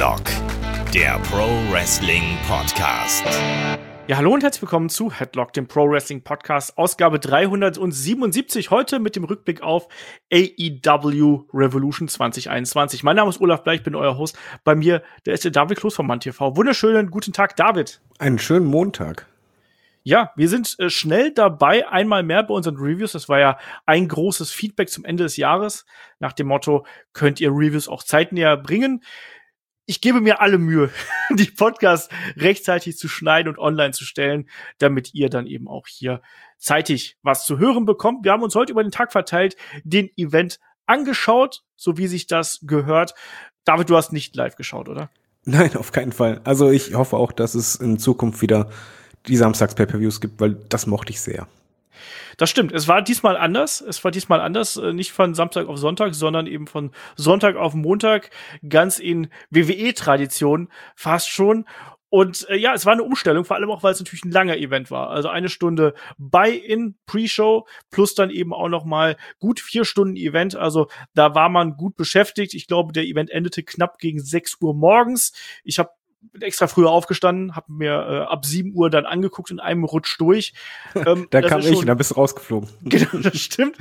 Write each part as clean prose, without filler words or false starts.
Headlock, der Pro Wrestling Podcast. Ja, hallo und herzlich willkommen zu Headlock, dem Pro Wrestling Podcast, Ausgabe 377, heute mit dem Rückblick auf AEW Revolution 2021. Mein Name ist Olaf Bleich, ich bin euer Host. Bei mir, der ist der David Kloß von MannTV. Wunderschönen guten Tag, David. Einen schönen Montag. Ja, wir sind schnell dabei, einmal mehr bei unseren Reviews. Das war ja ein großes Feedback zum Ende des Jahres. Nach dem Motto, könnt ihr Reviews auch zeitnäher bringen? Ich gebe mir alle Mühe, die Podcasts rechtzeitig zu schneiden und online zu stellen, damit ihr dann eben auch hier zeitig was zu hören bekommt. Wir haben uns heute über den Tag verteilt den Event angeschaut, so wie sich das gehört. David, du hast nicht live geschaut, oder? Nein, auf keinen Fall. Also ich hoffe auch, dass es in Zukunft wieder die Samstags-Pay-Per-Views gibt, weil das mochte ich sehr. Das stimmt. Es war diesmal anders. Nicht von Samstag auf Sonntag, sondern eben von Sonntag auf Montag. Ganz in WWE-Tradition fast schon. Und ja, es war eine Umstellung, vor allem auch, weil es natürlich ein langer Event war. Also 1 Stunde Buy-in, Pre-Show, plus dann eben auch noch mal gut 4 Stunden Event. Also da war man gut beschäftigt. Ich glaube, der Event endete knapp gegen 6 Uhr morgens. Ich habe extra früher aufgestanden, habe mir ab 7 Uhr dann angeguckt in einem Rutsch durch. Da kam ich und dann bist du rausgeflogen. Genau, das stimmt.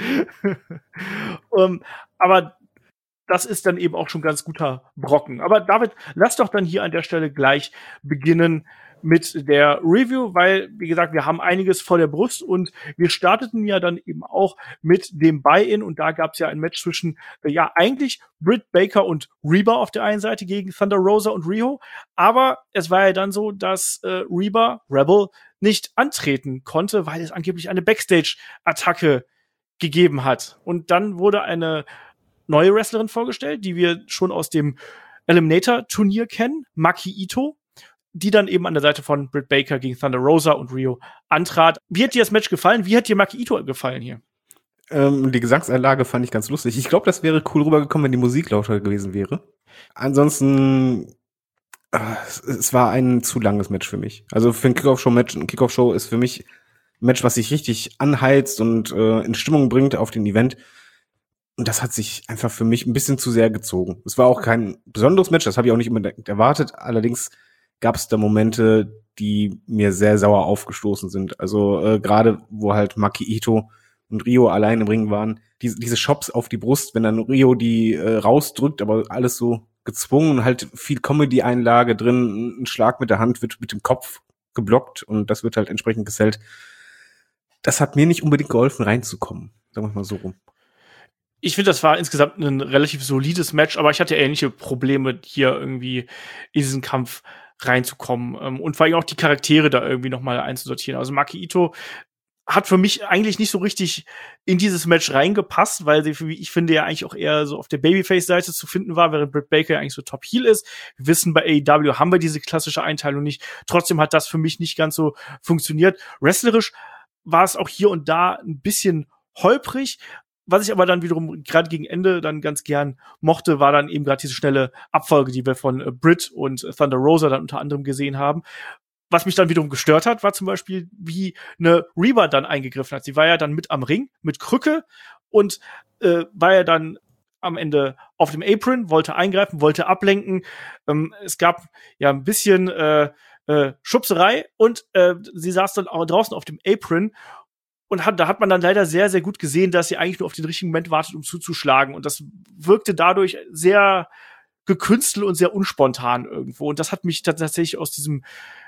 Aber das ist dann eben auch schon ganz guter Brocken. Aber David, lass doch dann hier an der Stelle gleich beginnen mit der Review, weil, wie gesagt, wir haben einiges vor der Brust und wir starteten ja dann eben auch mit dem Buy-in und da gab es ja ein Match zwischen, ja, eigentlich Britt Baker und Reba auf der einen Seite gegen Thunder Rosa und Riho, aber es war ja dann so, dass Reba, Rebel, nicht antreten konnte, weil es angeblich eine Backstage-Attacke gegeben hat. Und dann wurde eine neue Wrestlerin vorgestellt, die wir schon aus dem Eliminator-Turnier kennen, Maki Ito, die dann eben an der Seite von Britt Baker gegen Thunder Rosa und Riho antrat. Wie hat dir das Match gefallen? Wie hat dir Maki Ito gefallen hier? Die Gesangsanlage fand ich ganz lustig. Ich glaube, das wäre cool rübergekommen, wenn die Musik lauter gewesen wäre. Ansonsten, es war ein zu langes Match für mich. Also für ein Kickoff-Show-Match, ein Kickoff-Show ist für mich ein Match, was sich richtig anheizt und in Stimmung bringt auf den Event. Und das hat sich einfach für mich ein bisschen zu sehr gezogen. Es war auch kein besonderes Match, das habe ich auch nicht unbedingt erwartet. Allerdings gab es da Momente, die mir sehr sauer aufgestoßen sind. Also gerade, wo halt Maki Ito und Riho allein im Ring waren. Diese Chops auf die Brust, wenn dann Riho die rausdrückt, aber alles so gezwungen, halt viel Comedy-Einlage drin, ein Schlag mit der Hand wird mit dem Kopf geblockt und das wird halt entsprechend gesellt. Das hat mir nicht unbedingt geholfen, reinzukommen. Sagen wir mal so rum. Ich finde, das war insgesamt ein relativ solides Match, aber ich hatte ähnliche Probleme, hier irgendwie in diesen Kampf reinzukommen und vor allem auch die Charaktere da irgendwie noch mal einzusortieren. Also Maki Ito hat für mich eigentlich nicht so richtig in dieses Match reingepasst, weil sie, wie ich finde, ja eigentlich auch eher so auf der Babyface-Seite zu finden war, während Britt Baker ja eigentlich so Top-Heel ist. Wir wissen, bei AEW haben wir diese klassische Einteilung nicht. Trotzdem hat das für mich nicht ganz so funktioniert. Wrestlerisch war es auch hier und da ein bisschen holprig. Was ich aber dann wiederum gerade gegen Ende dann ganz gern mochte, war dann eben gerade diese schnelle Abfolge, die wir von Britt und Thunder Rosa dann unter anderem gesehen haben. Was mich dann wiederum gestört hat, war zum Beispiel, wie eine Reba dann eingegriffen hat. Sie war ja dann mit am Ring, mit Krücke und war ja dann am Ende auf dem Apron, wollte eingreifen, wollte ablenken. Es gab ja ein bisschen Schubserei und sie saß dann auch draußen auf dem Apron. Und da hat man dann leider sehr, sehr gut gesehen, dass sie eigentlich nur auf den richtigen Moment wartet, um zuzuschlagen. Und das wirkte dadurch sehr gekünstelt und sehr unspontan irgendwo. Und das hat mich tatsächlich aus diesem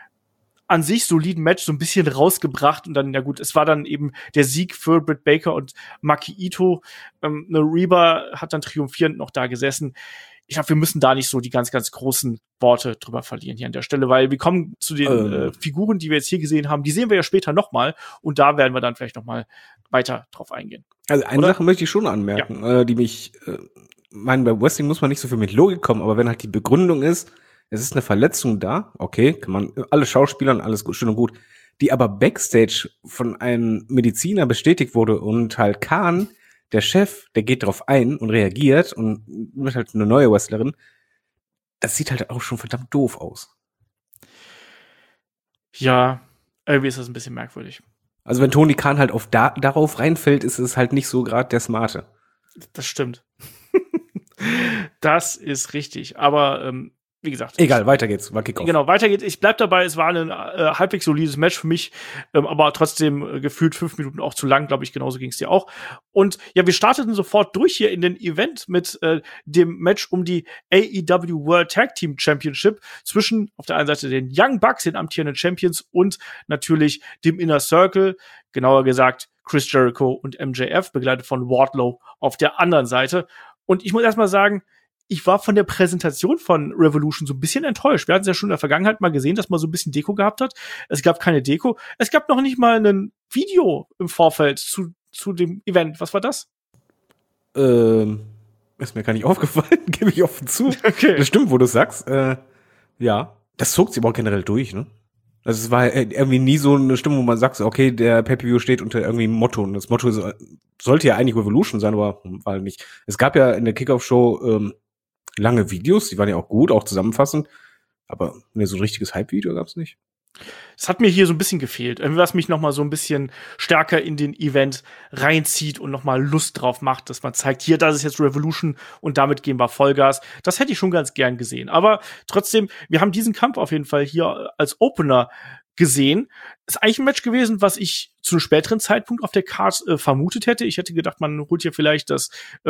an sich soliden Match so ein bisschen rausgebracht. Und dann, ja gut, es war dann eben der Sieg für Britt Baker und Maki Ito. Eine Reba hat dann triumphierend noch da gesessen. Ich glaube, wir müssen da nicht so die ganz, ganz großen Worte drüber verlieren hier an der Stelle, weil wir kommen zu den Figuren, die wir jetzt hier gesehen haben. Die sehen wir ja später noch mal und da werden wir dann vielleicht noch mal weiter drauf eingehen. Also eine Sache möchte ich schon anmerken, die mich, bei Wrestling muss man nicht so viel mit Logik kommen, aber wenn halt die Begründung ist, es ist eine Verletzung da, okay, kann man, alle Schauspieler und alles schön und gut, die aber Backstage von einem Mediziner bestätigt wurde und halt Khan, der Chef, der geht drauf ein und reagiert und wird halt eine neue Wrestlerin. Das sieht halt auch schon verdammt doof aus. Ja, irgendwie ist das ein bisschen merkwürdig. Also wenn Tony Khan halt darauf reinfällt, ist es halt nicht so gerade der Smarte. Das stimmt. Das ist richtig. Aber wie gesagt. Egal, weiter geht's. War Kickoff. Genau, weiter geht's. Ich bleib dabei, es war ein halbwegs solides Match für mich, aber trotzdem gefühlt 5 Minuten auch zu lang, glaube ich, genauso ging's dir auch. Und ja, wir starteten sofort durch hier in den Event mit dem Match um die AEW World Tag Team Championship zwischen auf der einen Seite den Young Bucks, den amtierenden Champions, und natürlich dem Inner Circle, genauer gesagt Chris Jericho und MJF, begleitet von Wardlow auf der anderen Seite. Und ich muss erst mal sagen, ich war von der Präsentation von Revolution so ein bisschen enttäuscht. Wir hatten es ja schon in der Vergangenheit mal gesehen, dass man so ein bisschen Deko gehabt hat. Es gab keine Deko. Es gab noch nicht mal ein Video im Vorfeld zu dem Event. Was war das? Ist mir gar nicht aufgefallen, gebe ich offen zu. Okay. Das stimmt, wo du sagst. Ja, das zog sich aber auch generell durch, ne? Also es war irgendwie nie so eine Stimmung, wo man sagt, okay, der Pay-Per-View steht unter irgendwie einem Motto. Und das Motto sollte ja eigentlich Revolution sein, aber war halt nicht. Es gab ja in der Kickoff-Show lange Videos, die waren ja auch gut, auch zusammenfassend. Aber so ein richtiges Hype-Video gab's nicht. Das hat mir hier so ein bisschen gefehlt. Was mich noch mal so ein bisschen stärker in den Event reinzieht und noch mal Lust drauf macht, dass man zeigt, hier, das ist jetzt Revolution und damit gehen wir Vollgas. Das hätte ich schon ganz gern gesehen. Aber trotzdem, wir haben diesen Kampf auf jeden Fall hier als Opener gesehen. Ist eigentlich ein Match gewesen, was ich zu einem späteren Zeitpunkt auf der Card vermutet hätte. Ich hätte gedacht, man holt hier vielleicht das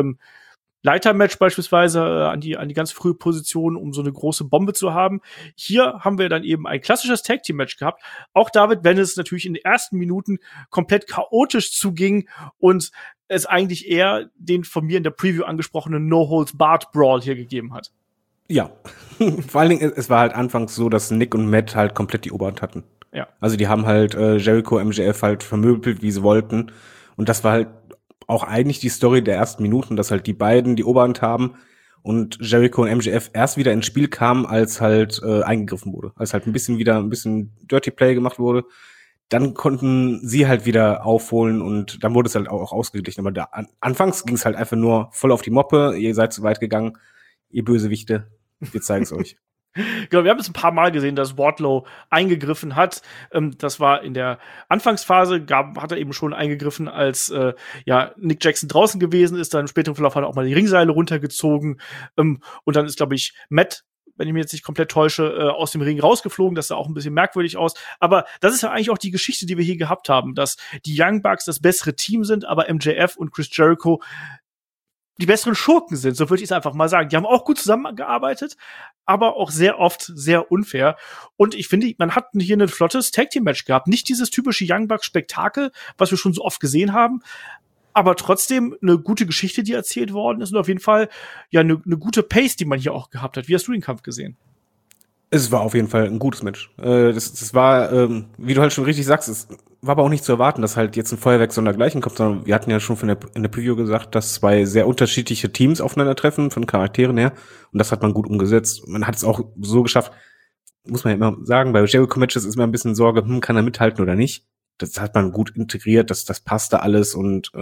Leitermatch beispielsweise an die ganz frühe Position, um so eine große Bombe zu haben. Hier haben wir dann eben ein klassisches Tag-Team-Match gehabt. Auch David, wenn es natürlich in den ersten Minuten komplett chaotisch zuging und es eigentlich eher den von mir in der Preview angesprochenen No-Holds-Barred-Brawl hier gegeben hat. Ja, vor allen Dingen, es war halt anfangs so, dass Nick und Matt halt komplett die Oberhand hatten. Ja. Also die haben halt Jericho, MJF halt vermöbelt, wie sie wollten. Und das war halt auch eigentlich die Story der ersten Minuten, dass halt die beiden die Oberhand haben und Jericho und MJF erst wieder ins Spiel kamen, als halt eingegriffen wurde. Als halt ein bisschen Dirty Play gemacht wurde. Dann konnten sie halt wieder aufholen und dann wurde es halt auch ausgeglichen. Aber anfangs ging es halt einfach nur voll auf die Moppe. Ihr seid zu weit gegangen, ihr Bösewichte. Wir zeigen es euch. Genau, wir haben es ein paar Mal gesehen, dass Wardlow eingegriffen hat. Das war in der Anfangsphase, hat er eben schon eingegriffen, als Nick Jackson draußen gewesen ist. Dann im späteren Verlauf hat er auch mal die Ringseile runtergezogen. Und dann ist, glaube ich, Matt, wenn ich mich jetzt nicht komplett täusche, aus dem Ring rausgeflogen. Das sah auch ein bisschen merkwürdig aus. Aber das ist ja eigentlich auch die Geschichte, die wir hier gehabt haben, dass die Young Bucks das bessere Team sind, aber MJF und Chris Jericho die besseren Schurken sind, so würde ich es einfach mal sagen. Die haben auch gut zusammengearbeitet, aber auch sehr oft sehr unfair. Und ich finde, man hat hier ein flottes Tag-Team-Match gehabt. Nicht dieses typische Young Bucks-Spektakel, was wir schon so oft gesehen haben, aber trotzdem eine gute Geschichte, die erzählt worden ist und auf jeden Fall ja eine gute Pace, die man hier auch gehabt hat. Wie hast du den Kampf gesehen? Es war auf jeden Fall ein gutes Match. Das war, wie du halt schon richtig sagst, es war aber auch nicht zu erwarten, dass halt jetzt ein Feuerwerk sondergleichen kommt, sondern wir hatten ja schon in der Preview gesagt, dass 2 sehr unterschiedliche Teams aufeinandertreffen, von Charakteren her. Und das hat man gut umgesetzt. Man hat es auch so geschafft, muss man ja immer sagen, bei Jericho-Matches ist immer ein bisschen Sorge, kann er mithalten oder nicht. Das hat man gut integriert, das passte alles. Und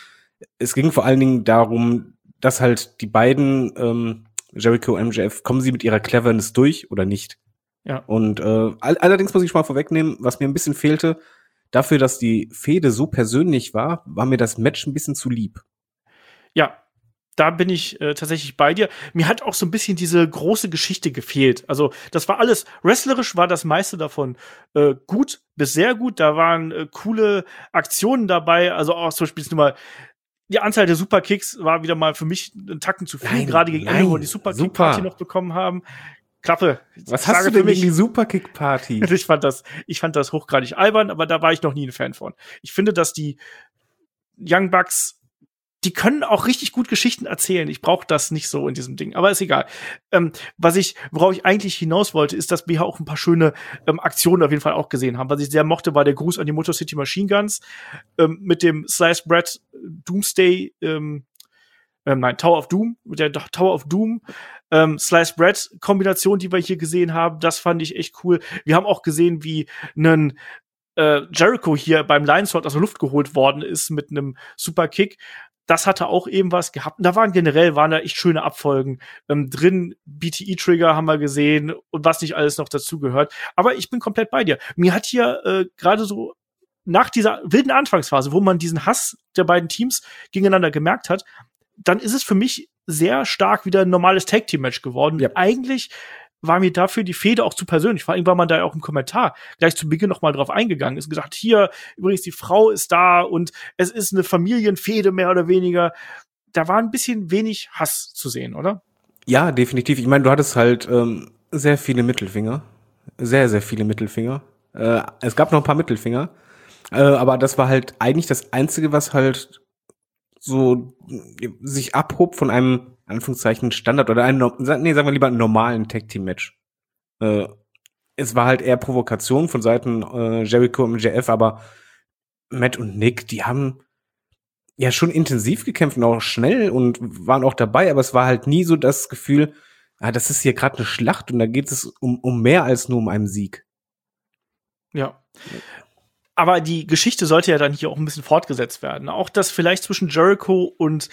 es ging vor allen Dingen darum, dass halt die beiden Jericho, MJF, kommen sie mit ihrer Cleverness durch oder nicht? Ja. Und allerdings muss ich schon mal vorwegnehmen, was mir ein bisschen fehlte, dafür, dass die Fehde so persönlich war mir das Match ein bisschen zu lieb. Ja, da bin ich tatsächlich bei dir. Mir hat auch so ein bisschen diese große Geschichte gefehlt. Also das war alles, wrestlerisch war das meiste davon gut bis sehr gut. Da waren coole Aktionen dabei. Also auch zum Beispiel mal die Anzahl der Superkicks war wieder mal für mich ein Tacken zu viel, gerade gegen Ende, wo die Superkick-Party noch bekommen haben. Klappe. Was hast du denn gegen die Superkick-Party? Ich fand das hochgradig albern, aber da war ich noch nie ein Fan von. Ich finde, dass die Young Bucks, die können auch richtig gut Geschichten erzählen. Ich brauche das nicht so in diesem Ding, aber ist egal. Worauf ich eigentlich hinaus wollte, ist, dass wir auch ein paar schöne Aktionen auf jeden Fall auch gesehen haben. Was ich sehr mochte, war der Gruß an die Motor City Machine Guns mit dem Sliced Bread Doomsday, Tower of Doom, mit der Tower of Doom Sliced Bread Kombination, die wir hier gesehen haben. Das fand ich echt cool. Wir haben auch gesehen, wie Jericho hier beim Lionsword aus der Luft geholt worden ist mit einem Superkick. Das hatte auch eben was gehabt. Und da waren da echt schöne Abfolgen drin. BTE-Trigger haben wir gesehen und was nicht alles noch dazu gehört. Aber ich bin komplett bei dir. Mir hat hier gerade so nach dieser wilden Anfangsphase, wo man diesen Hass der beiden Teams gegeneinander gemerkt hat, dann ist es für mich sehr stark wieder ein normales Tag-Team-Match geworden. Ja. Eigentlich war mir dafür die Fehde auch zu persönlich. Vor allem war man da ja auch im Kommentar gleich zu Beginn noch mal drauf eingegangen. Ist gesagt, hier, übrigens, die Frau ist da und es ist eine Familienfehde mehr oder weniger. Da war ein bisschen wenig Hass zu sehen, oder? Ja, definitiv. Ich meine, du hattest halt sehr viele Mittelfinger. Sehr, sehr viele Mittelfinger. Es gab noch ein paar Mittelfinger. Aber das war halt eigentlich das Einzige, was halt so sich abhob von einem, Anführungszeichen, Standard oder sagen wir lieber einen normalen Tag-Team-Match. Es war halt eher Provokation von Seiten Jericho und MJF, aber Matt und Nick, die haben ja schon intensiv gekämpft und auch schnell und waren auch dabei, aber es war halt nie so das Gefühl, das ist hier gerade eine Schlacht und da geht es um mehr als nur um einen Sieg. Ja. Aber die Geschichte sollte ja dann hier auch ein bisschen fortgesetzt werden. Auch dass vielleicht zwischen Jericho und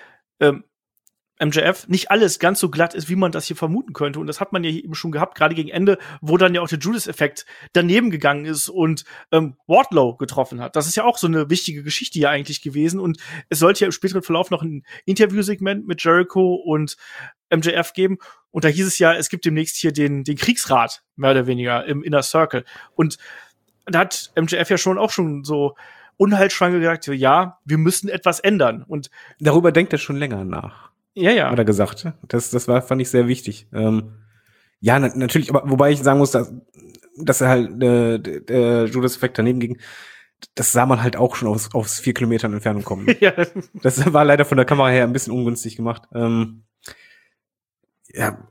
MJF nicht alles ganz so glatt ist, wie man das hier vermuten könnte. Und das hat man ja hier eben schon gehabt, gerade gegen Ende, wo dann ja auch der Judas-Effekt daneben gegangen ist und Wardlow getroffen hat. Das ist ja auch so eine wichtige Geschichte hier eigentlich gewesen. Und es sollte ja im späteren Verlauf noch ein Interviewsegment mit Jericho und MJF geben. Und da hieß es ja, es gibt demnächst hier den Kriegsrat, mehr oder weniger, im Inner Circle. Und da hat MJF ja schon so unheilschwanger gesagt, ja, wir müssen etwas ändern. Und darüber denkt er schon länger nach. Ja. Hat er gesagt. Das fand ich sehr wichtig. Ja, natürlich, aber wobei ich sagen muss, dass er halt der Judas-Effekt daneben ging, das sah man halt auch schon aus 4 Kilometern Entfernung kommen. Ja. Das war leider von der Kamera her ein bisschen ungünstig gemacht. Ja,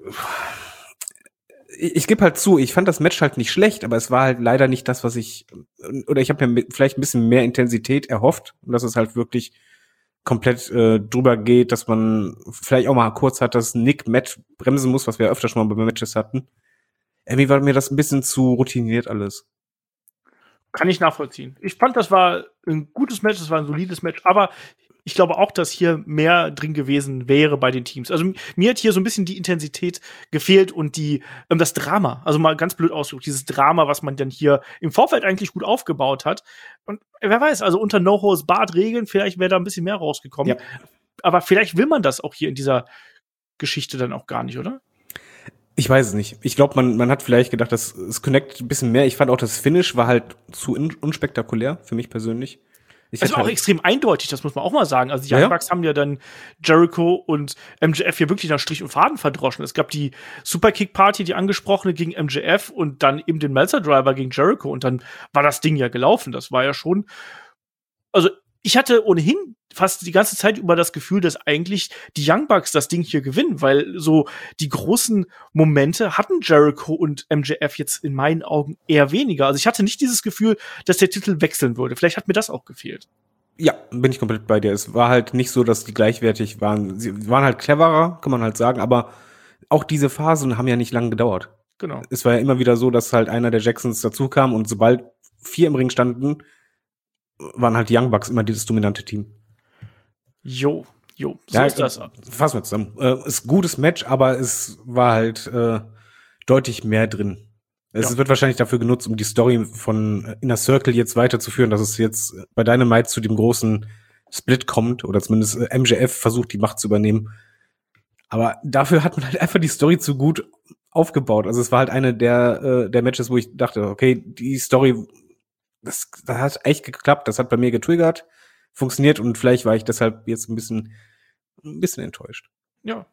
ich gebe halt zu, ich fand das Match halt nicht schlecht, aber es war halt leider nicht das, was ich habe mir vielleicht ein bisschen mehr Intensität erhofft und dass es halt wirklich komplett drüber geht, dass man vielleicht auch mal kurz hat, dass Nick Matt bremsen muss, was wir öfter schon mal bei Matches hatten. Irgendwie war mir das ein bisschen zu routiniert alles. Kann ich nachvollziehen. Ich fand, das war ein gutes Match, das war ein solides Match, aber ich glaube auch, dass hier mehr drin gewesen wäre bei den Teams. Also mir hat hier so ein bisschen die Intensität gefehlt und das Drama. Also mal ganz blöd ausgedrückt, dieses Drama, was man dann hier im Vorfeld eigentlich gut aufgebaut hat. Und wer weiß, also unter No-Holds-Barred-Regeln, vielleicht wäre da ein bisschen mehr rausgekommen. Ja. Aber vielleicht will man das auch hier in dieser Geschichte dann auch gar nicht, oder? Ich weiß es nicht. Ich glaube, man hat vielleicht gedacht, dass es connectet ein bisschen mehr. Ich fand auch, das Finish war halt zu unspektakulär für mich persönlich. Es war auch extrem eindeutig, das muss man auch mal sagen. Also die Young Bucks haben ja dann Jericho und MJF hier wirklich nach Strich und Faden verdroschen. Es gab die Superkick-Party, die angesprochene gegen MJF und dann eben den Meltzer-Driver gegen Jericho und dann war das Ding ja gelaufen. Das war ja schon, also ich hatte ohnehin fast die ganze Zeit über das Gefühl, dass eigentlich die Young Bucks das Ding hier gewinnen, weil so die großen Momente hatten Jericho und MJF jetzt in meinen Augen eher weniger. Also ich hatte nicht dieses Gefühl, dass der Titel wechseln würde. Vielleicht hat mir das auch gefehlt. Ja, bin ich komplett bei dir. Es war halt nicht so, dass die gleichwertig waren. Sie waren halt cleverer, kann man halt sagen, aber auch diese Phasen haben ja nicht lange gedauert. Genau. Es war ja immer wieder so, dass halt einer der Jacksons dazu kam und sobald 4 im Ring standen, waren halt die Young Bucks immer dieses dominante Team. So ja, ist das. Fassen wir zusammen. Ist ein gutes Match, aber es war halt deutlich mehr drin. Es wird wahrscheinlich dafür genutzt, um die Story von Inner Circle jetzt weiterzuführen, dass es jetzt bei Dynamite zu dem großen Split kommt oder zumindest MJF versucht, die Macht zu übernehmen. Aber dafür hat man halt einfach die Story zu gut aufgebaut. Also es war halt eine der Matches, wo ich dachte, okay, die Story, das hat echt geklappt, das hat bei mir getriggert, funktioniert und vielleicht war ich deshalb jetzt ein bisschen enttäuscht. Ja.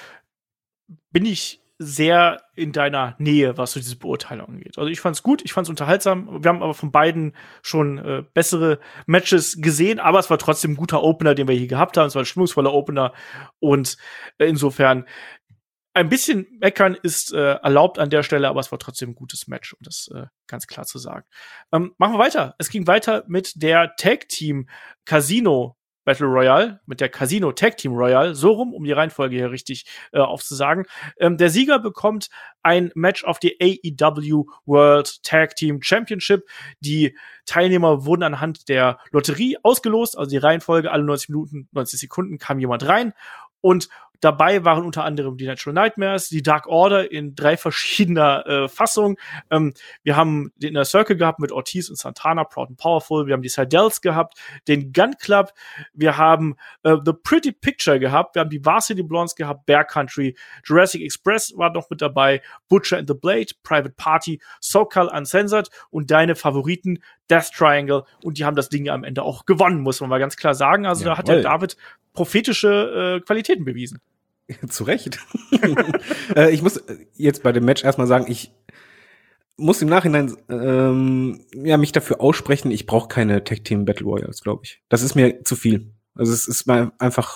Bin ich sehr in deiner Nähe, was so diese Beurteilung angeht. Also ich fand's gut, ich fand's unterhaltsam. Wir haben aber von beiden schon bessere Matches gesehen, aber es war trotzdem ein guter Opener, den wir hier gehabt haben. Es war ein stimmungsvoller Opener und insofern ein bisschen meckern ist erlaubt an der Stelle, aber es war trotzdem ein gutes Match, um das ganz klar zu sagen. Machen wir weiter. Es ging weiter mit der Tag Team Casino Battle Royale, mit der Casino Tag Team Royale, so rum, um die Reihenfolge hier richtig aufzusagen. Der Sieger bekommt ein Match auf die AEW World Tag Team Championship. Die Teilnehmer wurden anhand der Lotterie ausgelost, also die Reihenfolge, alle 90 Minuten, 90 Sekunden kam jemand rein und Dabei waren unter anderem die Natural Nightmares, die Dark Order in 3 verschiedener Fassungen. Wir haben den Inner Circle gehabt mit Ortiz und Santana, Proud and Powerful. Wir haben die Sydals gehabt, den Gun Club. Wir haben The Pretty Picture gehabt. Wir haben die Varsity Blondes gehabt, Bear Country, Jurassic Express war noch mit dabei, Butcher and the Blade, Private Party, SoCal Uncensored und deine Favoriten Death Triangle. Und die haben das Ding am Ende auch gewonnen, muss man mal ganz klar sagen. Also da hat der David prophetische Qualitäten bewiesen. Zu Recht. Ich muss jetzt bei dem Match erstmal sagen, ich muss im Nachhinein mich dafür aussprechen, ich brauche keine Tag Team Battle Royals, glaube ich. Das ist mir zu viel. Also es ist mal einfach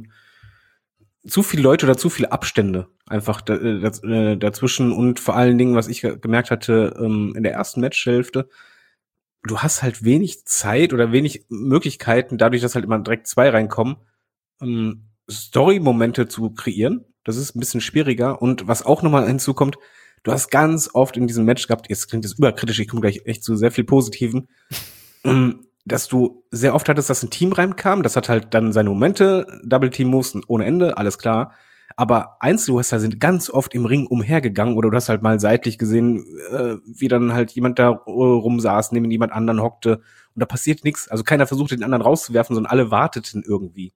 zu viele Leute oder zu viele Abstände einfach dazwischen und vor allen Dingen, was ich gemerkt hatte in der ersten Matchhälfte, du hast halt wenig Zeit oder wenig Möglichkeiten, dadurch, dass halt immer direkt 2 reinkommen, Story-Momente zu kreieren. Das ist ein bisschen schwieriger. Und was auch nochmal hinzukommt, du hast ganz oft in diesem Match gehabt, jetzt klingt das überkritisch, ich komme gleich echt zu sehr viel Positiven, dass du sehr oft hattest, dass ein Team reinkam, das hat halt dann seine Momente, Double-Team-Moves ohne Ende, alles klar. Aber Einzelwrestler sind ganz oft im Ring umhergegangen oder du hast halt mal seitlich gesehen, wie dann halt jemand da rumsaß, neben jemand anderen hockte und da passiert nichts. Also keiner versucht, den anderen rauszuwerfen, sondern alle warteten irgendwie.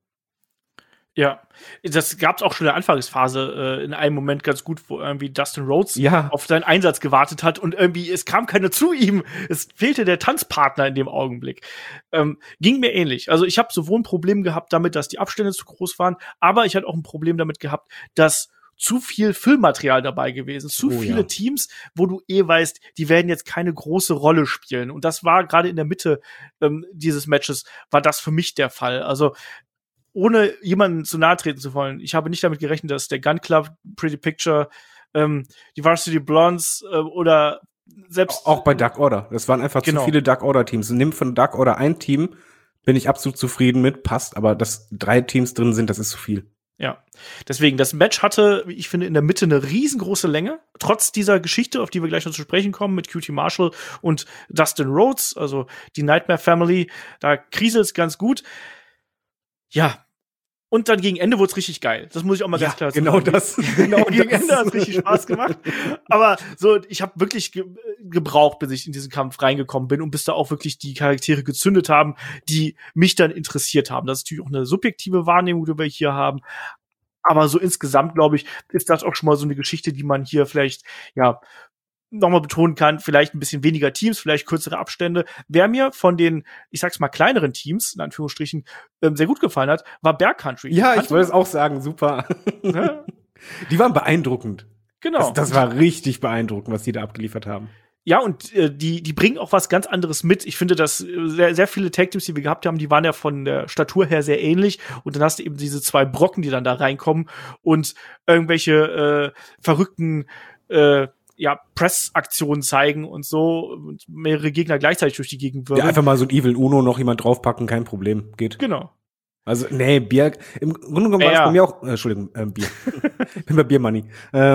Ja, das gab's auch schon in der Anfangsphase in einem Moment ganz gut, wo irgendwie Dustin Rhodes auf seinen Einsatz gewartet hat und irgendwie es kam keiner zu ihm. Es fehlte der Tanzpartner in dem Augenblick. Ging mir ähnlich. Also ich habe sowohl ein Problem gehabt damit, dass die Abstände zu groß waren, aber ich hatte auch ein Problem damit gehabt, dass zu viel Filmmaterial dabei gewesen, zu viele Teams, wo du weißt, die werden jetzt keine große Rolle spielen. Und das war gerade in der Mitte dieses Matches, war das für mich der Fall. Also ohne jemanden zu nahe treten zu wollen. Ich habe nicht damit gerechnet, dass der Gun Club, Pretty Picture, die Varsity Blondes oder selbst auch bei Dark Order. Das waren einfach zu viele Dark Order Teams. Nimm von Dark Order ein Team, bin ich absolut zufrieden mit, passt. Aber dass 3 Teams drin sind, das ist zu viel. Ja, deswegen, das Match hatte, wie ich finde, in der Mitte eine riesengroße Länge. Trotz dieser Geschichte, auf die wir gleich noch zu sprechen kommen, mit QT Marshall und Dustin Rhodes, also die Nightmare Family, da kriselt es ganz gut. Ja, und dann gegen Ende wurde es richtig geil. Das muss ich auch mal ganz klar sagen. Genau das. Genau gegen Ende hat es richtig Spaß gemacht. Aber so, ich habe wirklich gebraucht, bis ich in diesen Kampf reingekommen bin und bis da auch wirklich die Charaktere gezündet haben, die mich dann interessiert haben. Das ist natürlich auch eine subjektive Wahrnehmung, die wir hier haben. Aber so insgesamt, glaube ich, ist das auch schon mal so eine Geschichte, die man hier vielleicht, nochmal betonen kann, vielleicht ein bisschen weniger Teams, vielleicht kürzere Abstände. Wer mir von den, ich sag's mal, kleineren Teams, in Anführungsstrichen, sehr gut gefallen hat, war Bear Country. Ja, ich wollte es auch sagen, super. Ja? Die waren beeindruckend. Genau. Das war richtig beeindruckend, was die da abgeliefert haben. Ja, und die bringen auch was ganz anderes mit. Ich finde, dass sehr, sehr viele Tag-Teams, die wir gehabt haben, die waren ja von der Statur her sehr ähnlich. Und dann hast du eben diese 2 Brocken, die dann da reinkommen und irgendwelche verrückten Press-Aktionen zeigen und so und mehrere Gegner gleichzeitig durch die Gegend wirbeln. Ja, einfach mal so ein Evil Uno noch jemand draufpacken, kein Problem, geht. Genau. Also, nee, Bier, im Grunde genommen war es bei mir auch, Entschuldigung, Bier. Ich bin bei Beer Money.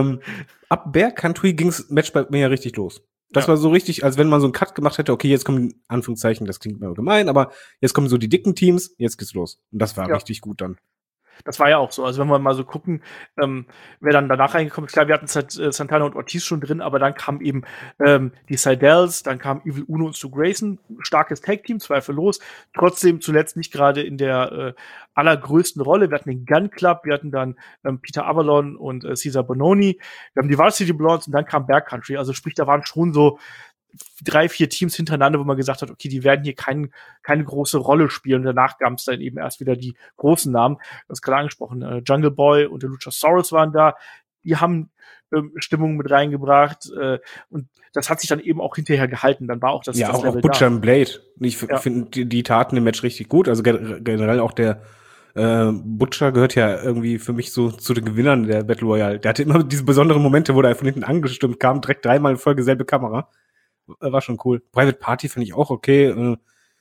Ab Bear Country ging's Match bei mir ja richtig los. Das war so richtig, als wenn man so einen Cut gemacht hätte, okay, jetzt kommen, in Anführungszeichen, das klingt mir gemein, aber jetzt kommen so die dicken Teams, jetzt geht's los. Und das war richtig gut dann. Das war ja auch so. Also wenn wir mal so gucken, wer dann danach reingekommen ist, klar, wir hatten Santana und Ortiz schon drin, aber dann kamen eben die Sydals, dann kam Evil Uno und Stu Grayson, starkes Tag-Team, zweifellos. Trotzdem zuletzt nicht gerade in der allergrößten Rolle. Wir hatten den Gun Club, wir hatten dann Peter Avalon und Cesar Bononi, wir haben die Varsity Blondes und dann kam Bear Country. Also sprich, da waren schon so 3, 4 Teams hintereinander, wo man gesagt hat, okay, die werden hier keine große Rolle spielen. Und danach gab es dann eben erst wieder die großen Namen. Du hast gerade angesprochen, Jungle Boy und der Luchasaurus waren da. Die haben Stimmung mit reingebracht und das hat sich dann eben auch hinterher gehalten. Dann war auch das auch Level Butcher da. und Blade. Ich finde, die taten im Match richtig gut. Also generell auch der Butcher gehört ja irgendwie für mich so zu den Gewinnern der Battle Royale. Der hatte immer diese besonderen Momente, wo er von hinten angestimmt kam, direkt 3-mal in Folge selbe Kamera. War schon cool. Private Party finde ich auch okay.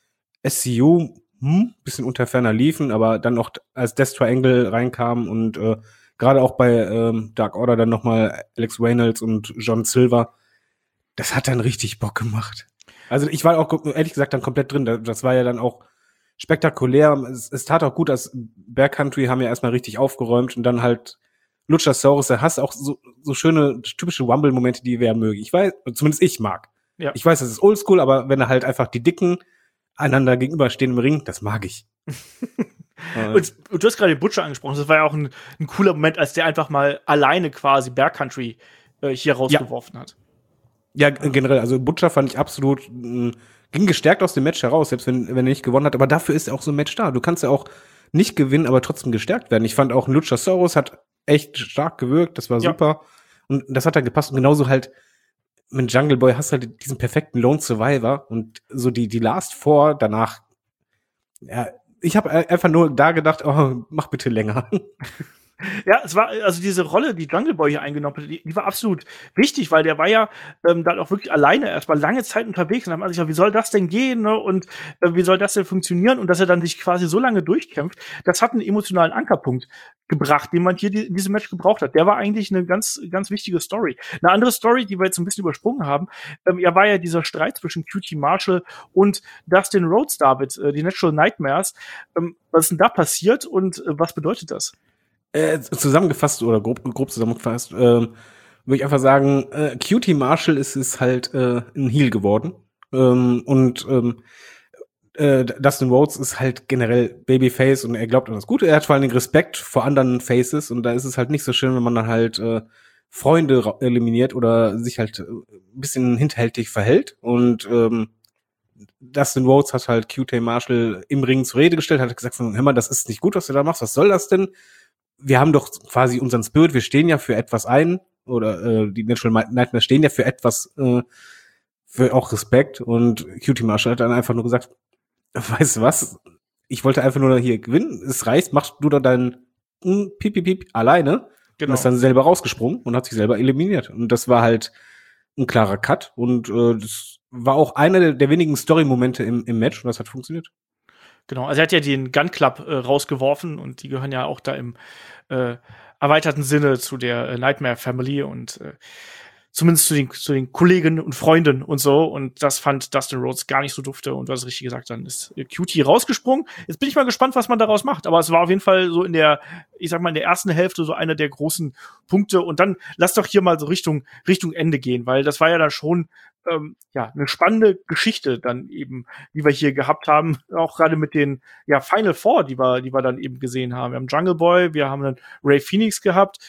SCU, bisschen unter ferner liefen, aber dann noch als Death Triangle reinkam und gerade auch bei Dark Order dann nochmal Alex Reynolds und John Silver. Das hat dann richtig Bock gemacht. Also ich war auch ehrlich gesagt dann komplett drin. Das war ja dann auch spektakulär. Es tat auch gut, dass Bear Country haben ja erstmal richtig aufgeräumt und dann halt Luchasaurus, da hast du auch so schöne, typische Rumble-Momente, die wir mögen. Ich weiß, zumindest ich mag. Ja. Ich weiß, das ist oldschool, aber wenn da halt einfach die Dicken einander gegenüberstehen im Ring, das mag ich. Und du hast gerade den Butcher angesprochen, das war ja auch ein cooler Moment, als der einfach mal alleine quasi Bear Country hier rausgeworfen hat. Ja, generell, also Butcher fand ich absolut, ging gestärkt aus dem Match heraus, selbst wenn er nicht gewonnen hat, aber dafür ist auch so ein Match da. Du kannst ja auch nicht gewinnen, aber trotzdem gestärkt werden. Ich fand auch Luchasaurus hat echt stark gewirkt, das war super. Und das hat dann gepasst. Und genauso halt mit Jungle Boy hast du halt diesen perfekten Lone Survivor und so die Last Four danach, ja, ich habe einfach nur da gedacht, oh, mach bitte länger. Ja, es war, also diese Rolle, die Jungle Boy hier eingenommen hat, die war absolut wichtig, weil der war ja dann auch wirklich alleine erstmal lange Zeit unterwegs und dann hat man sich gedacht, wie soll das denn gehen, ne? Und wie soll das denn funktionieren? Und dass er dann sich quasi so lange durchkämpft, das hat einen emotionalen Ankerpunkt gebracht, den man hier in diesem Match gebraucht hat. Der war eigentlich eine ganz, ganz wichtige Story. Eine andere Story, die wir jetzt ein bisschen übersprungen haben, war ja dieser Streit zwischen QT Marshall und Dustin Rhodes, David, die Natural Nightmares. Was ist denn da passiert und was bedeutet das? Zusammengefasst oder grob zusammengefasst, würde ich einfach sagen, QT Marshall ist halt ein Heel geworden. Dustin Rhodes ist halt generell Babyface und er glaubt an das Gute. Er hat vor allen Dingen Respekt vor anderen Faces und da ist es halt nicht so schön, wenn man dann halt Freunde eliminiert oder sich halt ein bisschen hinterhältig verhält. Und Dustin Rhodes hat halt QT Marshall im Ring zur Rede gestellt, hat gesagt, hör mal, das ist nicht gut, was du da machst, was soll das denn? Wir haben doch quasi unseren Spirit, wir stehen ja für etwas ein, oder die Natural Nightmares stehen ja für etwas, für auch Respekt, und QT Marshall hat dann einfach nur gesagt, weißt du was, ich wollte einfach nur hier gewinnen, es reicht, machst du da deinen Piep alleine, Genau. Und ist dann selber rausgesprungen und hat sich selber eliminiert. Und das war halt ein klarer Cut und das war auch einer der wenigen Story-Momente im Match und das hat funktioniert. Genau, also er hat ja den Gun Club rausgeworfen und die gehören ja auch da im erweiterten Sinne zu der Nightmare Family und zumindest zu den Kollegen und Freunden und so. Und das fand Dustin Rhodes gar nicht so dufte. Und du hast es richtig gesagt, dann ist QT rausgesprungen. Jetzt bin ich mal gespannt, was man daraus macht. Aber es war auf jeden Fall so in der ersten Hälfte so einer der großen Punkte. Und dann lass doch hier mal so Richtung Ende gehen, weil das war ja dann schon eine spannende Geschichte dann eben, die wir hier gehabt haben, auch gerade mit den Final Four, die wir dann eben gesehen haben. Wir haben Jungle Boy, wir haben dann Ray Phoenix gehabt,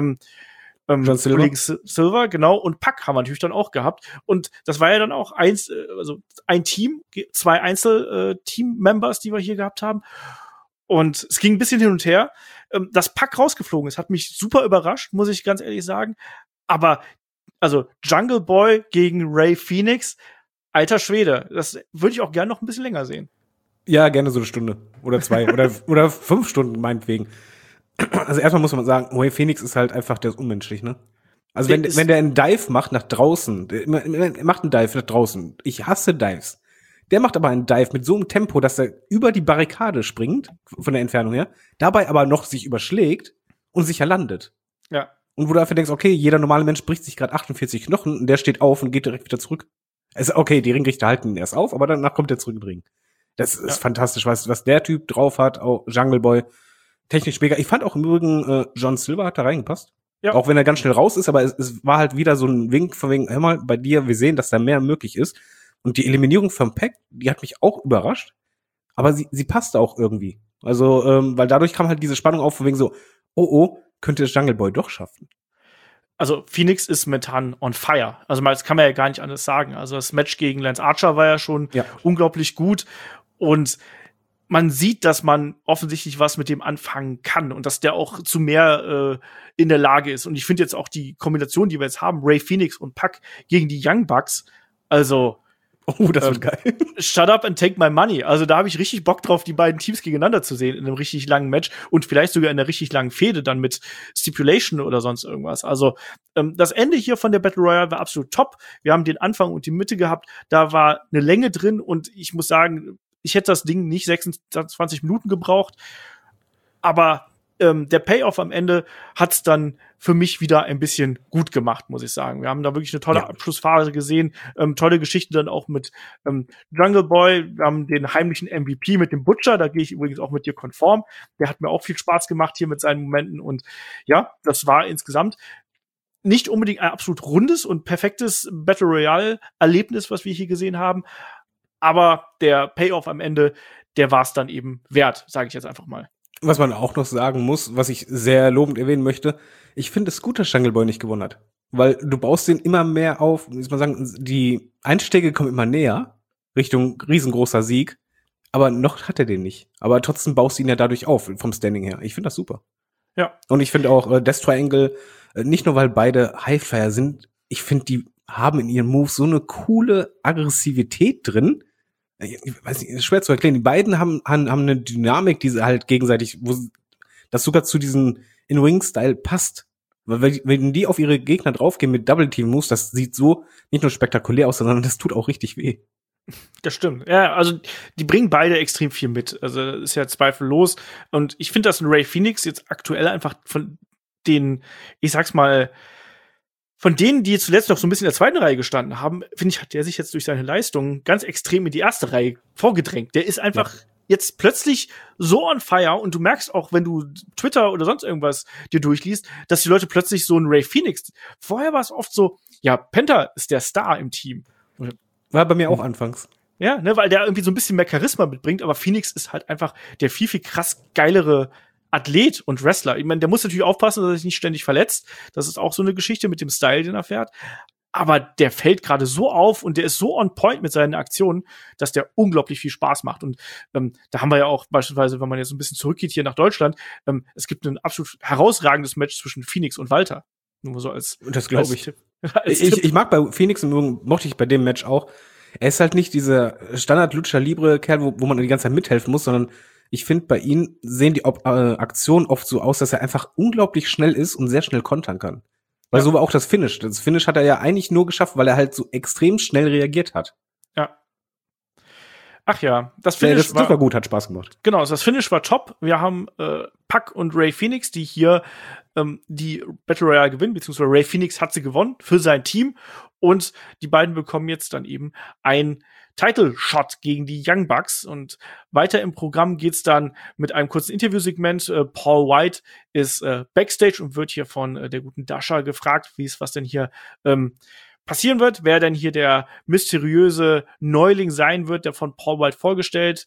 John Silver. Silver, genau, und Pac haben wir natürlich dann auch gehabt. Und das war ja dann auch ein Team, zwei Einzel-Team-Members, die wir hier gehabt haben. Und es ging ein bisschen hin und her. Dass Pac rausgeflogen ist, hat mich super überrascht, muss ich ganz ehrlich sagen. Aber also Jungle Boy gegen Ray Phoenix, alter Schwede, das würde ich auch gerne noch ein bisschen länger sehen. Ja, gerne so eine Stunde oder 2 oder 5 Stunden meinetwegen. Also erstmal muss man sagen, Ray Phoenix ist halt einfach, der ist unmenschlich, ne? Also wenn der einen Dive macht nach draußen, er macht einen Dive nach draußen. Ich hasse Dives. Der macht aber einen Dive mit so einem Tempo, dass er über die Barrikade springt, von der Entfernung her, dabei aber noch sich überschlägt und sicher landet. Ja. Und wo du einfach denkst, okay, jeder normale Mensch bricht sich gerade 48 Knochen und der steht auf und geht direkt wieder zurück. Also okay, die Ringrichter halten ihn erst auf, aber danach kommt er zurück in den Ring. Das ist fantastisch, was der Typ drauf hat, auch Jungle Boy. Technisch mega. Ich fand auch im Übrigen, John Silver hat da reingepasst. Ja. Auch wenn er ganz schnell raus ist, aber es war halt wieder so ein Wink von wegen, hör mal, bei dir, wir sehen, dass da mehr möglich ist. Und die Eliminierung vom Pac, die hat mich auch überrascht. Aber sie passte auch irgendwie. Also, weil dadurch kam halt diese Spannung auf von wegen so, oh, könnte es Jungle Boy doch schaffen. Also Phoenix ist momentan on fire. Also das kann man ja gar nicht anders sagen. Also das Match gegen Lance Archer war ja schon unglaublich gut. Und man sieht, dass man offensichtlich was mit dem anfangen kann und dass der auch zu mehr in der Lage ist. Und ich finde jetzt auch die Kombination, die wir jetzt haben, Ray Phoenix und Pac gegen die Young Bucks, also das wird geil. Shut up and take my money. Also da habe ich richtig Bock drauf, die beiden Teams gegeneinander zu sehen in einem richtig langen Match und vielleicht sogar in einer richtig langen Fehde dann mit Stipulation oder sonst irgendwas. Also das Ende hier von der Battle Royale war absolut top. Wir haben den Anfang und die Mitte gehabt. Da war eine Länge drin und ich muss sagen, ich hätte das Ding nicht 26 Minuten gebraucht, aber der Payoff am Ende hat's dann für mich wieder ein bisschen gut gemacht, muss ich sagen. Wir haben da wirklich eine tolle Abschlussphase gesehen, tolle Geschichten dann auch mit Jungle Boy. Wir haben den heimlichen MVP mit dem Butcher, da gehe ich übrigens auch mit dir konform. Der hat mir auch viel Spaß gemacht hier mit seinen Momenten und ja, das war insgesamt nicht unbedingt ein absolut rundes und perfektes Battle Royale-Erlebnis, was wir hier gesehen haben, aber der Payoff am Ende, der war es dann eben wert, sage ich jetzt einfach mal. Was man auch noch sagen muss, was ich sehr lobend erwähnen möchte, ich finde es gut, dass Jungle Boy nicht gewonnen hat. Weil du baust den immer mehr auf, muss man sagen, die Einstiege kommen immer näher, Richtung riesengroßer Sieg, aber noch hat er den nicht. Aber trotzdem baust du ihn ja dadurch auf, vom Standing her. Ich finde das super. Ja. Und ich finde auch Death Triangle, nicht nur weil beide Highflyer sind, ich finde, die haben in ihren Moves so eine coole Aggressivität drin. Ich weiß nicht, ist schwer zu erklären. Die beiden haben eine Dynamik, die sie halt gegenseitig, wo das sogar zu diesem In-Ring-Style passt. Weil wenn die auf ihre Gegner draufgehen mit Double-Team-Moves, das sieht so nicht nur spektakulär aus, sondern das tut auch richtig weh. Das stimmt. Ja, also die bringen beide extrem viel mit. Also ist ja zweifellos. Und ich finde, dass ein Ray Phoenix jetzt aktuell einfach von den, ich sag's mal, von denen, die zuletzt noch so ein bisschen in der zweiten Reihe gestanden haben, finde ich, hat der sich jetzt durch seine Leistung ganz extrem in die erste Reihe vorgedrängt. Der ist einfach jetzt plötzlich so on fire und du merkst auch, wenn du Twitter oder sonst irgendwas dir durchliest, dass die Leute plötzlich so ein Ray Phoenix, vorher war es oft so, ja, Penta ist der Star im Team. War bei mir auch anfangs. Ja, ne, weil der irgendwie so ein bisschen mehr Charisma mitbringt, aber Phoenix ist halt einfach der viel, viel krass geilere Athlet und Wrestler. Ich meine, der muss natürlich aufpassen, dass er sich nicht ständig verletzt. Das ist auch so eine Geschichte mit dem Style, den er fährt. Aber der fällt gerade so auf und der ist so on point mit seinen Aktionen, dass der unglaublich viel Spaß macht. Und da haben wir ja auch beispielsweise, wenn man jetzt ein bisschen zurückgeht hier nach Deutschland, es gibt ein absolut herausragendes Match zwischen Phoenix und Walter. Nur so als das glaube ich. Ich mag bei Phoenix, mochte ich bei dem Match auch. Er ist halt nicht dieser Standard-Lucha-Libre-Kerl, wo man die ganze Zeit mithelfen muss, sondern ich finde, bei ihm sehen die Aktionen oft so aus, dass er einfach unglaublich schnell ist und sehr schnell kontern kann. Weil so war auch das Finish. Das Finish hat er ja eigentlich nur geschafft, weil er halt so extrem schnell reagiert hat. Ja. Ach ja, das Finish das war gut, hat Spaß gemacht. Genau, das Finish war top. Wir haben Pac und Ray Phoenix, die hier die Battle Royale gewinnen, beziehungsweise Ray Phoenix hat sie gewonnen für sein Team. Und die beiden bekommen jetzt dann eben ein Title-Shot gegen die Young Bucks. Und weiter im Programm geht's dann mit einem kurzen Interviewsegment. Paul White ist Backstage und wird hier von der guten Dasha gefragt, was denn hier passieren wird, wer denn hier der mysteriöse Neuling sein wird, der von Paul White vorgestellt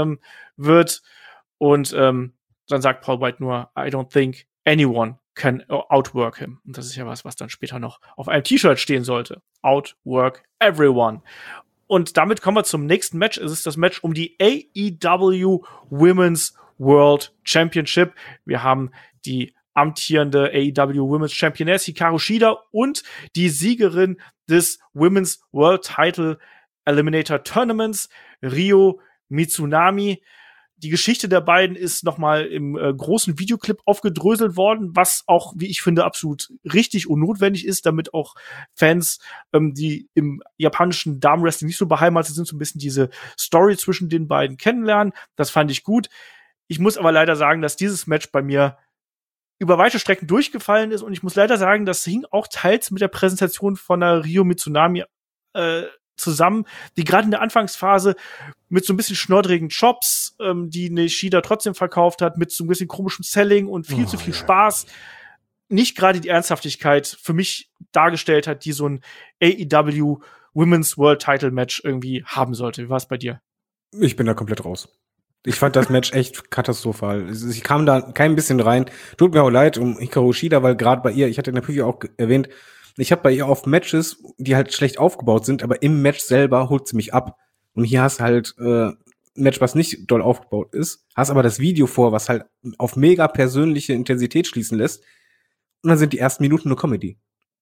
wird. Und dann sagt Paul White nur, I don't think anyone can outwork him. Und das ist ja was dann später noch auf einem T-Shirt stehen sollte. Outwork everyone. Und damit kommen wir zum nächsten Match. Es ist das Match um die AEW Women's World Championship. Wir haben die amtierende AEW Women's Championess Hikaru Shida und die Siegerin des Women's World Title Eliminator Tournaments, Ryo Mitsunami. Die Geschichte der beiden ist nochmal im großen Videoclip aufgedröselt worden, was auch, wie ich finde, absolut richtig und notwendig ist, damit auch Fans, die im japanischen Damenwrestling nicht so beheimatet sind, so ein bisschen diese Story zwischen den beiden kennenlernen. Das fand ich gut. Ich muss aber leider sagen, dass dieses Match bei mir über weite Strecken durchgefallen ist und ich muss leider sagen, das hing auch teils mit der Präsentation von der Ryo Mitsunami zusammen, die gerade in der Anfangsphase mit so ein bisschen schnoddrigen Chops, die Nishida trotzdem verkauft hat, mit so ein bisschen komischem Selling und viel zu viel Spaß, nicht gerade die Ernsthaftigkeit für mich dargestellt hat, die so ein AEW Women's World Title Match irgendwie haben sollte. Wie war es bei dir? Ich bin da komplett raus. Ich fand das Match echt katastrophal. Ich kam da kein bisschen rein. Tut mir auch leid um Hikaru Shida, weil gerade bei ihr, ich hatte in der Preview auch erwähnt, ich habe bei ihr oft Matches, die halt schlecht aufgebaut sind, aber im Match selber holt sie mich ab. Und hier hast du halt ein Match, was nicht doll aufgebaut ist, hast aber das Video vor, was halt auf mega persönliche Intensität schließen lässt. Und dann sind die ersten Minuten nur Comedy.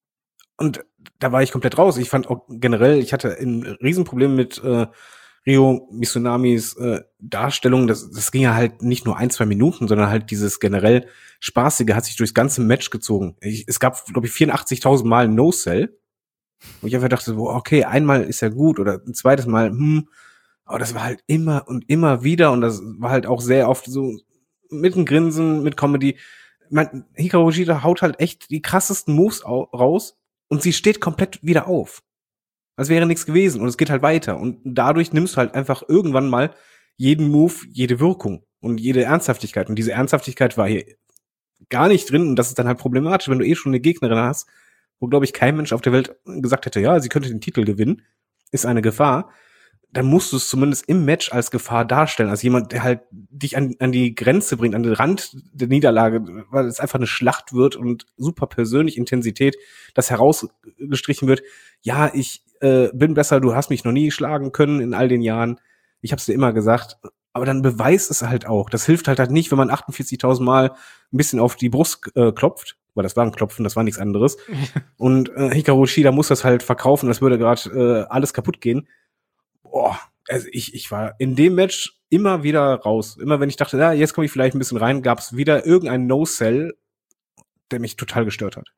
Und da war ich komplett raus. Ich fand auch generell, ich hatte ein Riesenproblem mit Ryo Mitsunamis Darstellung. Das ging ja halt nicht nur 1-2 Minuten, sondern halt dieses generell Spaßige hat sich durchs ganze Match gezogen. Es gab, glaube ich, 84.000 Mal No-Sell. Und ich einfach dachte so, okay, einmal ist ja gut oder ein zweites Mal, aber das war halt immer und immer wieder und das war halt auch sehr oft so mit einem Grinsen, mit Comedy. Hikaru Shida haut halt echt die krassesten Moves raus und sie steht komplett wieder auf. Als wäre nichts gewesen und es geht halt weiter. Und dadurch nimmst du halt einfach irgendwann mal jeden Move, jede Wirkung und jede Ernsthaftigkeit. Und diese Ernsthaftigkeit war hier gar nicht drin und das ist dann halt problematisch, wenn du schon eine Gegnerin hast, wo, glaube ich, kein Mensch auf der Welt gesagt hätte, ja, sie könnte den Titel gewinnen, ist eine Gefahr. Dann musst du es zumindest im Match als Gefahr darstellen, als jemand, der halt dich an die Grenze bringt, an den Rand der Niederlage, weil es einfach eine Schlacht wird und super persönlich Intensität, das herausgestrichen wird. Ja, ich bin besser, du hast mich noch nie schlagen können in all den Jahren. Ich hab's dir immer gesagt. Aber dann beweist es halt auch. Das hilft halt nicht, wenn man 48.000 Mal ein bisschen auf die Brust klopft, weil das war ein Klopfen, das war nichts anderes. Und Hikaru Shida muss das halt verkaufen, das würde gerade alles kaputt gehen. Boah, also ich war in dem Match immer wieder raus. Immer wenn ich dachte, ja, jetzt komme ich vielleicht ein bisschen rein, gab es wieder irgendeinen No-Sell, der mich total gestört hat.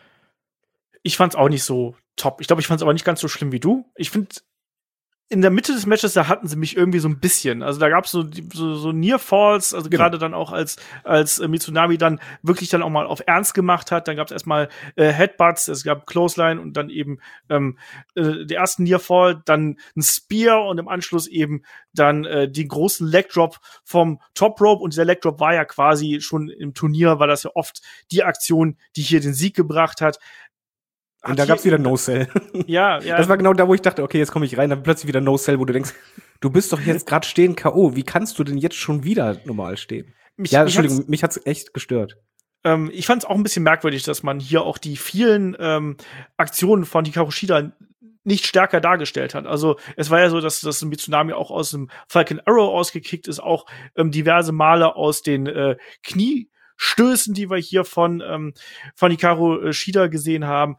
Ich fand's auch nicht so top. Ich glaube, ich fand's aber nicht ganz so schlimm wie du. Ich finde, in der Mitte des Matches, da hatten sie mich irgendwie so ein bisschen. Also da gab's so Near Falls, also gerade dann auch als Mitsunami dann wirklich dann auch mal auf Ernst gemacht hat. Dann gab's erstmal Headbutts, es gab Clothesline und dann eben der ersten Near Fall, dann ein Spear und im Anschluss eben dann den großen Leg Drop vom Top Rope. Und dieser Leg Drop war ja quasi schon im Turnier, war das ja oft die Aktion, die hier den Sieg gebracht hat. Und da gab's wieder No-Sell. Ja. Das war genau da, wo ich dachte, okay, jetzt komme ich rein, dann plötzlich wieder No-Sell, wo du denkst, du bist doch jetzt gerade stehen K.O., wie kannst du denn jetzt schon wieder normal stehen? Mich hat's echt gestört. Ich fand's auch ein bisschen merkwürdig, dass man hier auch die vielen Aktionen von Hikaru Shida nicht stärker dargestellt hat. Also es war ja so, dass das Mitsunami auch aus dem Falcon Arrow ausgekickt ist, auch diverse Male aus den Kniestößen, die wir hier von Hikaru Shida gesehen haben.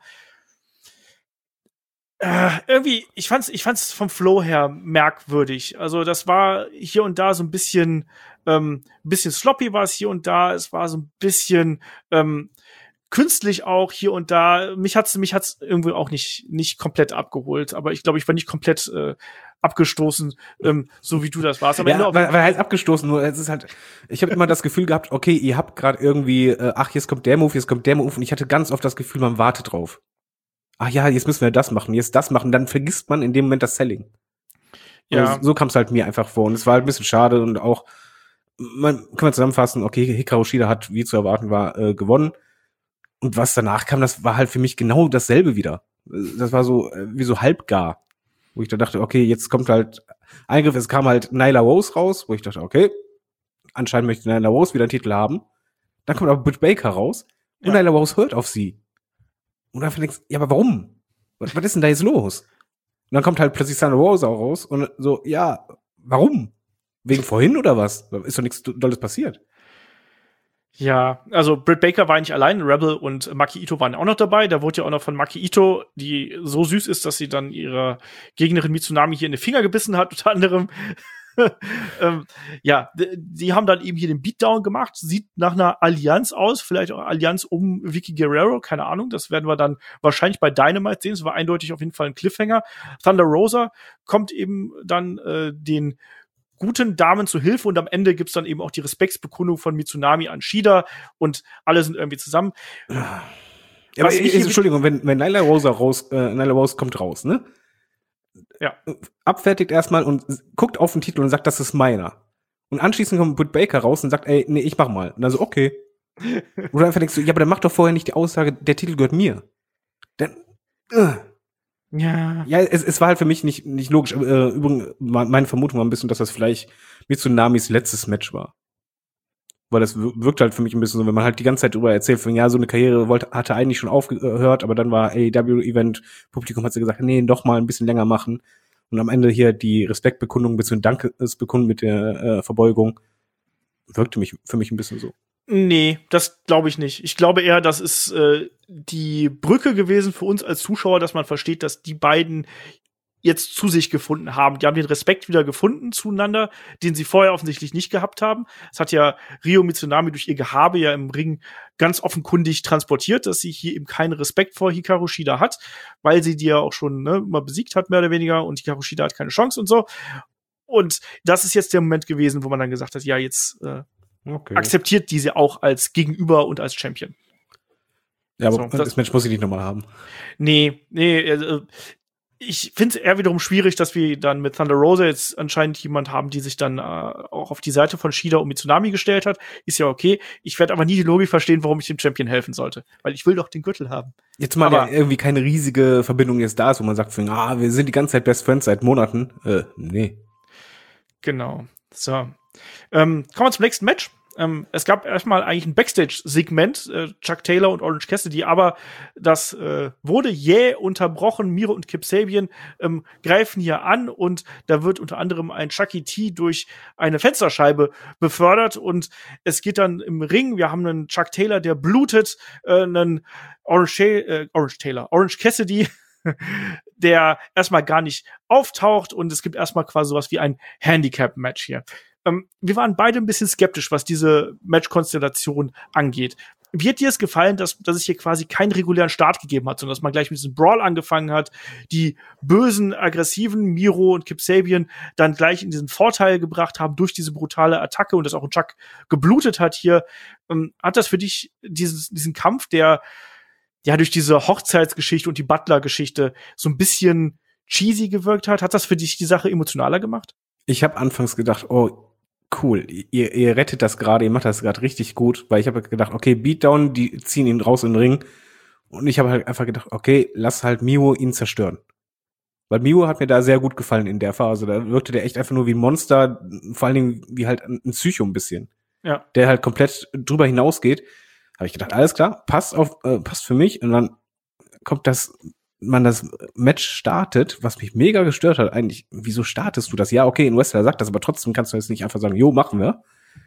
Irgendwie, ich fand's vom Flow her merkwürdig. Also das war hier und da so ein bisschen sloppy war es hier und da. Es war so ein bisschen künstlich auch hier und da. Mich hat's irgendwie auch nicht komplett abgeholt. Aber ich glaube, ich war nicht komplett abgestoßen, so wie du das warst. Aber ja, weil halt abgestoßen, nur es ist halt, ich habe immer das Gefühl gehabt, okay, ihr habt gerade irgendwie, jetzt kommt der Move und ich hatte ganz oft das Gefühl, man wartet drauf. Ach ja, jetzt müssen wir das machen, dann vergisst man in dem Moment das Selling. Ja. So kam es halt mir einfach vor und es war halt ein bisschen schade und auch, kann man zusammenfassen, okay, Hikaru Shida hat, wie zu erwarten war, gewonnen und was danach kam, das war halt für mich genau dasselbe wieder. Das war so, wie so halbgar, wo ich da dachte, okay, jetzt kommt halt Eingriff, es kam halt Nyla Rose raus, wo ich dachte, okay, anscheinend möchte Nyla Rose wieder einen Titel haben. Dann kommt aber Britt Baker raus und Nyla Rose hört auf sie. Und dann denkst du, ja, aber warum? Was ist denn da jetzt los? Und dann kommt halt plötzlich Thunder Rosa raus und so, ja, warum? Wegen vorhin oder was? Ist doch nichts Dolles passiert. Ja, also Britt Baker war nicht allein, Rebel und Maki Ito waren auch noch dabei. Da wurde ja auch noch von Maki Ito, die so süß ist, dass sie dann ihrer Gegnerin Mitsunami hier in den Finger gebissen hat, unter anderem. Die haben dann eben hier den Beatdown gemacht. Sieht nach einer Allianz aus, vielleicht auch Allianz um Vicky Guerrero, keine Ahnung. Das werden wir dann wahrscheinlich bei Dynamite sehen. Es war eindeutig auf jeden Fall ein Cliffhanger. Thunder Rosa kommt eben dann den guten Damen zu Hilfe und am Ende gibt's dann eben auch die Respektsbekundung von Mitsunami an Shida und alle sind irgendwie zusammen. Ja, aber Entschuldigung, wenn Nyla Rose kommt raus, ne? Ja. Abfertigt erstmal und guckt auf den Titel und sagt, das ist meiner. Und anschließend kommt Britt Baker raus und sagt, ey, nee, ich mach mal. Und dann so, okay. Oder einfach denkst du, ja, aber dann mach doch vorher nicht die Aussage, der Titel gehört mir. Dann, Ja, es war halt für mich nicht logisch. Übrigens, meine Vermutung war ein bisschen, dass das vielleicht Mitsunamis letztes Match war. Weil das wirkt halt für mich ein bisschen so, wenn man halt die ganze Zeit drüber erzählt, von ja, so eine Karriere hatte eigentlich schon aufgehört, aber dann war AEW-Event, Publikum hat sie gesagt, nee, doch mal ein bisschen länger machen. Und am Ende hier die Respektbekundung bzw. Dankesbekundung mit der Verbeugung wirkte für mich ein bisschen so. Nee, das glaube ich nicht. Ich glaube eher, das ist die Brücke gewesen für uns als Zuschauer, dass man versteht, dass die beiden jetzt zu sich gefunden haben. Die haben den Respekt wieder gefunden zueinander, den sie vorher offensichtlich nicht gehabt haben. Das hat ja Ryo Mitsunami durch ihr Gehabe ja im Ring ganz offenkundig transportiert, dass sie hier eben keinen Respekt vor Hikaru Shida hat, weil sie die ja auch schon mal besiegt hat, mehr oder weniger, und Hikaru Shida hat keine Chance und so. Und das ist jetzt der Moment gewesen, wo man dann gesagt hat, ja, jetzt akzeptiert diese auch als Gegenüber und als Champion. Ja, aber so, das Match muss ich nicht nochmal haben. Nee, ich finde es eher wiederum schwierig, dass wir dann mit Thunder Rosa jetzt anscheinend jemand haben, die sich dann auch auf die Seite von Shida und Mitsunami gestellt hat. Ist ja okay. Ich werde aber nie die Logik verstehen, warum ich dem Champion helfen sollte. Weil ich will doch den Gürtel haben. Jetzt mal ja irgendwie keine riesige Verbindung jetzt da ist, wo man sagt, wir sind die ganze Zeit Best Friends seit Monaten. Nee. Genau. So. Kommen wir zum nächsten Match. Es gab erstmal eigentlich ein Backstage-Segment, Chuck Taylor und Orange Cassidy, aber das wurde jäh unterbrochen. Miro und Kip Sabian greifen hier an und da wird unter anderem ein Chucky T durch eine Fensterscheibe befördert und es geht dann im Ring. Wir haben einen Chuck Taylor, der blutet, einen Orange Cassidy, der erstmal gar nicht auftaucht und es gibt erstmal quasi sowas wie ein Handicap-Match hier. Wir waren beide ein bisschen skeptisch, was diese Match-Konstellation angeht. Wie hat dir es gefallen, dass es hier quasi keinen regulären Start gegeben hat, sondern dass man gleich mit diesem Brawl angefangen hat, die bösen, aggressiven Miro und Kip Sabian dann gleich in diesen Vorteil gebracht haben durch diese brutale Attacke und dass auch ein Chuck geblutet hat hier. Hat das für dich diesen Kampf, der ja durch diese Hochzeitsgeschichte und die Butler-Geschichte so ein bisschen cheesy gewirkt hat das für dich die Sache emotionaler gemacht? Ich habe anfangs gedacht, oh, cool, ihr rettet das gerade, ihr macht das gerade richtig gut, weil ich habe gedacht, okay, Beatdown, die ziehen ihn raus in den Ring und ich habe halt einfach gedacht, okay, lass halt Miro ihn zerstören. Weil Miro hat mir da sehr gut gefallen in der Phase, da wirkte der echt einfach nur wie ein Monster, vor allen Dingen wie halt ein Psycho ein bisschen. Ja. Der halt komplett drüber hinausgeht. Habe ich gedacht, alles klar, passt für mich und dann kommt das Match startet, was mich mega gestört hat, eigentlich, wieso startest du das? Ja, okay, ein Wrestler sagt das, aber trotzdem kannst du jetzt nicht einfach sagen, jo, machen wir.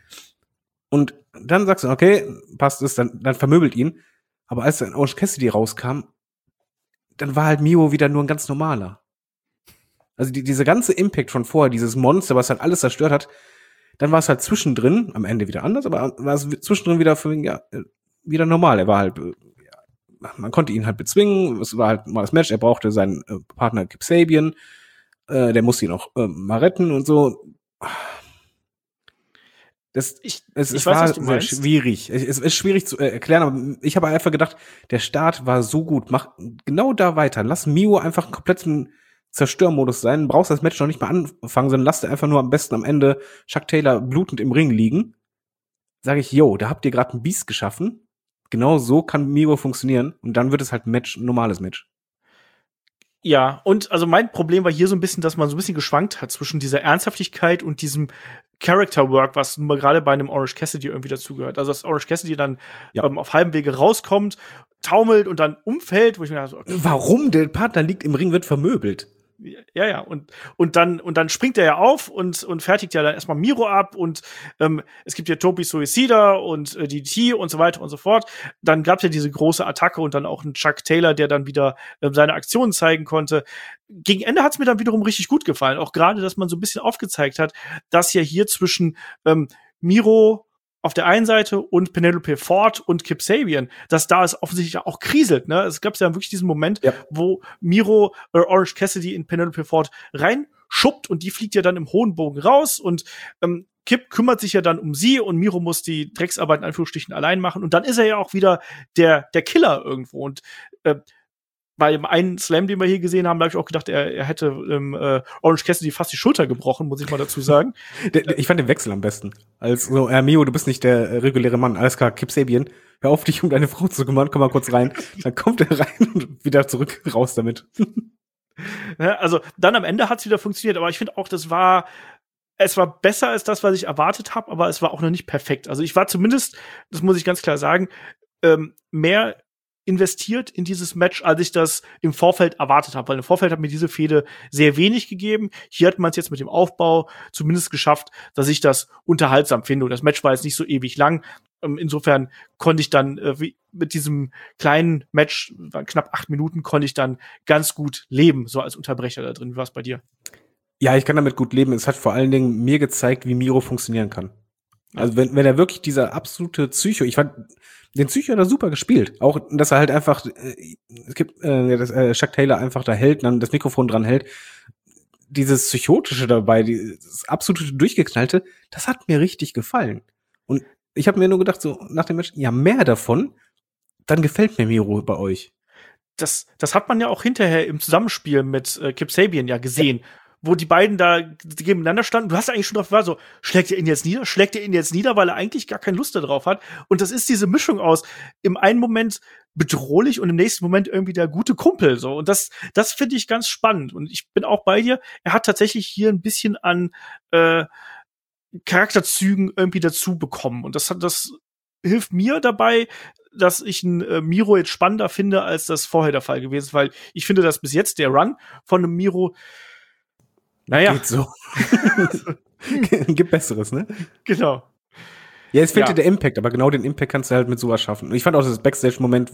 Und dann sagst du, okay, passt es, dann vermöbelt ihn. Aber als dann Orange Cassidy rauskam, dann war halt Miro wieder nur ein ganz normaler. Also diese ganze Impact von vorher, dieses Monster, was halt alles zerstört hat, dann war es halt zwischendrin, am Ende wieder anders, aber war es zwischendrin wieder wieder normal. Er war halt man konnte ihn halt bezwingen, es war halt mal das Match, er brauchte seinen Partner Kip Sabian, der musste ihn auch mal retten und so. Ich weiß, was du meinst. Schwierig. Es ist schwierig zu erklären, aber ich habe einfach gedacht, der Start war so gut, mach genau da weiter, lass Miro einfach einen kompletten Zerstörmodus sein, brauchst das Match noch nicht mal anfangen, sondern lass dir einfach nur am besten am Ende Chuck Taylor blutend im Ring liegen. Sage ich, yo, da habt ihr gerade ein Biest geschaffen. Genau so kann Miro funktionieren und dann wird es halt ein normales Match. Ja, und also mein Problem war hier so ein bisschen, dass man so ein bisschen geschwankt hat zwischen dieser Ernsthaftigkeit und diesem Character Work, was nun mal gerade bei einem Orange Cassidy irgendwie dazugehört. Also dass Orange Cassidy dann auf halbem Wege rauskommt, taumelt und dann umfällt, wo ich mir dachte, okay. Warum? Der Partner liegt im Ring, wird vermöbelt. Ja, und dann springt er ja auf und fertigt ja dann erstmal Miro ab und es gibt ja Topi Suicida und DDT und so weiter und so fort. Dann gab's ja diese große Attacke und dann auch einen Chuck Taylor, der dann wieder seine Aktionen zeigen konnte. Gegen Ende hat's mir dann wiederum richtig gut gefallen. Auch gerade, dass man so ein bisschen aufgezeigt hat, dass ja hier zwischen Miro auf der einen Seite und Penelope Ford und Kip Sabian, dass da es offensichtlich auch kriselt, ne? Es gab ja wirklich diesen Moment, wo Miro Orange Cassidy in Penelope Ford reinschuppt und die fliegt ja dann im hohen Bogen raus und Kip kümmert sich ja dann um sie und Miro muss die Drecksarbeit in Anführungsstrichen allein machen und dann ist er ja auch wieder der Killer irgendwo und bei dem einen Slam, den wir hier gesehen haben, da habe ich auch gedacht, er hätte Orange Cassidy fast die Schulter gebrochen, muss ich mal dazu sagen. Ich fand den Wechsel am besten. Also, Mio, du bist nicht der reguläre Mann. Alles klar, Kip Sabian, hör auf, dich um deine Frau zu kümmern, komm mal kurz rein. Dann kommt er rein und wieder zurück, raus damit. Ja, also, dann am Ende hat's wieder funktioniert, aber ich finde auch, es war besser als das, was ich erwartet habe, aber es war auch noch nicht perfekt. Also, ich war zumindest, das muss ich ganz klar sagen, mehr investiert in dieses Match, als ich das im Vorfeld erwartet habe. Weil im Vorfeld hat mir diese Fehde sehr wenig gegeben. Hier hat man es jetzt mit dem Aufbau zumindest geschafft, dass ich das unterhaltsam finde. Und das Match war jetzt nicht so ewig lang. Insofern konnte ich dann mit diesem kleinen Match, knapp 8 Minuten, konnte ich dann ganz gut leben, so als Unterbrecher da drin. Wie war es bei dir? Ja, ich kann damit gut leben. Es hat vor allen Dingen mir gezeigt, wie Miro funktionieren kann. Also wenn er wirklich dieser absolute Psycho, ich fand den Psycho hat er super gespielt. Auch, dass er halt einfach, Chuck Taylor einfach da hält, dann das Mikrofon dran hält. Dieses Psychotische dabei, das absolute Durchgeknallte, das hat mir richtig gefallen. Und ich habe mir nur gedacht, so nach dem Match, ja, mehr davon, dann gefällt mir Miro bei euch. Das hat man ja auch hinterher im Zusammenspiel mit Kip Sabian ja gesehen, wo die beiden da gegeneinander standen. Du hast eigentlich schon drauf gewartet, so, schlägt er ihn jetzt nieder, weil er eigentlich gar keine Lust darauf hat. Und das ist diese Mischung aus im einen Moment bedrohlich und im nächsten Moment irgendwie der gute Kumpel, so. Und das finde ich ganz spannend. Und ich bin auch bei dir. Er hat tatsächlich hier ein bisschen an Charakterzügen irgendwie dazu bekommen. Und das hilft mir dabei, dass ich einen Miro jetzt spannender finde, als das vorher der Fall gewesen ist, weil ich finde, dass bis jetzt der Run von einem Miro, naja. Geht so. Gibt Besseres, ne? Genau. Ja, es fehlt dir der Impact, aber genau den Impact kannst du halt mit sowas schaffen. Und ich fand auch das Backstage-Moment,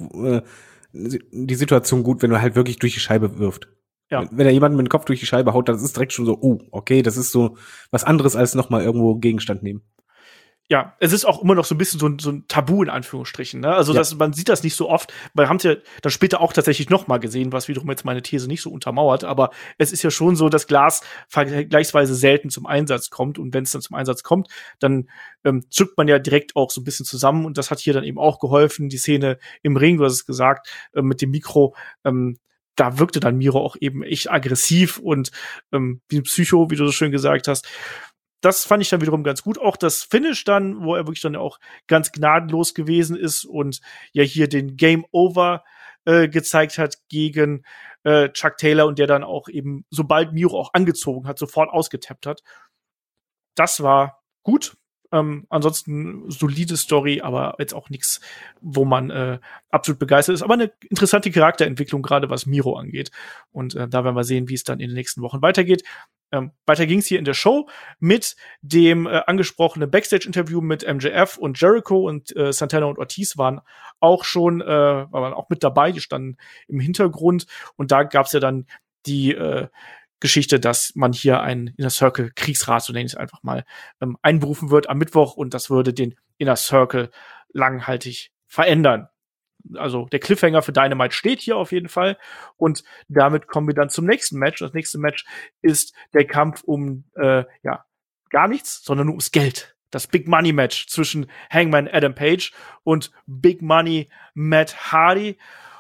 die Situation gut, wenn du halt wirklich durch die Scheibe wirft. Ja. Wenn er jemanden mit dem Kopf durch die Scheibe haut, dann ist es direkt schon so, oh, okay, das ist so was anderes als nochmal irgendwo Gegenstand nehmen. Ja, es ist auch immer noch so ein bisschen so ein Tabu in Anführungsstrichen, ne? Also man sieht das nicht so oft, weil haben es ja dann später auch tatsächlich noch mal gesehen, was wiederum jetzt meine These nicht so untermauert, aber es ist ja schon so, dass Glas vergleichsweise selten zum Einsatz kommt und wenn es dann zum Einsatz kommt, dann zuckt man ja direkt auch so ein bisschen zusammen und das hat hier dann eben auch geholfen, die Szene im Ring, du hast es gesagt, mit dem Mikro, da wirkte dann Miro auch eben echt aggressiv und wie ein Psycho, wie du so schön gesagt hast. Das fand ich dann wiederum ganz gut. Auch das Finish dann, wo er wirklich dann auch ganz gnadenlos gewesen ist und ja hier den Game Over gezeigt hat gegen Chuck Taylor und der dann auch eben, sobald Miro auch angezogen hat, sofort ausgetappt hat. Das war gut. Ansonsten solide Story, aber jetzt auch nichts, wo man absolut begeistert ist. Aber eine interessante Charakterentwicklung, gerade was Miro angeht. Und da werden wir sehen, wie es dann in den nächsten Wochen weitergeht. Weiter ging es hier in der Show mit dem angesprochenen Backstage-Interview mit MJF und Jericho und Santana und Ortiz waren auch mit dabei, die standen im Hintergrund und da gab es ja dann die Geschichte, dass man hier einen Inner Circle Kriegsrat, so nenne ich es einfach mal, einberufen wird am Mittwoch und das würde den Inner Circle langhaltig verändern. Also der Cliffhanger für Dynamite steht hier auf jeden Fall. Und damit kommen wir dann zum nächsten Match. Das nächste Match ist der Kampf um gar nichts, sondern nur ums Geld. Das Big Money Match zwischen Hangman Adam Page und Big Money Matt Hardy.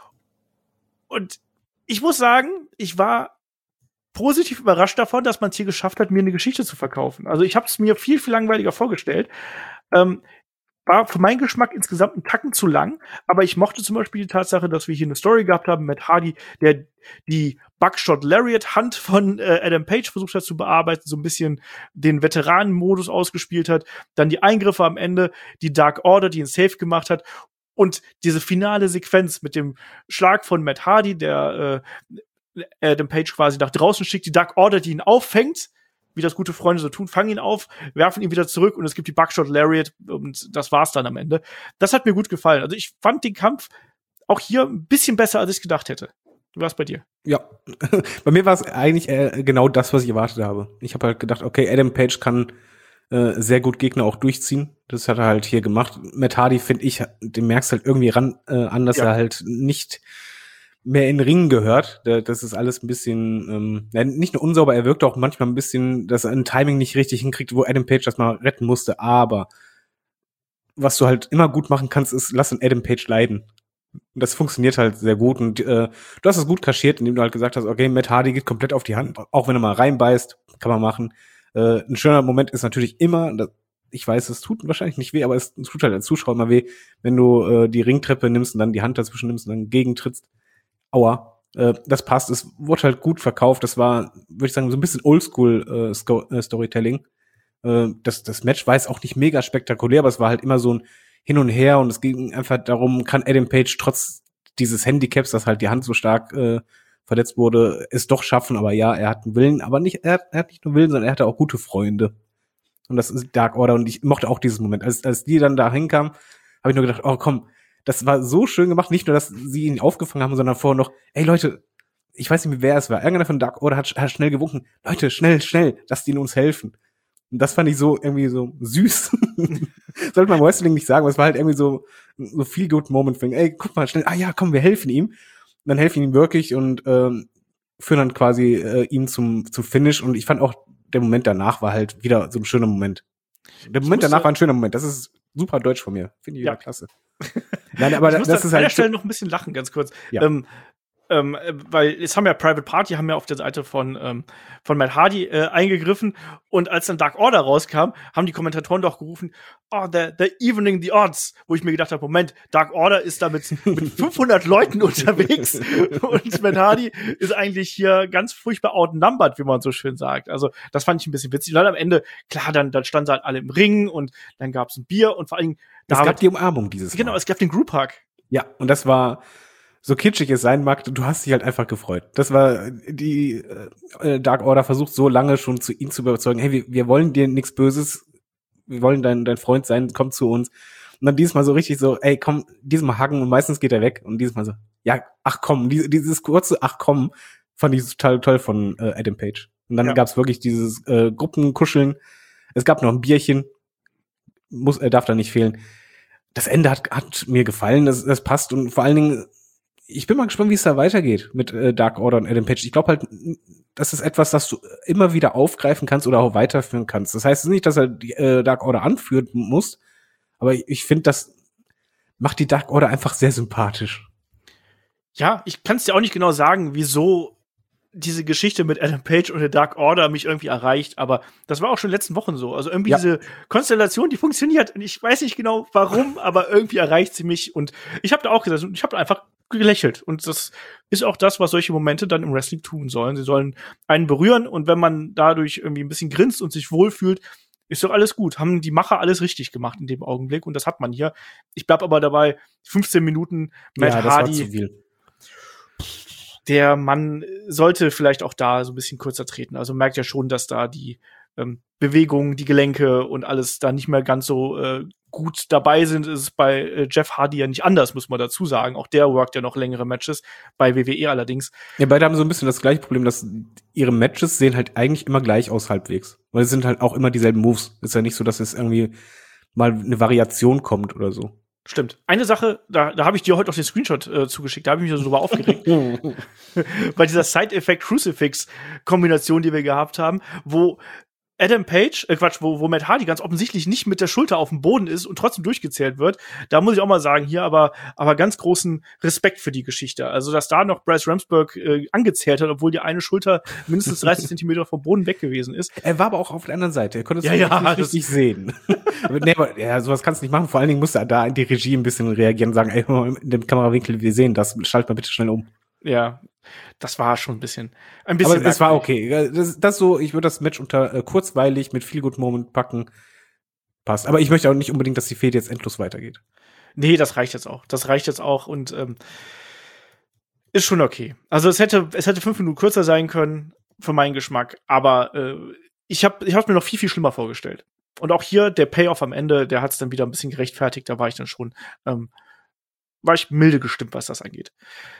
Und ich muss sagen, ich war positiv überrascht davon, dass man es hier geschafft hat, mir eine Geschichte zu verkaufen. Also ich habe es mir viel, viel langweiliger vorgestellt. War für meinen Geschmack insgesamt einen Tacken zu lang, aber ich mochte zum Beispiel die Tatsache, dass wir hier eine Story gehabt haben mit Hardy, der die Buckshot Lariat Hand von Adam Page versucht hat zu bearbeiten, so ein bisschen den Veteranenmodus ausgespielt hat, dann die Eingriffe am Ende, die Dark Order, die ihn safe gemacht hat und diese finale Sequenz mit dem Schlag von Matt Hardy, der Adam Page quasi nach draußen schickt, die Dark Order, die ihn auffängt, wie das gute Freunde so tun, fangen ihn auf, werfen ihn wieder zurück und es gibt die Buckshot Lariat und das war's dann am Ende. Das hat mir gut gefallen. Also ich fand den Kampf auch hier ein bisschen besser, als ich gedacht hätte. Wie war's bei dir? Ja, bei mir war es eigentlich genau das, was ich erwartet habe. Ich habe halt gedacht, okay, Adam Page kann sehr gut Gegner auch durchziehen. Das hat er halt hier gemacht. Matt Hardy, finde ich, den merkst halt irgendwie an, dass er halt nicht mehr in den Ring gehört. Das ist alles ein bisschen, nicht nur unsauber, er wirkt auch manchmal ein bisschen, dass er ein Timing nicht richtig hinkriegt, wo Adam Page das mal retten musste, aber was du halt immer gut machen kannst, ist, lass einen Adam Page leiden. Und das funktioniert halt sehr gut und du hast es gut kaschiert, indem du halt gesagt hast, okay, Matt Hardy geht komplett auf die Hand, auch wenn er mal reinbeißt, kann man machen. Ein schöner Moment ist natürlich immer, ich weiß, es tut wahrscheinlich nicht weh, aber es tut halt als Zuschauer immer weh, wenn du die Ringtreppe nimmst und dann die Hand dazwischen nimmst und dann gegentrittst. Aua, das passt. Es wurde halt gut verkauft. Das war, würde ich sagen, so ein bisschen Oldschool Storytelling. Das Match war jetzt auch nicht mega spektakulär, aber es war halt immer so ein Hin und Her und es ging einfach darum, kann Adam Page trotz dieses Handicaps, dass halt die Hand so stark verletzt wurde, es doch schaffen. Aber ja, er hat einen Willen, aber nicht, er hat nicht nur Willen, sondern er hatte auch gute Freunde. Und das ist Dark Order und ich mochte auch dieses Moment. Als die dann da hinkamen, habe ich nur gedacht, oh komm, das war so schön gemacht, nicht nur, dass sie ihn aufgefangen haben, sondern vorher noch, ey Leute, ich weiß nicht mehr, wer es war. Irgendeiner von Dark Order hat schnell gewunken. Leute, schnell, lasst ihnen uns helfen. Und das fand ich so irgendwie so süß. Sollte man Wrestling nicht sagen, aber es war halt irgendwie so viel good Moment. Ey, guck mal, schnell, ja, komm, wir helfen ihm. Und dann helfen ihm wirklich und führen dann quasi ihm zum Finish. Und ich fand auch, der Moment danach war halt wieder so ein schöner Moment. Der Moment danach war ein schöner Moment. Das ist Super Deutsch von mir. Finde ich Ja. klasse. Nein, aber ich muss das an ist einer halt Stelle noch ein bisschen lachen, ganz kurz. Ja. Weil es haben ja Private Party, haben ja auf der Seite von Matt Hardy eingegriffen, und als dann Dark Order rauskam, haben die Kommentatoren doch gerufen, oh, they're evening the odds, wo ich mir gedacht habe, Moment, Dark Order ist da mit 500 Leuten unterwegs und Matt Hardy ist eigentlich hier ganz furchtbar outnumbered, wie man so schön sagt. Also das fand ich ein bisschen witzig. Und dann am Ende, klar, dann standen sie halt alle im Ring und dann gab's ein Bier und vor allem es gab die Umarmung dieses Mal. Genau, es gab den Group Hug. Ja, und das war, so kitschig es sein mag, du hast dich halt einfach gefreut. Das war die Dark Order versucht so lange schon ihn zu überzeugen, hey, wir wollen dir nichts Böses, wir wollen dein Freund sein, komm zu uns. Und dann diesmal so richtig so, ey, komm, diesmal hacken, und meistens geht er weg, und diesmal so, ja, ach komm, dieses kurze ach komm fand ich total toll von Adam Page. Und dann gab's wirklich dieses Gruppenkuscheln, es gab noch ein Bierchen, darf da nicht fehlen. Das Ende hat mir gefallen, das passt, und vor allen Dingen, ich bin mal gespannt, wie es da weitergeht mit Dark Order und Adam Page. Ich glaube halt, das ist etwas, das du immer wieder aufgreifen kannst oder auch weiterführen kannst. Das heißt nicht, dass er die Dark Order anführen muss, aber ich finde, das macht die Dark Order einfach sehr sympathisch. Ja, ich kann es dir auch nicht genau sagen, wieso diese Geschichte mit Adam Page und der Dark Order mich irgendwie erreicht, aber das war auch schon in den letzten Wochen so. Also irgendwie diese Konstellation, die funktioniert, und ich weiß nicht genau warum, aber irgendwie erreicht sie mich, und ich habe da auch gesagt, ich habe einfach gelächelt, und das ist auch das, was solche Momente dann im Wrestling tun sollen. Sie sollen einen berühren, und wenn man dadurch irgendwie ein bisschen grinst und sich wohlfühlt, ist doch alles gut. Haben die Macher alles richtig gemacht in dem Augenblick, und das hat man hier. Ich bleib aber dabei, 15 Minuten Matt Hardy. War zu viel. Der Mann sollte vielleicht auch da so ein bisschen kürzer treten. Also merkt ja schon, dass da die Bewegungen, die Gelenke und alles da nicht mehr ganz so gut dabei sind. Es ist bei Jeff Hardy ja nicht anders, muss man dazu sagen. Auch der workt ja noch längere Matches, bei WWE allerdings. Ja, beide haben so ein bisschen das gleiche Problem, dass ihre Matches sehen halt eigentlich immer gleich aus halbwegs. Weil es sind halt auch immer dieselben Moves. Ist ja nicht so, dass es irgendwie mal eine Variation kommt oder so. Stimmt. Eine Sache, da habe ich dir heute auch den Screenshot zugeschickt, da habe ich mich so drüber aufgeregt. Bei dieser Side-Effect-Crucifix-Kombination, die wir gehabt haben, wo Adam Page, wo Matt Hardy ganz offensichtlich nicht mit der Schulter auf dem Boden ist und trotzdem durchgezählt wird, da muss ich auch mal sagen, hier aber ganz großen Respekt für die Geschichte. Also, dass da noch Bryce Ramsberg angezählt hat, obwohl die eine Schulter mindestens 30 Zentimeter vom Boden weg gewesen ist. Er war aber auch auf der anderen Seite, er konnte es nicht richtig sehen. aber sowas kannst du nicht machen, vor allen Dingen musste da die Regie ein bisschen reagieren und sagen, ey, in dem Kamerawinkel, wir sehen das, schalt mal bitte schnell um. Ja, das war schon ein bisschen. Aber es war okay. Das so, ich würde das Match unter kurzweilig mit viel Good Moment packen. Passt. Aber ich möchte auch nicht unbedingt, dass die Fehde jetzt endlos weitergeht. Nee, das reicht jetzt auch. Und ist schon okay. Also es hätte 5 Minuten kürzer sein können, für meinen Geschmack. Aber ich hab mir noch viel, viel schlimmer vorgestellt. Und auch hier, der Payoff am Ende, der hat es dann wieder ein bisschen gerechtfertigt. Da war ich dann schon, war ich milde gestimmt, was das angeht.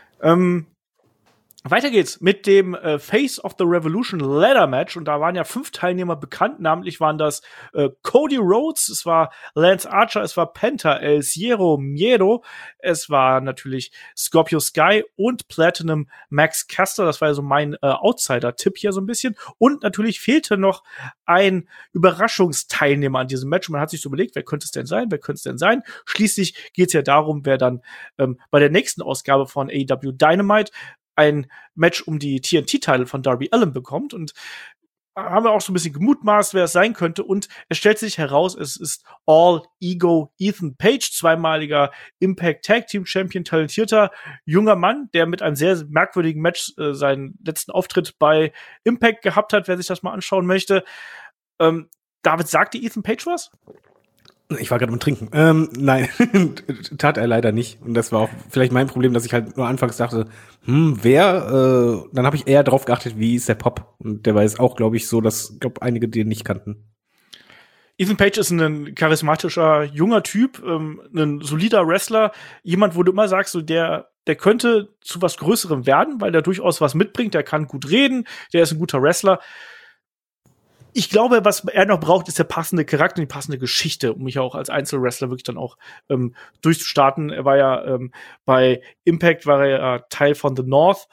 Weiter geht's mit dem Face of the Revolution Ladder Match, und da waren ja 5 Teilnehmer bekannt, namentlich waren das Cody Rhodes, es war Lance Archer, es war Penta, El Zero Miedo, es war natürlich Scorpio Sky und Platinum Max Caster, das war ja so mein Outsider-Tipp hier so ein bisschen, und natürlich fehlte noch ein Überraschungsteilnehmer an diesem Match, und man hat sich so überlegt, wer könnte es denn sein, schließlich geht's ja darum, wer dann bei der nächsten Ausgabe von AEW Dynamite ein Match um die TNT-Title von Darby Allin bekommt, und haben wir auch so ein bisschen gemutmaßt, wer es sein könnte, und es stellt sich heraus, es ist All Ego Ethan Page, zweimaliger Impact Tag Team Champion, talentierter junger Mann, der mit einem sehr merkwürdigen Match seinen letzten Auftritt bei Impact gehabt hat, wer sich das mal anschauen möchte. David, sagt dir Ethan Page was? Ich war gerade beim Trinken. Nein, tat er leider nicht. Und das war auch vielleicht mein Problem, dass ich halt nur anfangs dachte, wer? Dann habe ich eher drauf geachtet, wie ist der Pop. Und der war jetzt auch, glaube ich, so, dass einige den nicht kannten. Ethan Page ist ein charismatischer, junger Typ, ein solider Wrestler. Jemand, wo du immer sagst, so der könnte zu was Größerem werden, weil der durchaus was mitbringt. Der kann gut reden, der ist ein guter Wrestler. Ich glaube, was er noch braucht, ist der passende Charakter, die passende Geschichte, um mich auch als Einzelwrestler wirklich dann auch durchzustarten. Er war ja bei Impact war er ja Teil von The North.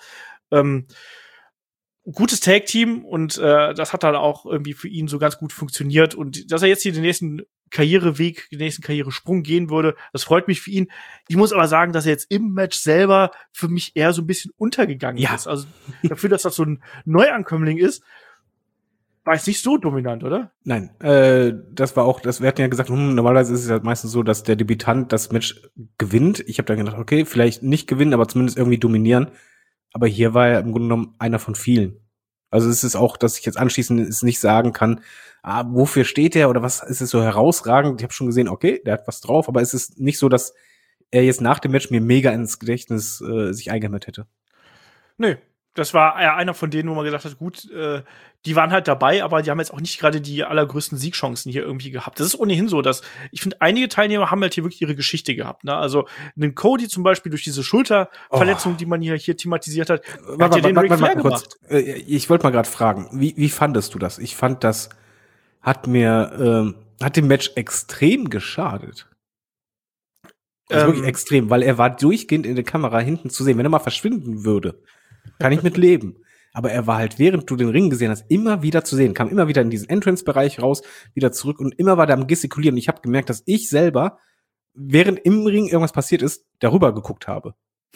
Gutes Tag-Team, und das hat dann auch irgendwie für ihn so ganz gut funktioniert. Und dass er jetzt hier den nächsten Karriereweg, den nächsten Karrieresprung gehen würde. Das freut mich für ihn. Ich muss aber sagen, dass er jetzt im Match selber für mich eher so ein bisschen untergegangen ist. Also dafür, dass das so ein Neuankömmling ist, war es nicht so dominant, oder? Nein, das war auch, wir hatten ja gesagt, normalerweise ist es ja meistens so, dass der Debütant das Match gewinnt. Ich habe dann gedacht, okay, vielleicht nicht gewinnen, aber zumindest irgendwie dominieren. Aber hier war er im Grunde genommen einer von vielen. Also es ist auch, dass ich jetzt anschließend es nicht sagen kann, wofür steht er oder was ist es so herausragend. Ich habe schon gesehen, okay, der hat was drauf, aber es ist nicht so, dass er jetzt nach dem Match mir mega ins Gedächtnis sich eingehämmert hätte. Nö. Das war ja einer von denen, wo man gesagt hat, gut, die waren halt dabei, aber die haben jetzt auch nicht gerade die allergrößten Siegchancen hier irgendwie gehabt. Das ist ohnehin so, dass ich finde, einige Teilnehmer haben halt hier wirklich ihre Geschichte gehabt. Ne? Also einen Cody zum Beispiel durch diese Schulterverletzung, die man hier thematisiert hat, hat ja den Ric Flair gemacht. Ich wollte mal gerade fragen, wie fandest du das? Ich fand, das hat dem Match extrem geschadet. Also wirklich extrem, weil er war durchgehend in der Kamera hinten zu sehen. Wenn er mal verschwinden würde, kann ich mit leben. Aber er war halt, während du den Ring gesehen hast, immer wieder zu sehen. Kam immer wieder in diesen Entrance-Bereich raus, wieder zurück und immer war da am Gestikulieren. Ich habe gemerkt, dass ich selber, während im Ring irgendwas passiert ist, darüber geguckt habe.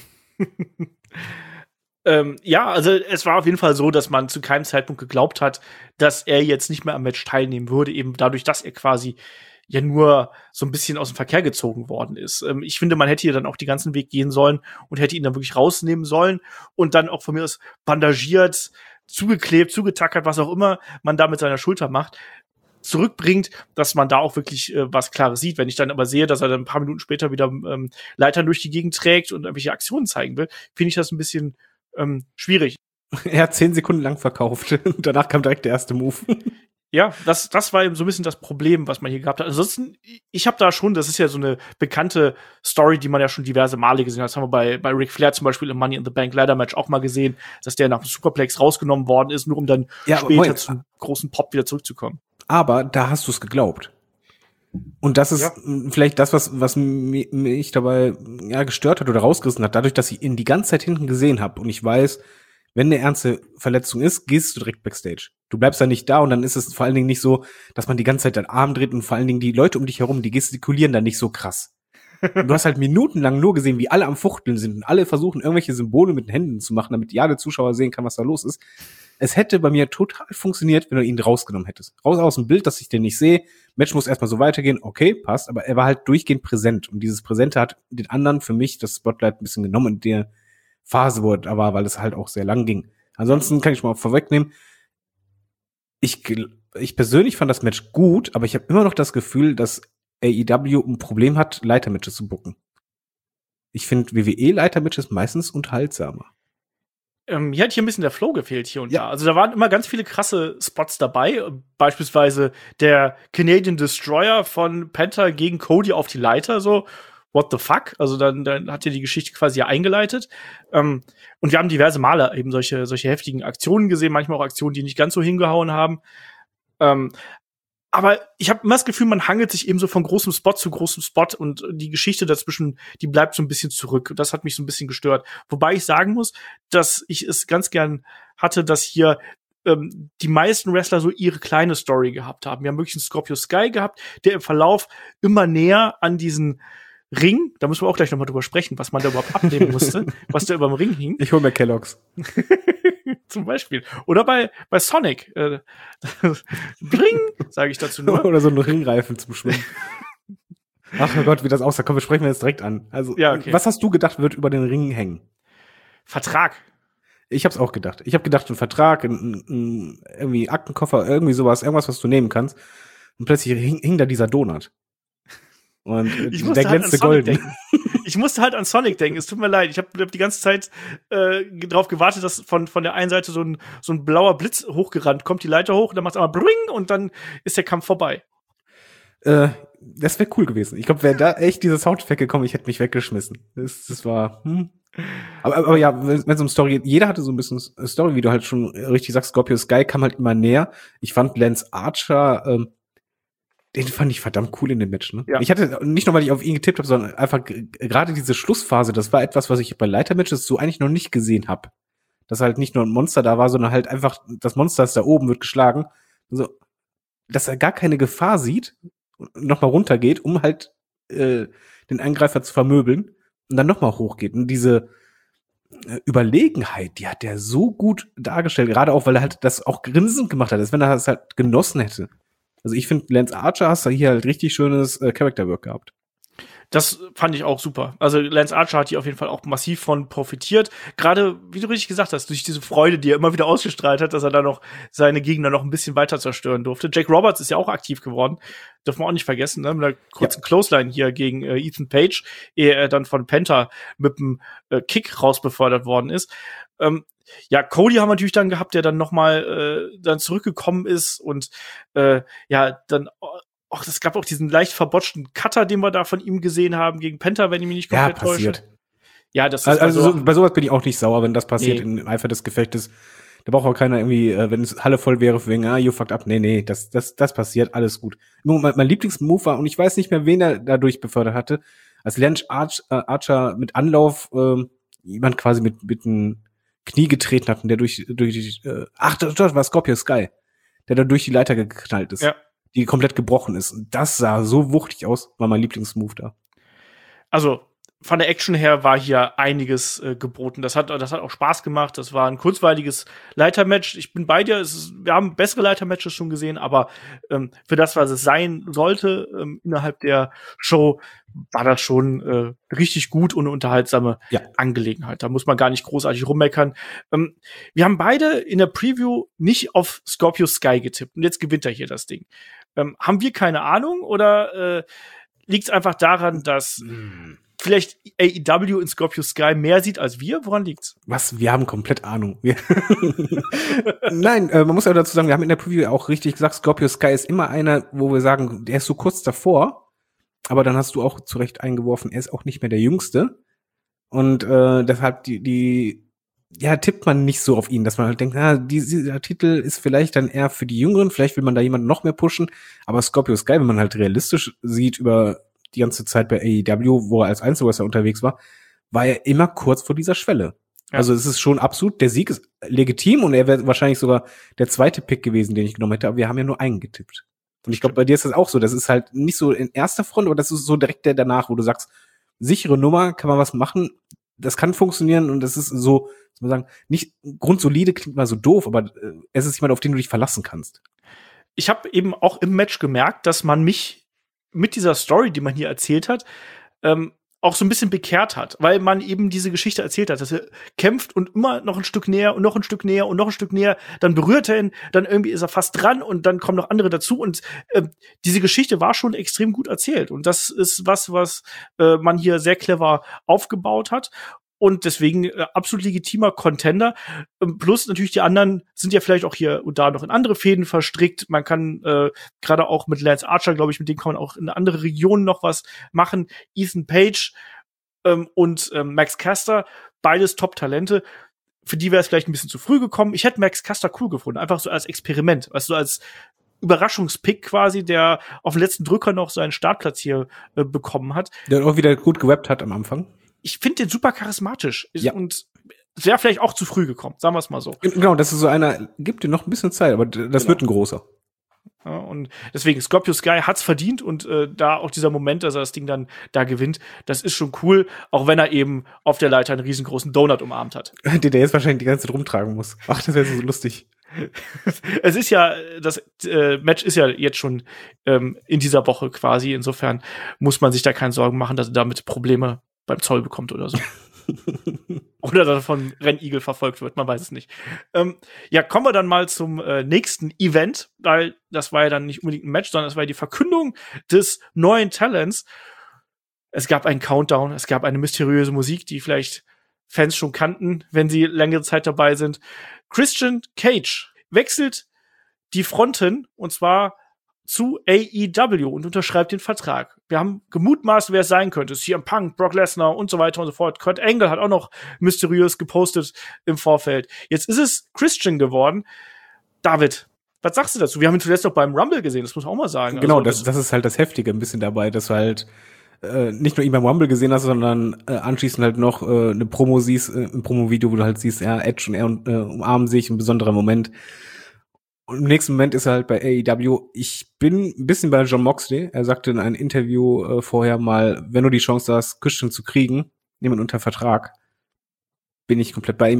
Ja, also es war auf jeden Fall so, dass man zu keinem Zeitpunkt geglaubt hat, dass er jetzt nicht mehr am Match teilnehmen würde, eben dadurch, dass er quasi ja nur so ein bisschen aus dem Verkehr gezogen worden ist. Ich finde, man hätte hier dann auch den ganzen Weg gehen sollen und hätte ihn dann wirklich rausnehmen sollen und dann auch von mir aus bandagiert, zugeklebt, zugetackert, was auch immer man da mit seiner Schulter macht, zurückbringt, dass man da auch wirklich was Klares sieht. Wenn ich dann aber sehe, dass er dann ein paar Minuten später wieder Leitern durch die Gegend trägt und irgendwelche Aktionen zeigen will, finde ich das ein bisschen schwierig. Er hat 10 Sekunden lang verkauft und danach kam direkt der erste Move. Ja, das war eben so ein bisschen das Problem, was man hier gehabt hat. Ansonsten, ich habe da schon, das ist ja so eine bekannte Story, die man ja schon diverse Male gesehen hat. Das haben wir bei Ric Flair zum Beispiel im Money in the Bank Ladder Match auch mal gesehen, dass der nach dem Superplex rausgenommen worden ist, nur um dann später zum großen Pop wieder zurückzukommen. Aber da hast du es geglaubt. Und das ist vielleicht das, was mich dabei gestört hat oder rausgerissen hat, dadurch, dass ich ihn die ganze Zeit hinten gesehen habe und ich weiß, wenn eine ernste Verletzung ist, gehst du direkt Backstage. Du bleibst da nicht da und dann ist es vor allen Dingen nicht so, dass man die ganze Zeit den Arm dreht und vor allen Dingen die Leute um dich herum, die gestikulieren dann nicht so krass. Und du hast halt minutenlang nur gesehen, wie alle am Fuchteln sind und alle versuchen, irgendwelche Symbole mit den Händen zu machen, damit ja der Zuschauer sehen kann, was da los ist. Es hätte bei mir total funktioniert, wenn du ihn rausgenommen hättest. Raus aus dem Bild, dass ich den nicht sehe. Match muss erstmal so weitergehen. Okay, passt. Aber er war halt durchgehend präsent. Und dieses Präsente hat den anderen für mich das Spotlight ein bisschen genommen in der Phase, wo er da war, weil es halt auch sehr lang ging. Ansonsten kann ich mal vorwegnehmen, ich persönlich fand das Match gut, aber ich habe immer noch das Gefühl, dass AEW ein Problem hat, Leitermatches zu booken. Ich finde WWE-Leitermatches meistens unterhaltsamer. Mir hat hier ein bisschen der Flow gefehlt hier und da. Also da waren immer ganz viele krasse Spots dabei. Beispielsweise der Canadian Destroyer von Penta gegen Cody auf die Leiter, so what the fuck? Also dann hat er die Geschichte quasi eingeleitet. Und wir haben diverse Male eben solche heftigen Aktionen gesehen, manchmal auch Aktionen, die nicht ganz so hingehauen haben. Aber ich habe immer das Gefühl, man hangelt sich eben so von großem Spot zu großem Spot und die Geschichte dazwischen, die bleibt so ein bisschen zurück. Das hat mich so ein bisschen gestört. Wobei ich sagen muss, dass ich es ganz gern hatte, dass hier die meisten Wrestler so ihre kleine Story gehabt haben. Wir haben wirklich einen Scorpio Sky gehabt, der im Verlauf immer näher an diesen Ring, da müssen wir auch gleich nochmal drüber sprechen, was man da überhaupt abnehmen musste, was da über dem Ring hing. Ich hol mir Kellogg's. Zum Beispiel. Oder bei Sonic. Bring, sage ich dazu nur. Oder so einen Ringreifen zum Schwimmen. Ach mein Gott, wie das aussah. Komm, wir sprechen jetzt direkt an. Also, ja, okay. Was hast du gedacht, wird über den Ring hängen? Vertrag. Ich hab's auch gedacht. Ich habe gedacht, ein Vertrag, irgendwie Aktenkoffer, irgendwie sowas, irgendwas, was du nehmen kannst. Und plötzlich hing da dieser Donut. Und der glänzte golden. Ich musste halt an Sonic denken. Es tut mir leid. Ich habe die ganze Zeit drauf gewartet, dass von der einen Seite so ein blauer Blitz hochgerannt kommt, die Leiter hoch, und dann macht's einmal bring und dann ist der Kampf vorbei. Das wäre cool gewesen. Ich glaube, wäre da echt dieser Soundeffekt gekommen, ich hätte mich weggeschmissen. Das war. Aber ja, wenn es um Story geht, jeder hatte so ein bisschen Story, wie du halt schon richtig sagst. Scorpio Sky kam halt immer näher. Ich fand Lance Archer den fand ich verdammt cool in dem Match, ne? Ja. Ich hatte, nicht nur, weil ich auf ihn getippt habe, sondern einfach gerade diese Schlussphase, das war etwas, was ich bei Leitermatches so eigentlich noch nicht gesehen habe. Dass halt nicht nur ein Monster da war, sondern halt einfach, das Monster ist da oben, wird geschlagen. Also, dass er gar keine Gefahr sieht nochmal runtergeht, um halt den Angreifer zu vermöbeln und dann nochmal hochgeht. Und diese Überlegenheit, die hat der so gut dargestellt, gerade auch, weil er halt das auch grinsend gemacht hat, als wenn er das halt genossen hätte. Also ich finde, Lance Archer hast du hier halt richtig schönes Character-Work gehabt. Das fand ich auch super. Also Lance Archer hat hier auf jeden Fall auch massiv von profitiert. Gerade, wie du richtig gesagt hast, durch diese Freude, die er immer wieder ausgestrahlt hat, dass er da noch seine Gegner noch ein bisschen weiter zerstören durfte. Jake Roberts ist ja auch aktiv geworden. Dürfen wir auch nicht vergessen, ne? Mit einer kurzen Clothesline hier gegen Ethan Page, ehe er dann von Penta mit einem Kick rausbefördert worden ist. Cody haben wir natürlich dann gehabt, der dann noch mal dann zurückgekommen ist und dann es gab auch diesen leicht verbotschten Cutter, den wir da von ihm gesehen haben gegen Penta, wenn ich mich nicht komplett täusche. Ja, das ist also bei sowas bin ich auch nicht sauer, wenn das passiert im Eifer des Gefechtes. Da braucht auch keiner irgendwie, wenn es Halle voll wäre, wegen, you fucked up. Nee, das passiert, alles gut. Mein Lieblingsmove war, und ich weiß nicht mehr, wen er dadurch befördert hatte, als Lance Archer mit Anlauf jemand quasi mit einem Knie getreten hat und der durch das war Scorpio Sky, der da durch die Leiter geknallt ist. Ja. Die komplett gebrochen ist. Und das sah so wuchtig aus, war mein Lieblingsmove da. Also, von der Action her war hier einiges geboten. Das hat auch Spaß gemacht. Das war ein kurzweiliges Leitermatch. Ich bin bei dir. Wir haben bessere Leitermatches schon gesehen, aber für das, was es sein sollte, innerhalb der Show, war das schon richtig gut und eine unterhaltsame Angelegenheit. Da muss man gar nicht großartig rummeckern. Wir haben beide in der Preview nicht auf Scorpio Sky getippt. Und jetzt gewinnt er hier das Ding. Haben wir keine Ahnung oder liegt es einfach daran, dass vielleicht AEW in Scorpio Sky mehr sieht als wir? Woran liegt's? Was? Wir haben komplett Ahnung. Nein, man muss ja dazu sagen, wir haben in der Preview auch richtig gesagt, Scorpio Sky ist immer einer, wo wir sagen, der ist so kurz davor, aber dann hast du auch zu Recht eingeworfen, er ist auch nicht mehr der Jüngste. Und deshalb tippt man nicht so auf ihn, dass man halt denkt, dieser Titel ist vielleicht dann eher für die Jüngeren, vielleicht will man da jemanden noch mehr pushen, aber Scorpio Sky, wenn man halt realistisch sieht über die ganze Zeit bei AEW, wo er als Einzelwrestler unterwegs war er immer kurz vor dieser Schwelle. Ja. Also es ist schon absolut, der Sieg ist legitim und er wäre wahrscheinlich sogar der zweite Pick gewesen, den ich genommen hätte, aber wir haben ja nur einen getippt. Und ich glaube, bei dir ist das auch so, das ist halt nicht so in erster Front, aber das ist so direkt der danach, wo du sagst, sichere Nummer, kann man was machen, das kann funktionieren und das ist so, muss man sagen, nicht grundsolide, klingt mal so doof, aber es ist jemand, auf den du dich verlassen kannst. Ich habe eben auch im Match gemerkt, dass man mich mit dieser Story, die man hier erzählt hat, auch so ein bisschen bekehrt hat, weil man eben diese Geschichte erzählt hat, dass er kämpft und immer noch ein Stück näher und noch ein Stück näher und noch ein Stück näher, dann berührt er ihn, dann irgendwie ist er fast dran und dann kommen noch andere dazu und diese Geschichte war schon extrem gut erzählt und das ist was man hier sehr clever aufgebaut hat. Und deswegen absolut legitimer Contender. Plus natürlich die anderen sind ja vielleicht auch hier und da noch in andere Fäden verstrickt. Man kann gerade auch mit Lance Archer, glaube ich, mit dem kann man auch in andere Regionen noch was machen. Ethan Page und Max Caster, beides Top-Talente. Für die wäre es vielleicht ein bisschen zu früh gekommen. Ich hätte Max Caster cool gefunden, einfach so als Experiment, weißt du, als Überraschungspick quasi, der auf den letzten Drücker noch seinen Startplatz hier bekommen hat. Der auch wieder gut gewappt hat am Anfang. Ich finde den super charismatisch. Und es wäre vielleicht auch zu früh gekommen, sagen wir es mal so. Genau, das ist so einer, gibt dir noch ein bisschen Zeit, aber das wird ein großer. Ja, und deswegen, Scorpio Sky hat's verdient und da auch dieser Moment, dass er das Ding dann da gewinnt, das ist schon cool, auch wenn er eben auf der Leiter einen riesengroßen Donut umarmt hat. Den der jetzt wahrscheinlich die ganze Zeit rumtragen muss. Ach, das wäre so lustig. Es ist ja, das Match ist ja jetzt schon in dieser Woche quasi, insofern muss man sich da keine Sorgen machen, dass er damit Probleme beim Zoll bekommt oder so. Oder dass er von Rennigel verfolgt wird, man weiß es nicht. Kommen wir dann mal zum nächsten Event, weil das war ja dann nicht unbedingt ein Match, sondern es war ja die Verkündung des neuen Talents. Es gab einen Countdown, es gab eine mysteriöse Musik, die vielleicht Fans schon kannten, wenn sie längere Zeit dabei sind. Christian Cage wechselt die Fronten, und zwar zu AEW und unterschreibt den Vertrag. Wir haben gemutmaßt, wer es sein könnte. CM Punk, Brock Lesnar und so weiter und so fort. Kurt Angle hat auch noch mysteriös gepostet im Vorfeld. Jetzt ist es Christian geworden. David, was sagst du dazu? Wir haben ihn zuletzt noch beim Rumble gesehen, das muss man auch mal sagen. Genau, also, das ist halt das Heftige ein bisschen dabei, dass du halt nicht nur ihn beim Rumble gesehen hast, sondern anschließend halt noch eine Promo siehst, ein Promo-Video, wo du halt siehst, Edge und er umarmen sich, ein besonderer Moment. Und im nächsten Moment ist er halt bei AEW. Ich bin ein bisschen bei John Moxley. Er sagte in einem Interview vorher mal, wenn du die Chance hast, Christian zu kriegen, nimm ihn unter Vertrag. Bin ich komplett bei ihm.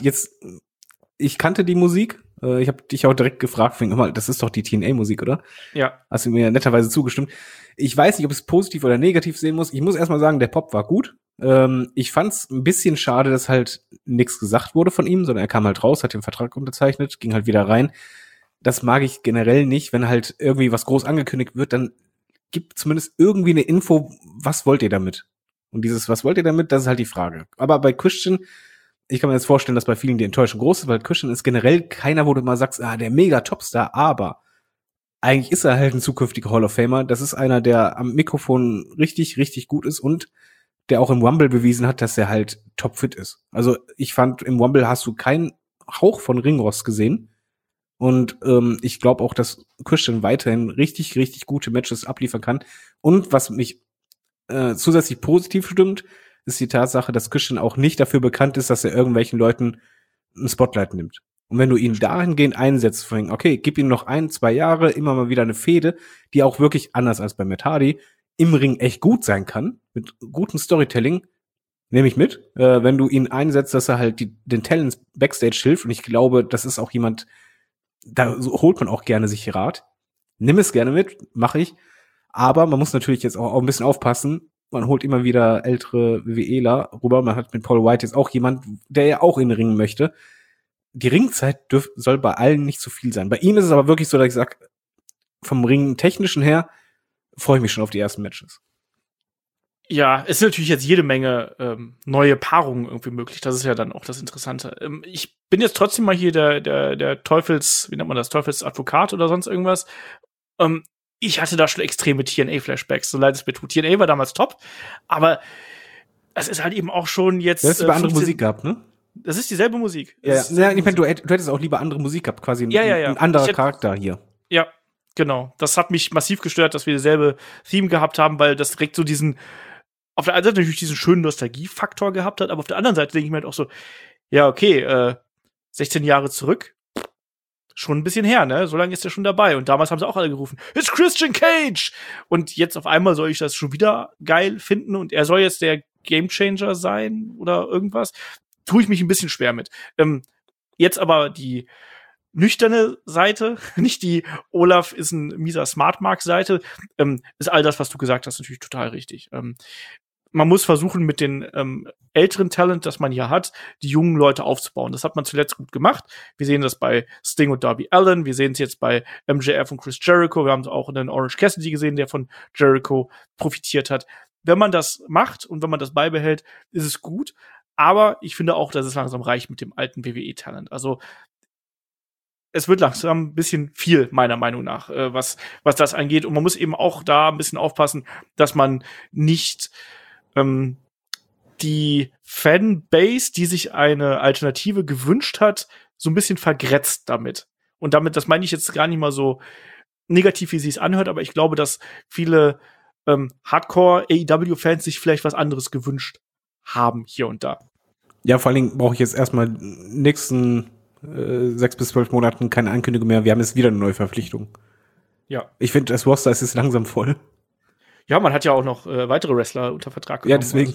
Ich kannte die Musik. Ich habe dich auch direkt gefragt, das ist doch die TNA-Musik, oder? Ja. Hast du mir netterweise zugestimmt. Ich weiß nicht, ob ich es positiv oder negativ sehen muss. Ich muss erstmal sagen, der Pop war gut. Ich fand's ein bisschen schade, dass halt nichts gesagt wurde von ihm, sondern er kam halt raus, hat den Vertrag unterzeichnet, ging halt wieder rein. Das mag ich generell nicht, wenn halt irgendwie was groß angekündigt wird, dann gibt zumindest irgendwie eine Info, was wollt ihr damit? Und dieses, was wollt ihr damit, das ist halt die Frage. Aber bei Christian, ich kann mir jetzt vorstellen, dass bei vielen die Enttäuschung groß ist, weil Christian ist generell keiner, wo du mal sagst, der mega Topstar, aber eigentlich ist er halt ein zukünftiger Hall of Famer. Das ist einer, der am Mikrofon richtig, richtig gut ist und der auch im Rumble bewiesen hat, dass er halt topfit ist. Also ich fand, im Rumble hast du keinen Hauch von Ringrost gesehen. Und ich glaube auch, dass Christian weiterhin richtig, richtig gute Matches abliefern kann. Und was mich zusätzlich positiv stimmt, ist die Tatsache, dass Christian auch nicht dafür bekannt ist, dass er irgendwelchen Leuten ein Spotlight nimmt. Und wenn du ihn dahingehend einsetzt, okay, gib ihm noch 1-2 Jahre, immer mal wieder eine Fehde, die auch wirklich anders als bei Matt Hardy im Ring echt gut sein kann, mit gutem Storytelling, nehme ich mit. Wenn du ihn einsetzt, dass er halt den Talents Backstage hilft, und ich glaube, das ist auch jemand, da holt man auch gerne sich Rat. Nimm es gerne mit, mache ich. Aber man muss natürlich jetzt auch ein bisschen aufpassen. Man holt immer wieder ältere WWEler rüber. Man hat mit Paul White jetzt auch jemand, der ja auch in den Ring möchte. Die Ringzeit soll bei allen nicht zu viel sein. Bei ihm ist es aber wirklich so, dass ich sage, vom Ring-technischen her freue ich mich schon auf die ersten Matches. Ja, es ist natürlich jetzt jede Menge neue Paarungen irgendwie möglich. Das ist ja dann auch das Interessante. Ich bin jetzt trotzdem mal hier der Teufels, wie nennt man das, Teufelsadvokat oder sonst irgendwas. Ich hatte da schon extreme TNA-Flashbacks, so leid es mir tut. TNA war damals top, aber es ist halt eben auch schon jetzt. Du hast lieber andere Musik gehabt, ne? Das ist dieselbe Musik. Ja, ich meine, du hättest auch lieber andere Musik gehabt, quasi ein anderer Charakter hier. Ja, genau. Das hat mich massiv gestört, dass wir dasselbe Theme gehabt haben, weil das direkt so diesen auf der einen Seite natürlich diesen schönen Nostalgie-Faktor gehabt hat, aber auf der anderen Seite denke ich mir halt auch so, ja, okay, 16 Jahre zurück, schon ein bisschen her, ne? So lange ist er schon dabei. Und damals haben sie auch alle gerufen, it's Christian Cage! Und jetzt auf einmal soll ich das schon wieder geil finden und er soll jetzt der Gamechanger sein oder irgendwas. Tue ich mich ein bisschen schwer mit. Jetzt aber die nüchterne Seite, nicht die Olaf ist ein mieser Smartmark-Seite, ist all das, was du gesagt hast, natürlich total richtig. Man muss versuchen, mit den älteren Talent, das man hier hat, die jungen Leute aufzubauen. Das hat man zuletzt gut gemacht. Wir sehen das bei Sting und Darby Allin. Wir sehen es jetzt bei MJF und Chris Jericho. Wir haben es auch in den Orange Cassidy gesehen, der von Jericho profitiert hat. Wenn man das macht und wenn man das beibehält, ist es gut. Aber ich finde auch, dass es langsam reicht mit dem alten WWE-Talent. Also es wird langsam ein bisschen viel, meiner Meinung nach, was das angeht. Und man muss eben auch da ein bisschen aufpassen, dass man nicht die Fanbase, die sich eine Alternative gewünscht hat, so ein bisschen vergrätzt damit. Und damit, das meine ich jetzt gar nicht mal so negativ, wie sie es anhört, aber ich glaube, dass viele Hardcore-AEW-Fans sich vielleicht was anderes gewünscht haben, hier und da. Ja, vor allen Dingen brauche ich jetzt erstmal nächsten 6 bis 12 Monaten keine Ankündigung mehr. Wir haben jetzt wieder eine neue Verpflichtung. Ja. Ich finde, das Roster ist jetzt langsam voll. Ja, man hat ja auch noch weitere Wrestler unter Vertrag genommen. Ja, deswegen.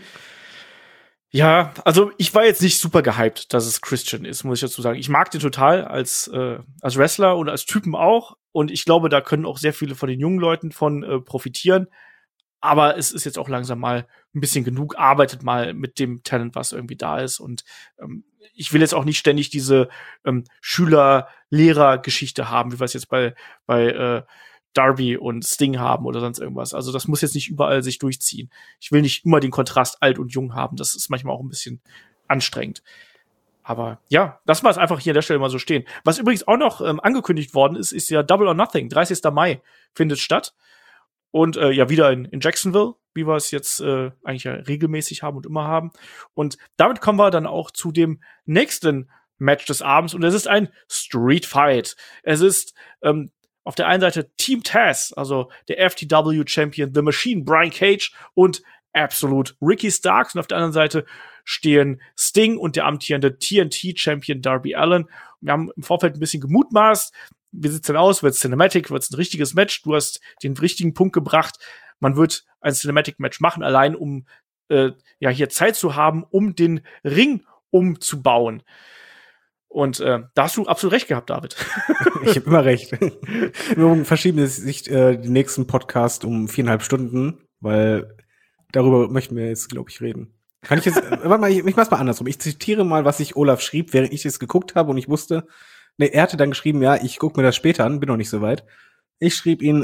Ja, also ich war jetzt nicht super gehypt, dass es Christian ist, muss ich dazu sagen. Ich mag den total als Wrestler und als Typen auch. Und ich glaube, da können auch sehr viele von den jungen Leuten von profitieren. Aber es ist jetzt auch langsam mal ein bisschen genug. Arbeitet mal mit dem Talent, was irgendwie da ist. Und ich will jetzt auch nicht ständig diese Schüler-Lehrer-Geschichte haben, wie wir es jetzt bei Darby und Sting haben oder sonst irgendwas. Also das muss jetzt nicht überall sich durchziehen. Ich will nicht immer den Kontrast alt und jung haben. Das ist manchmal auch ein bisschen anstrengend. Aber ja, lassen wir es einfach hier an der Stelle mal so stehen. Was übrigens auch noch angekündigt worden ist, ist ja Double or Nothing. 30. Mai findet statt. Und ja, wieder in Jacksonville, wie wir es jetzt eigentlich ja regelmäßig haben und immer haben. Und damit kommen wir dann auch zu dem nächsten Match des Abends. Und es ist ein Street Fight. Es ist auf der einen Seite Team Taz, also der FTW-Champion The Machine Brian Cage und Absolute Ricky Starks. Und auf der anderen Seite stehen Sting und der amtierende TNT-Champion Darby Allin. Wir haben im Vorfeld ein bisschen gemutmaßt, wie sieht's denn aus, wird's Cinematic, wird's ein richtiges Match, du hast den richtigen Punkt gebracht, man wird ein Cinematic-Match machen, allein um hier Zeit zu haben, um den Ring umzubauen. Und da hast du absolut recht gehabt, David. Ich habe immer recht. Wir verschieben sich den nächsten Podcast um 4,5 Stunden, weil darüber möchten wir jetzt, glaube ich, reden. Kann ich jetzt, warte mal, ich mach's mal andersrum. Ich zitiere mal, was ich Olaf schrieb, während ich es geguckt habe und ich wusste, er hatte dann geschrieben, ja, ich gucke mir das später an, bin noch nicht so weit. Ich schrieb ihn,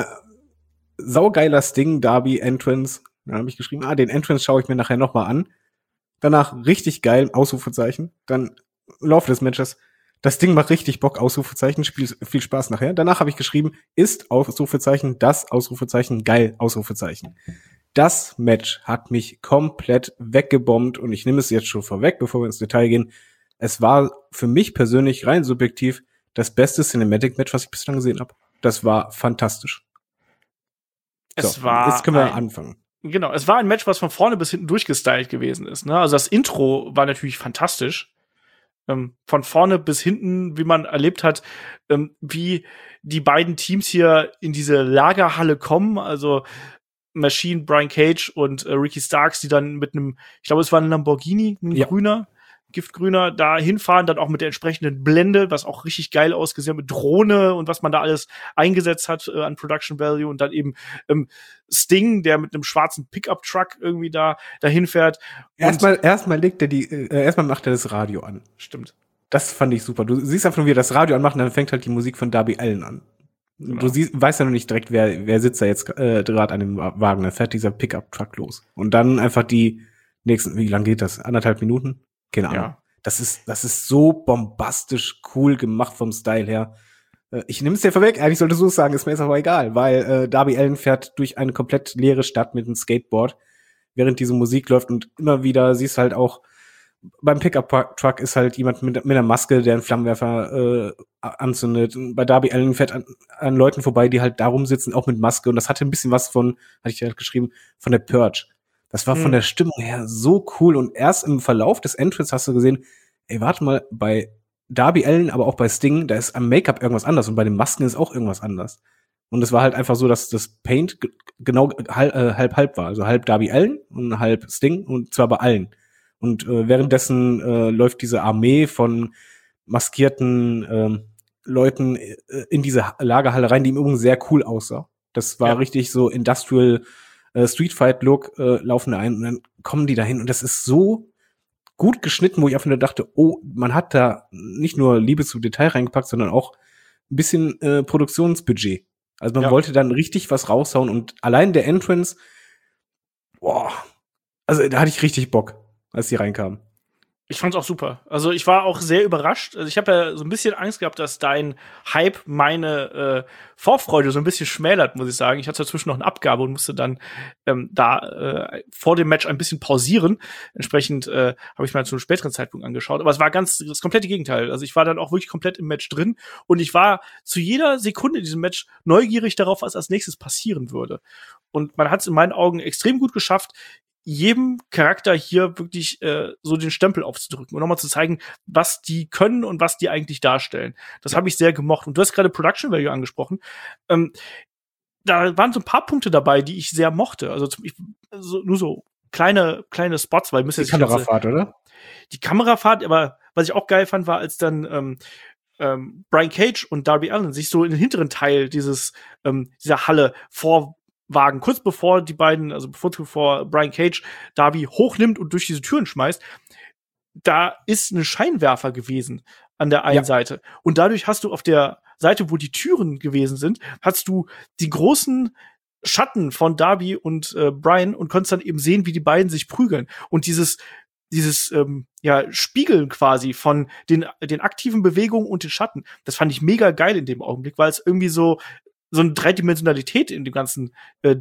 saugeiler Sting, Darby, Entrance. Dann habe ich geschrieben, den Entrance schaue ich mir nachher nochmal an. Danach richtig geil, Ausrufezeichen. Dann im Laufe des Matches, das Ding macht richtig Bock, Ausrufezeichen, viel Spaß nachher. Danach habe ich geschrieben, ist Ausrufezeichen, das Ausrufezeichen, geil, Ausrufezeichen. Das Match hat mich komplett weggebombt und ich nehme es jetzt schon vorweg, bevor wir ins Detail gehen. Es war für mich persönlich rein subjektiv das beste Cinematic-Match, was ich bislang gesehen habe. Das war fantastisch. Jetzt können wir anfangen. Genau, es war ein Match, was von vorne bis hinten durchgestylt gewesen ist. Ne? Also das Intro war natürlich fantastisch. Von vorne bis hinten, wie man erlebt hat, wie die beiden Teams hier in diese Lagerhalle kommen. Also Machine, Brian Cage und Ricky Starks, die dann mit einem, ich glaube, es war ein Lamborghini, ein grüner, Giftgrüner, da hinfahren, dann auch mit der entsprechenden Blende, was auch richtig geil ausgesehen hat, mit Drohne und was man da alles eingesetzt hat an Production Value und dann eben Sting, der mit einem schwarzen Pickup-Truck irgendwie dahin fährt. Erstmal macht er das Radio an. Stimmt. Das fand ich super. Du siehst einfach nur, wie er das Radio anmacht und dann fängt halt die Musik von Darby Allin an. Genau. Du weißt ja noch nicht direkt, wer sitzt da jetzt gerade an dem Wagen. Da fährt dieser Pickup-Truck los. Und dann einfach die nächsten, wie lang geht das? 1,5 Minuten? Keine Ahnung. Ja. Das ist so bombastisch cool gemacht vom Style her. Ich nehme es dir vorweg, eigentlich solltest du es sagen, ist mir jetzt aber egal, weil Darby Allin fährt durch eine komplett leere Stadt mit einem Skateboard, während diese Musik läuft und immer wieder siehst du halt auch, beim Pickup-Truck ist halt jemand mit einer Maske, der einen Flammenwerfer anzündet. Bei Darby Allin fährt an Leuten vorbei, die halt da rumsitzen, auch mit Maske. Und das hatte ein bisschen was von, hatte ich ja geschrieben, von der Purge. Das war von der Stimmung her so cool. Und erst im Verlauf des Entrance hast du gesehen, ey, warte mal, bei Darby Allin, aber auch bei Sting, da ist am Make-up irgendwas anders. Und bei den Masken ist auch irgendwas anders. Und es war halt einfach so, dass das Paint genau halb war. Also halb Darby Allin und halb Sting und zwar bei allen. Und währenddessen läuft diese Armee von maskierten Leuten in diese Lagerhalle rein, die im Übrigen sehr cool aussah. Das war richtig so Industrial Street Fight Look, laufen da ein und dann kommen die dahin und das ist so gut geschnitten, wo ich einfach nur dachte, oh, man hat da nicht nur Liebe zu Detail reingepackt, sondern auch ein bisschen Produktionsbudget. Also man wollte dann richtig was raushauen und allein der Entrance, boah, also da hatte ich richtig Bock, als die reinkamen. Ich fand's auch super. Also ich war auch sehr überrascht. Also ich habe ja so ein bisschen Angst gehabt, dass dein Hype meine Vorfreude so ein bisschen schmälert, muss ich sagen. Ich hatte dazwischen noch eine Abgabe und musste dann vor dem Match ein bisschen pausieren. Entsprechend habe ich mir zu einem späteren Zeitpunkt angeschaut. Aber es war das komplette Gegenteil. Also ich war dann auch wirklich komplett im Match drin und ich war zu jeder Sekunde in diesem Match neugierig darauf, was als nächstes passieren würde. Und man hat es in meinen Augen extrem gut geschafft, jedem Charakter hier wirklich so den Stempel aufzudrücken und nochmal zu zeigen, was die können und was die eigentlich darstellen. Das habe ich sehr gemocht. Und du hast gerade Production Value angesprochen. Da waren so ein paar Punkte dabei, die ich sehr mochte. Also nur so kleine Spots, weil die Kamerafahrt, oder? Die Kamerafahrt, aber was ich auch geil fand, war, als dann Brian Cage und Darby Allin sich so in den hinteren Teil dieser Halle vorwagen, kurz bevor die beiden, also bevor Brian Cage Darby hochnimmt und durch diese Türen schmeißt, da ist ein Scheinwerfer gewesen an der einen Seite. Und dadurch hast du auf der Seite, wo die Türen gewesen sind, hast du die großen Schatten von Darby und Brian und konntest dann eben sehen, wie die beiden sich prügeln. Und dieses Spiegeln quasi von den aktiven Bewegungen und den Schatten, das fand ich mega geil in dem Augenblick, weil es irgendwie so eine Dreidimensionalität in dem ganzen Ding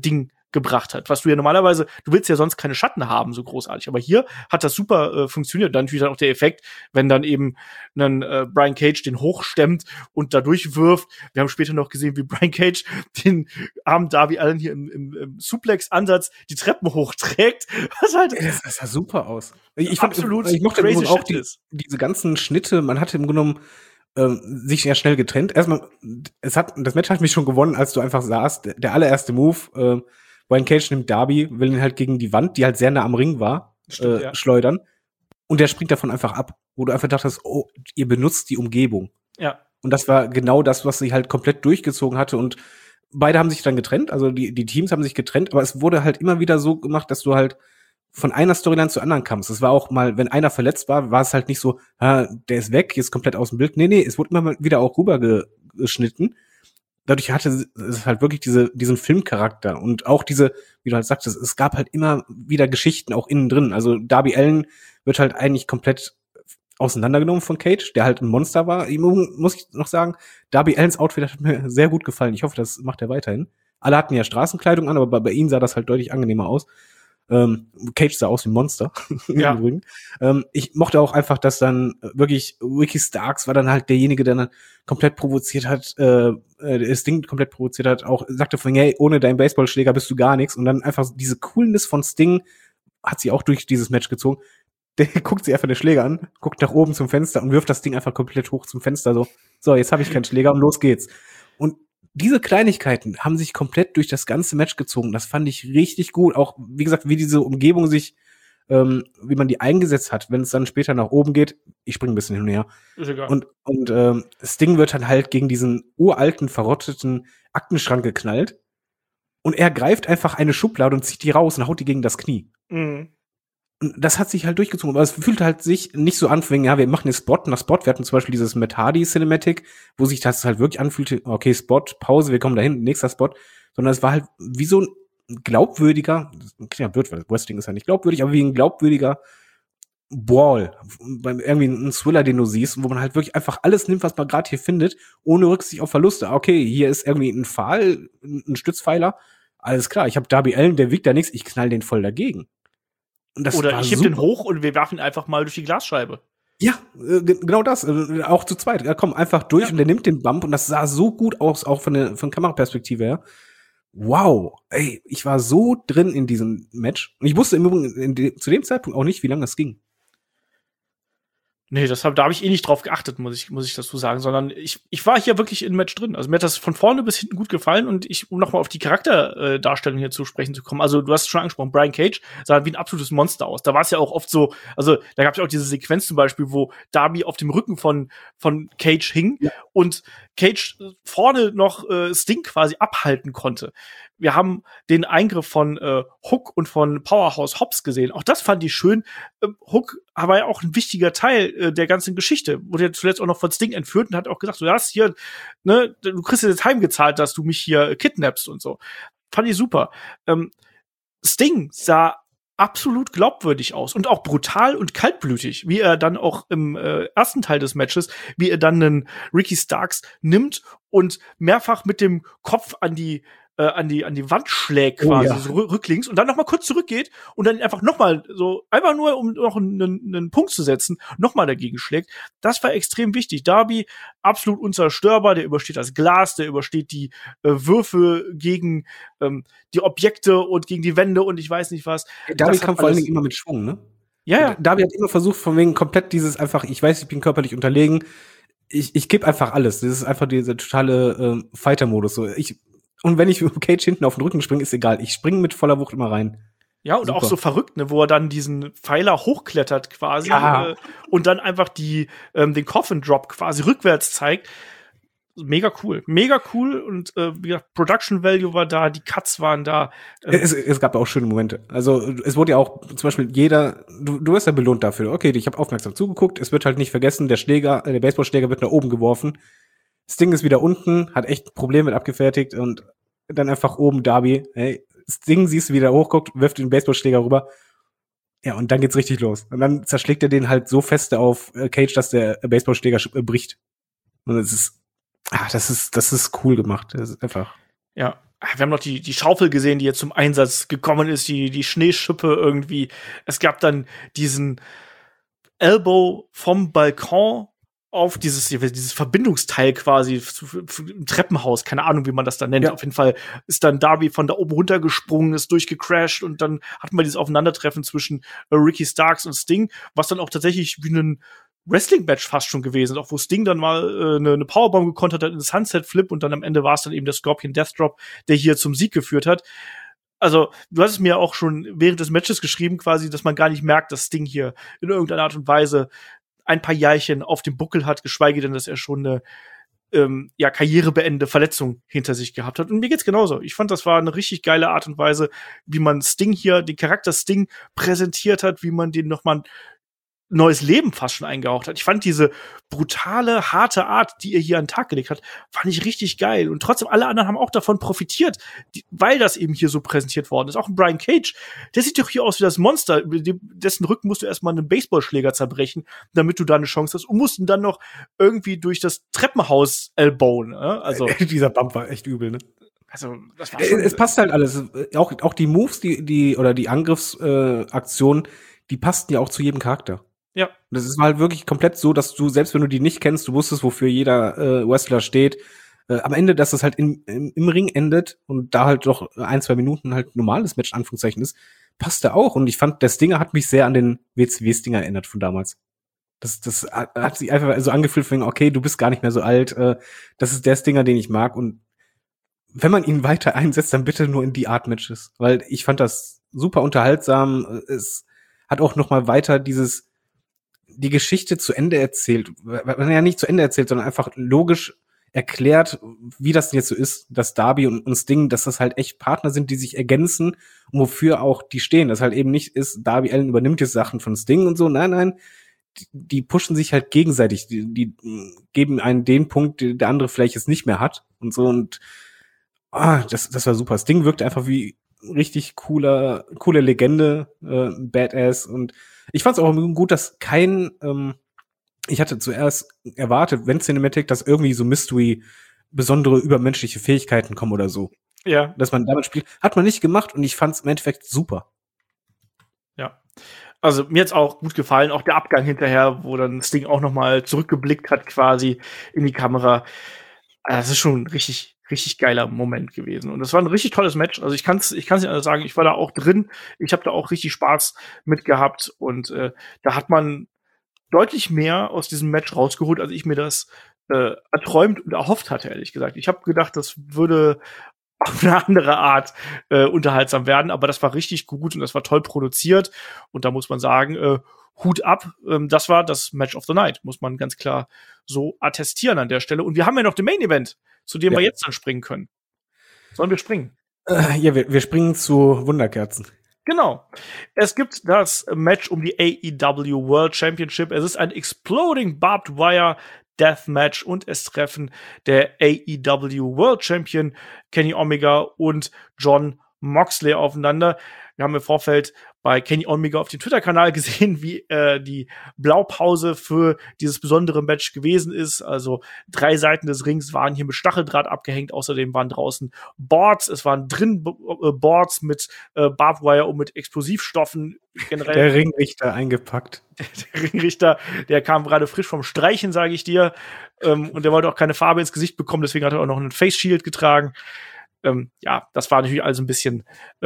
gebracht hat. Was du ja normalerweise, du willst ja sonst keine Schatten haben, so großartig. Aber hier hat das super funktioniert. Dann natürlich auch der Effekt, wenn dann eben ein Brian Cage den hochstemmt und da durchwirft. Wir haben später noch gesehen, wie Brian Cage den armen Darby Allin hier im Suplex-Ansatz die Treppen hochträgt. Was halt Das sah super aus. Ich crazy mochte übrigens auch ist. diese ganzen Schnitte. Man hatte im Grunde genommen sich sehr schnell getrennt. Erstmal, das Match hat mich schon gewonnen, als du einfach sahst, der allererste Move, Brian Cage nimmt Darby, will ihn halt gegen die Wand, die halt sehr nah am Ring war, Stimmt, ja. schleudern. Und der springt davon einfach ab, wo du einfach dachtest, oh, ihr benutzt die Umgebung. Ja. Und das war genau das, was sie halt komplett durchgezogen hatte. Und beide haben sich dann getrennt, also die Teams haben sich getrennt, aber es wurde halt immer wieder so gemacht, dass du halt von einer Storyline zur anderen kamst. Es war auch mal, wenn einer verletzt war, war es halt nicht so, der ist weg, ist komplett aus dem Bild. Nee, es wurde immer mal wieder auch rübergeschnitten. Dadurch hatte es halt wirklich diesen Filmcharakter und auch diese, wie du halt sagtest, es gab halt immer wieder Geschichten auch innen drin. Also Darby Allin wird halt eigentlich komplett auseinandergenommen von Cage, der halt ein Monster war. Muss ich noch sagen, Darby Allins Outfit hat mir sehr gut gefallen. Ich hoffe, das macht er weiterhin. Alle hatten ja Straßenkleidung an, aber bei ihm sah das halt deutlich angenehmer aus. Cage sah aus wie ein Monster. Ja. Im Übrigen. Ich mochte auch einfach, dass dann wirklich Ricky Starks war dann halt derjenige, der dann komplett provoziert hat, das Ding komplett provoziert hat, auch sagte von, hey, ohne deinen Baseballschläger bist du gar nichts. Und dann einfach diese Coolness von Sting hat sie auch durch dieses Match gezogen. Der guckt sich einfach den Schläger an, guckt nach oben zum Fenster und wirft das Ding einfach komplett hoch zum Fenster. So, jetzt habe ich keinen Schläger und los geht's. Und diese Kleinigkeiten haben sich komplett durch das ganze Match gezogen. Das fand ich richtig gut. Auch, wie gesagt, wie diese Umgebung sich, wie man die eingesetzt hat, wenn es dann später nach oben geht. Ich springe ein bisschen hin und her. Ist egal. Und Sting wird dann halt gegen diesen uralten, verrotteten Aktenschrank geknallt. Und er greift einfach eine Schublade und zieht die raus und haut die gegen das Knie. Mhm. Und das hat sich halt durchgezogen, aber es fühlt halt sich nicht so an, wegen, ja, wir machen jetzt Spot nach Spot. Wir hatten zum Beispiel dieses Matt Hardy Cinematic, wo sich das halt wirklich anfühlte, okay, Spot, Pause, wir kommen dahin, nächster Spot. Sondern es war halt wie so ein glaubwürdiger, ja, blöd, weil Wrestling ist ja nicht glaubwürdig, aber wie ein glaubwürdiger Brawl, irgendwie ein Thriller, den du siehst, wo man halt wirklich einfach alles nimmt, was man gerade hier findet, ohne Rücksicht auf Verluste. Okay, hier ist irgendwie ein Pfahl, ein Stützpfeiler, alles klar, ich habe Darby Allin, der wiegt da nichts, ich knall den voll dagegen. Oder ich heb den hoch und wir werfen ihn einfach mal durch die Glasscheibe. Ja, genau das. Auch zu zweit. Ja, komm, einfach durch und der nimmt den Bump und das sah so gut aus, auch von Kameraperspektive her. Wow, ey, ich war so drin in diesem Match. Und ich wusste im Übrigen zu dem Zeitpunkt auch nicht, wie lange das ging. Nee, da habe ich eh nicht drauf geachtet, muss ich dazu sagen, sondern ich war hier wirklich im Match drin. Also mir hat das von vorne bis hinten gut gefallen und um nochmal auf die Charakterdarstellung hier zu sprechen zu kommen. Also du hast es schon angesprochen, Brian Cage sah wie ein absolutes Monster aus. Da war es ja auch oft so, also da gab es ja auch diese Sequenz zum Beispiel, wo Darby auf dem Rücken von Cage hing und Cage vorne noch Sting quasi abhalten konnte. Wir haben den Eingriff von Hook und von Powerhouse Hobbs gesehen. Auch das fand ich schön. Hook war ja auch ein wichtiger Teil der ganzen Geschichte. Wurde ja zuletzt auch noch von Sting entführt und hat auch gesagt, du hast hier, ne, du kriegst jetzt heimgezahlt, dass du mich hier kidnappst und so. Fand ich super. Sting sah absolut glaubwürdig aus und auch brutal und kaltblütig, wie er dann auch im ersten Teil des Matches, wie er dann einen Ricky Starks nimmt und mehrfach mit dem Kopf an die Wand schlägt quasi, so rücklings und dann noch mal kurz zurückgeht und dann einfach noch mal so, einfach nur, um noch einen Punkt zu setzen, noch mal dagegen schlägt. Das war extrem wichtig. Darby, absolut unzerstörbar, der übersteht das Glas, der übersteht die Würfe gegen die Objekte und gegen die Wände und ich weiß nicht was. Darby kam vor allen Dingen immer mit Schwung, ne? Ja. Darby hat immer versucht, von wegen komplett dieses einfach, ich weiß, ich bin körperlich unterlegen, ich kipp einfach alles. Das ist einfach dieser totale Fighter-Modus. So, und wenn ich mit Cage hinten auf den Rücken springe, ist egal. Ich springe mit voller Wucht immer rein. Ja, und super. Auch so verrückt, ne, wo er dann diesen Pfeiler hochklettert quasi und dann einfach den Coffin Drop quasi rückwärts zeigt. Mega cool. Und wie gesagt, Production Value war da, die Cuts waren da. Es gab auch schöne Momente. Also es wurde ja auch zum Beispiel du wirst ja belohnt dafür. Okay, ich habe aufmerksam zugeguckt. Es wird halt nicht vergessen, der Baseballschläger wird nach oben geworfen. Sting ist wieder unten, hat echt Probleme mit abgefertigt und dann einfach oben Darby. Hey, Sting siehst du, wie der hochguckt, wirft den Baseballschläger rüber. Ja, und dann geht's richtig los. Und dann zerschlägt er den halt so feste auf Cage, dass der Baseballschläger bricht. Und das ist cool gemacht. Das ist einfach. Ja. wir haben noch die Schaufel gesehen, die jetzt zum Einsatz gekommen ist, die Schneeschippe irgendwie. Es gab dann diesen Elbow vom Balkon auf dieses Verbindungsteil quasi im Treppenhaus, keine Ahnung, wie man das dann nennt. Ja. Auf jeden Fall ist dann Darby von da oben runtergesprungen, ist durchgecrashed und dann hatten wir dieses Aufeinandertreffen zwischen Ricky Starks und Sting, was dann auch tatsächlich wie ein Wrestling-Match fast schon gewesen ist, auch wo Sting dann mal eine Powerbomb gekontert hat in Sunset-Flip und dann am Ende war es dann eben der Scorpion Death Drop, der hier zum Sieg geführt hat. Also, du hast es mir auch schon während des Matches geschrieben, quasi, dass man gar nicht merkt, dass Sting hier in irgendeiner Art und Weise ein paar Jahrchen auf dem Buckel hat, geschweige denn, dass er schon eine karrierebeendende Verletzung hinter sich gehabt hat. Und mir geht's genauso. Ich fand, das war eine richtig geile Art und Weise, wie man Sting hier, den Charakter Sting präsentiert hat, wie man den nochmal neues Leben fast schon eingehaucht hat. Ich fand diese brutale, harte Art, die er hier an den Tag gelegt hat, fand ich richtig geil. Und trotzdem, alle anderen haben auch davon profitiert, weil das eben hier so präsentiert worden ist. Auch ein Brian Cage, der sieht doch hier aus wie das Monster. Dessen Rücken musst du erstmal einen Baseballschläger zerbrechen, damit du da eine Chance hast. Und mussten dann noch irgendwie durch das Treppenhaus elbowen. Also dieser Bump war echt übel, ne? Also, das war schon es passt halt alles. Auch die Moves, die Angriffsaktionen, die passten ja auch zu jedem Charakter. Ja. Das ist halt wirklich komplett so, dass du, selbst wenn du die nicht kennst, du wusstest, wofür jeder Wrestler steht. Am Ende, dass das halt im Ring endet und da halt doch 1-2 Minuten halt normales Match, Anführungszeichen ist, passte auch. Und ich fand, der Stinger hat mich sehr an den WCW-Stinger erinnert von damals. Das hat sich einfach so angefühlt, von, okay, du bist gar nicht mehr so alt. Das ist der Stinger, den ich mag. Und wenn man ihn weiter einsetzt, dann bitte nur in die Art Matches. Weil ich fand das super unterhaltsam. Es hat auch noch mal weiter die Geschichte zu Ende erzählt. Ja, nicht zu Ende erzählt, sondern einfach logisch erklärt, wie das jetzt so ist, dass Darby und Sting, dass das halt echt Partner sind, die sich ergänzen und wofür auch die stehen. Das halt eben nicht ist, Darby Allin übernimmt jetzt Sachen von Sting und so. Nein. Die pushen sich halt gegenseitig. Die geben einen den Punkt, den der andere vielleicht jetzt nicht mehr hat und so. Und das war super. Sting wirkt einfach wie richtig coole Legende, Badass. Und ich fand's auch gut, dass ich hatte zuerst erwartet, wenn Cinematic, dass irgendwie so Mystery besondere übermenschliche Fähigkeiten kommen oder so. Ja. Dass man damit spielt. Hat man nicht gemacht und ich fand's im Endeffekt super. Ja. Also mir hat's auch gut gefallen, auch der Abgang hinterher, wo dann Sting auch noch mal zurückgeblickt hat quasi in die Kamera. Das ist schon ein richtig geiler Moment gewesen. Und das war ein richtig tolles Match. Also ich kann's nicht anders sagen, ich war da auch drin. Ich habe da auch richtig Spaß mit gehabt. Und da hat man deutlich mehr aus diesem Match rausgeholt, als ich mir das erträumt und erhofft hatte, ehrlich gesagt. Ich habe gedacht, das würde auf eine andere Art unterhaltsam werden. Aber das war richtig gut und das war toll produziert. Und da muss man sagen, Hut ab, das war das Match of the Night, muss man ganz klar so attestieren an der Stelle. Und wir haben ja noch den Main Event, zu dem wir jetzt dann springen können. Sollen wir springen? Ja, wir springen zu Wunderkerzen. Genau. Es gibt das Match um die AEW World Championship. Es ist ein Exploding Barbed Wire Deathmatch und es treffen der AEW World Champion Kenny Omega und Jon Moxley aufeinander. Wir haben im Vorfeld bei Kenny Omega auf dem Twitter-Kanal gesehen, wie die Blaupause für dieses besondere Match gewesen ist. Also 3 Seiten des Rings waren hier mit Stacheldraht abgehängt. Außerdem waren draußen Boards. Es waren drin Boards mit Barbed Wire und mit Explosivstoffen. Generell. Der Ringrichter eingepackt. Der Ringrichter, der kam gerade frisch vom Streichen, sage ich dir. Und der wollte auch keine Farbe ins Gesicht bekommen. Deswegen hat er auch noch einen Face Shield getragen. Das war natürlich also ein bisschen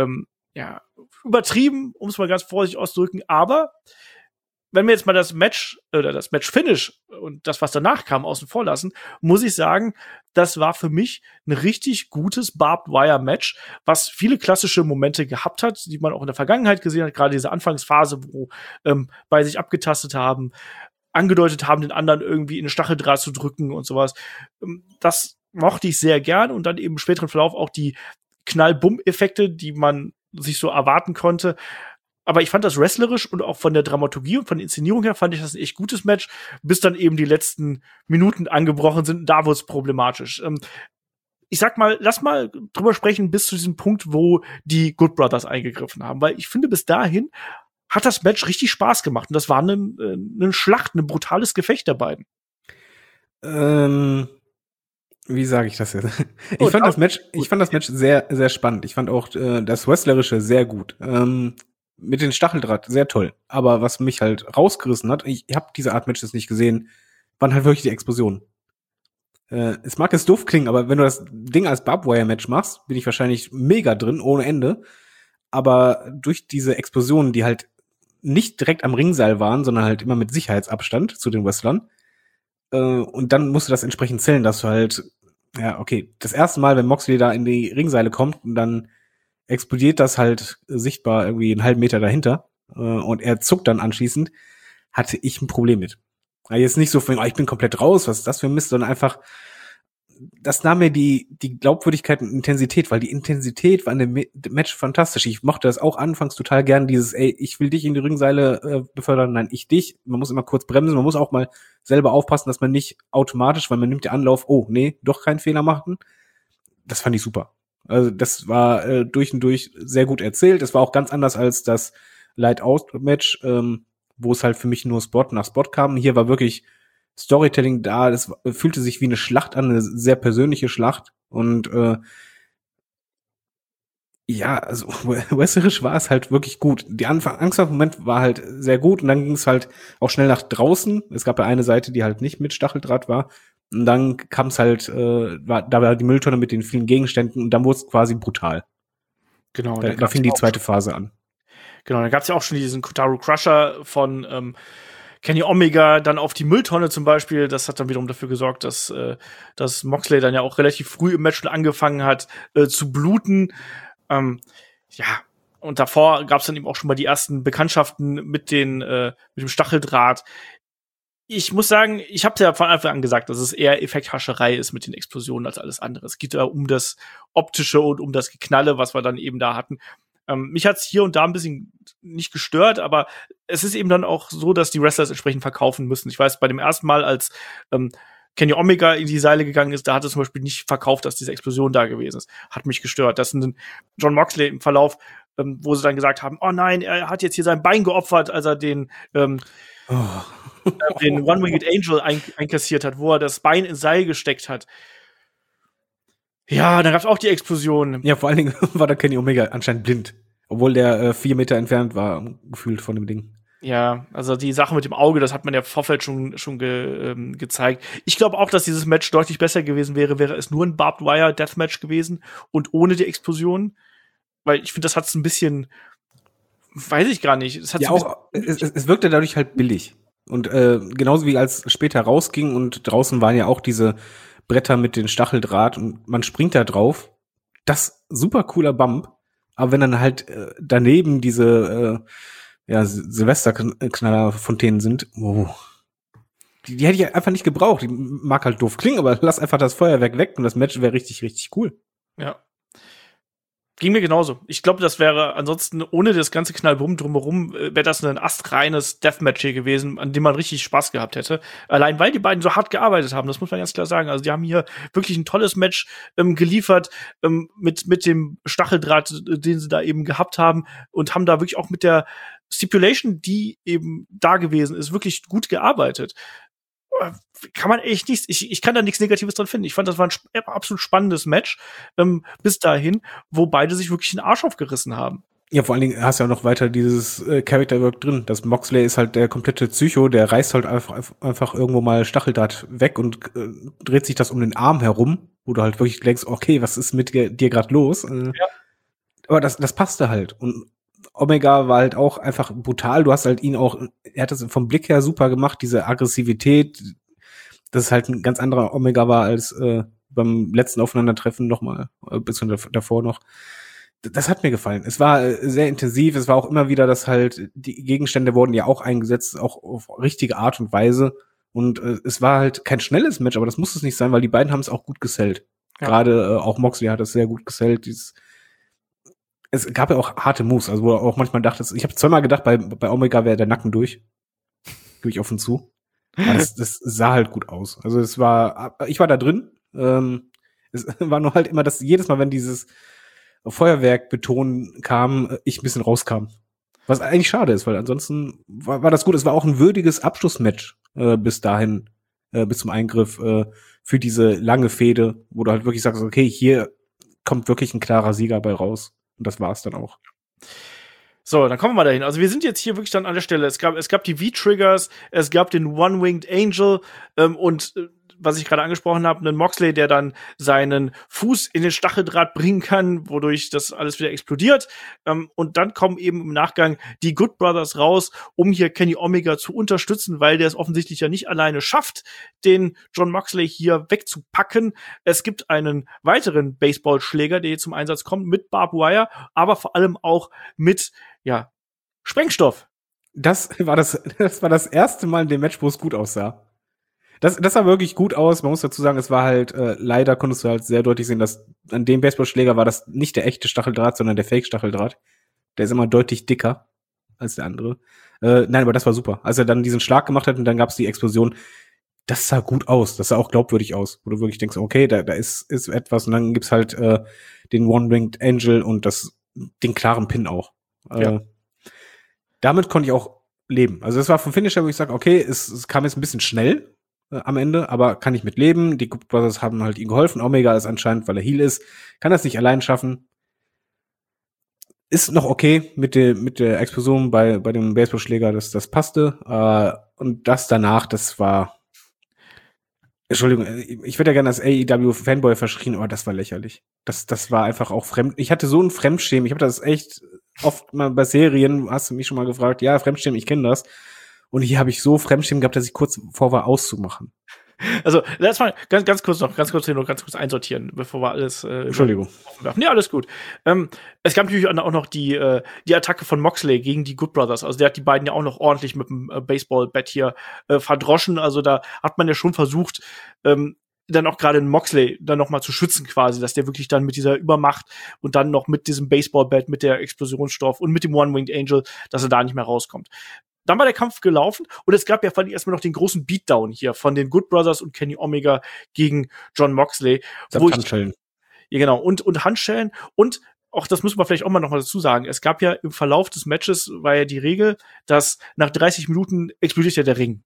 übertrieben, um es mal ganz vorsichtig auszudrücken, aber wenn wir jetzt mal das Match oder das Match-Finish und das, was danach kam, außen vor lassen, muss ich sagen, das war für mich ein richtig gutes Barbed-Wire-Match, was viele klassische Momente gehabt hat, die man auch in der Vergangenheit gesehen hat, gerade diese Anfangsphase, wo beide sich abgetastet haben, angedeutet haben, den anderen irgendwie in den Stacheldraht zu drücken und sowas. Das mochte ich sehr gern und dann eben im späteren Verlauf auch die Knall-Bumm-Effekte, die man sich so erwarten konnte. Aber ich fand das wrestlerisch und auch von der Dramaturgie und von der Inszenierung her fand ich das ein echt gutes Match, bis dann eben die letzten Minuten angebrochen sind. Da wurde es problematisch. Ich sag mal, lass mal drüber sprechen bis zu diesem Punkt, wo die Good Brothers eingegriffen haben. Weil ich finde, bis dahin hat das Match richtig Spaß gemacht. Und das war eine Schlacht, ein brutales Gefecht der beiden. Wie sage ich das jetzt? Ich fand das Match sehr, sehr spannend. Ich fand auch das Wrestlerische sehr gut. Mit den Stacheldraht sehr toll. Aber was mich halt rausgerissen hat, ich habe diese Art Matches nicht gesehen, waren halt wirklich die Explosionen. Es mag jetzt doof klingen, aber wenn du das Ding als Barbwire-Match machst, bin ich wahrscheinlich mega drin, ohne Ende. Aber durch diese Explosionen, die halt nicht direkt am Ringseil waren, sondern halt immer mit Sicherheitsabstand zu den Wrestlern, und dann musst du das entsprechend zählen, dass du halt, ja, okay, das erste Mal, wenn Moxley da in die Ringseile kommt, und dann explodiert das halt sichtbar irgendwie einen halben Meter dahinter, und er zuckt dann anschließend, hatte ich ein Problem mit. Also jetzt nicht so von, ich bin komplett raus, was ist das für ein Mist, sondern einfach, das nahm mir die Glaubwürdigkeit und Intensität, weil die Intensität war in dem Match fantastisch. Ich mochte das auch anfangs total gern, dieses, ich will dich in die Ringseile befördern, nein, ich dich. Man muss immer kurz bremsen, man muss auch mal selber aufpassen, dass man nicht automatisch, weil man nimmt den Anlauf, oh, nee, doch keinen Fehler machen. Das fand ich super. Also das war durch und durch sehr gut erzählt. Es war auch ganz anders als das Light-Out-Match, wo es halt für mich nur Spot nach Spot kam. Hier war wirklich Storytelling da, das fühlte sich wie eine Schlacht an, eine sehr persönliche Schlacht. Und ja, also wrestlerisch war es halt wirklich gut. Der Anfangsmoment war halt sehr gut und dann ging es halt auch schnell nach draußen. Es gab ja eine Seite, die halt nicht mit Stacheldraht war. Und dann kam es halt, da war die Mülltonne mit den vielen Gegenständen und dann wurde es quasi brutal. Genau. Da fing die zweite Phase an. Genau, da gab es ja auch schon diesen Kotaro Crusher von Kenny Omega dann auf die Mülltonne zum Beispiel. Das hat dann wiederum dafür gesorgt, dass Moxley dann ja auch relativ früh im Match schon angefangen hat zu bluten. Ja, und davor gab es dann eben auch schon mal die ersten Bekanntschaften mit dem Stacheldraht. Ich muss sagen, ich habe ja von Anfang an gesagt, dass es eher Effekthascherei ist mit den Explosionen als alles andere. Es geht ja um das Optische und um das Geknalle, was wir dann eben da hatten. Mich hat's hier und da ein bisschen nicht gestört, aber es ist eben dann auch so, dass die Wrestler es entsprechend verkaufen müssen. Ich weiß, bei dem ersten Mal, als Kenny Omega in die Seile gegangen ist, da hat er zum Beispiel nicht verkauft, dass diese Explosion da gewesen ist. Hat mich gestört. Das sind John Moxley im Verlauf, wo sie dann gesagt haben, oh nein, er hat jetzt hier sein Bein geopfert, als er den One-Winged Angel einkassiert hat, wo er das Bein ins Seil gesteckt hat. Ja, dann gab's auch die Explosion. Ja, vor allen Dingen war da Kenny Omega anscheinend blind. Obwohl der 4 Meter entfernt war, gefühlt von dem Ding. Ja, also die Sache mit dem Auge, das hat man ja im Vorfeld schon gezeigt. Ich glaube auch, dass dieses Match deutlich besser gewesen wäre es nur ein Barbed Wire Deathmatch gewesen und ohne die Explosion. Weil ich finde, das hat's ein bisschen, weiß ich gar nicht. Es hat ja, auch, es wirkte dadurch halt billig. Und genauso wie als später rausging und draußen waren ja auch diese Bretter mit den Stacheldraht und man springt da drauf. Das super cooler Bump. Aber wenn dann halt daneben diese Silvesterknallerfontänen sind, die hätte ich einfach nicht gebraucht. Die mag halt doof klingen, aber lass einfach das Feuerwerk weg und das Match wäre richtig, richtig cool. Ja. Ging mir genauso. Ich glaube, das wäre ansonsten ohne das ganze Knallbumm drumherum, wäre das ein astreines Deathmatch hier gewesen, an dem man richtig Spaß gehabt hätte. Allein weil die beiden so hart gearbeitet haben, das muss man ganz klar sagen. Also die haben hier wirklich ein tolles Match geliefert mit dem Stacheldraht, den sie da eben gehabt haben und haben da wirklich auch mit der Stipulation, die eben da gewesen ist, wirklich gut gearbeitet. Kann man echt nichts, ich kann da nichts Negatives dran finden. Ich fand, das war ein absolut spannendes Match bis dahin, wo beide sich wirklich den Arsch aufgerissen haben. Ja, vor allen Dingen hast du ja noch weiter dieses Character Work drin. Das Moxley ist halt der komplette Psycho, der reißt halt einfach irgendwo mal Stacheldraht weg und dreht sich das um den Arm herum, wo du halt wirklich denkst, okay, was ist mit dir gerade los? Ja. Aber das passte halt. Und Omega war halt auch einfach brutal. Du hast halt ihn auch, er hat das vom Blick her super gemacht, diese Aggressivität, dass es halt ein ganz anderer Omega war als beim letzten Aufeinandertreffen nochmal, beziehungsweise davor noch. Das hat mir gefallen. Es war sehr intensiv, es war auch immer wieder, dass halt die Gegenstände wurden ja auch eingesetzt, auch auf richtige Art und Weise. Und es war halt kein schnelles Match, aber das muss es nicht sein, weil die beiden haben es auch gut gesellt. Ja. Gerade auch Moxley hat es sehr gut gesellt, es gab ja auch harte Moves, also wo er auch manchmal dachte, ich habe zweimal gedacht, bei Omega wäre der Nacken durch. Gebe ich offen zu. Aber das sah halt gut aus. Also ich war da drin. Es war nur halt immer, dass jedes Mal, wenn dieses Feuerwerk betonen kam, ich ein bisschen rauskam. Was eigentlich schade ist, weil ansonsten war das gut. Es war auch ein würdiges Abschlussmatch bis dahin. bis zum Eingriff für diese lange Fehde, wo du halt wirklich sagst, okay, hier kommt wirklich ein klarer Sieger bei raus. Und das war's dann auch. So, dann kommen wir mal dahin. Also wir sind jetzt hier wirklich dann an der Stelle. Es gab die V-Triggers, es gab den One-Winged Angel und was ich gerade angesprochen habe, einen Moxley, der dann seinen Fuß in den Stacheldraht bringen kann, wodurch das alles wieder explodiert. Und dann kommen eben im Nachgang die Good Brothers raus, um hier Kenny Omega zu unterstützen, weil der es offensichtlich ja nicht alleine schafft, den Jon Moxley hier wegzupacken. Es gibt einen weiteren Baseballschläger, der hier zum Einsatz kommt, mit Barbed Wire, aber vor allem auch mit, ja, Sprengstoff. Das war das erste Mal in dem Match, wo es gut aussah. Das sah wirklich gut aus. Man muss dazu sagen, es war halt, leider konntest du halt sehr deutlich sehen, dass an dem Baseballschläger war das nicht der echte Stacheldraht, sondern der Fake-Stacheldraht. Der ist immer deutlich dicker als der andere. Nein, aber das war super. Als er dann diesen Schlag gemacht hat und dann gab's die Explosion, das sah gut aus. Das sah auch glaubwürdig aus, wo du wirklich denkst, okay, da ist etwas. Und dann gibt's halt den One-Winged Angel und den klaren Pin auch. Ja. Damit konnte ich auch leben. Also das war vom Finisher, wo ich sage, okay, es kam jetzt ein bisschen schnell am Ende, aber kann ich mit leben. Die Good Brothers haben halt ihm geholfen. Omega ist anscheinend, weil er Heel ist, kann das nicht allein schaffen. Ist noch okay mit der Explosion bei dem Baseballschläger, das passte. Und das danach, das war, Entschuldigung, ich werde ja gerne als AEW-Fanboy verschrien, aber das war lächerlich. Das war einfach auch fremd. Ich hatte so ein Fremdschämen. Ich habe das echt oft mal bei Serien, hast du mich schon mal gefragt, ja, Fremdschämen, ich kenne das. Und hier habe ich so Fremdschämen gehabt, dass ich kurz vor war, auszumachen. Also, lass mal ganz kurz einsortieren, bevor wir alles Entschuldigung. Nee, alles gut. Es gab natürlich auch noch die Attacke von Moxley gegen die Good Brothers. Also der hat die beiden ja auch noch ordentlich mit dem Baseball-Bat hier verdroschen. Also da hat man ja schon versucht, dann auch gerade den Moxley dann noch mal zu schützen quasi, dass der wirklich dann mit dieser Übermacht und dann noch mit diesem Baseball-Bat, mit der Explosionsstoff und mit dem One-Winged Angel, dass er da nicht mehr rauskommt. Dann war der Kampf gelaufen und es gab ja vor allem erstmal noch den großen Beatdown hier von den Good Brothers und Kenny Omega gegen Jon Moxley. Handschellen. Ja, genau. Und Handschellen. Und auch das müssen wir vielleicht auch mal noch mal dazu sagen. Es gab ja im Verlauf des Matches war ja die Regel, dass nach 30 Minuten explodiert ja der Ring.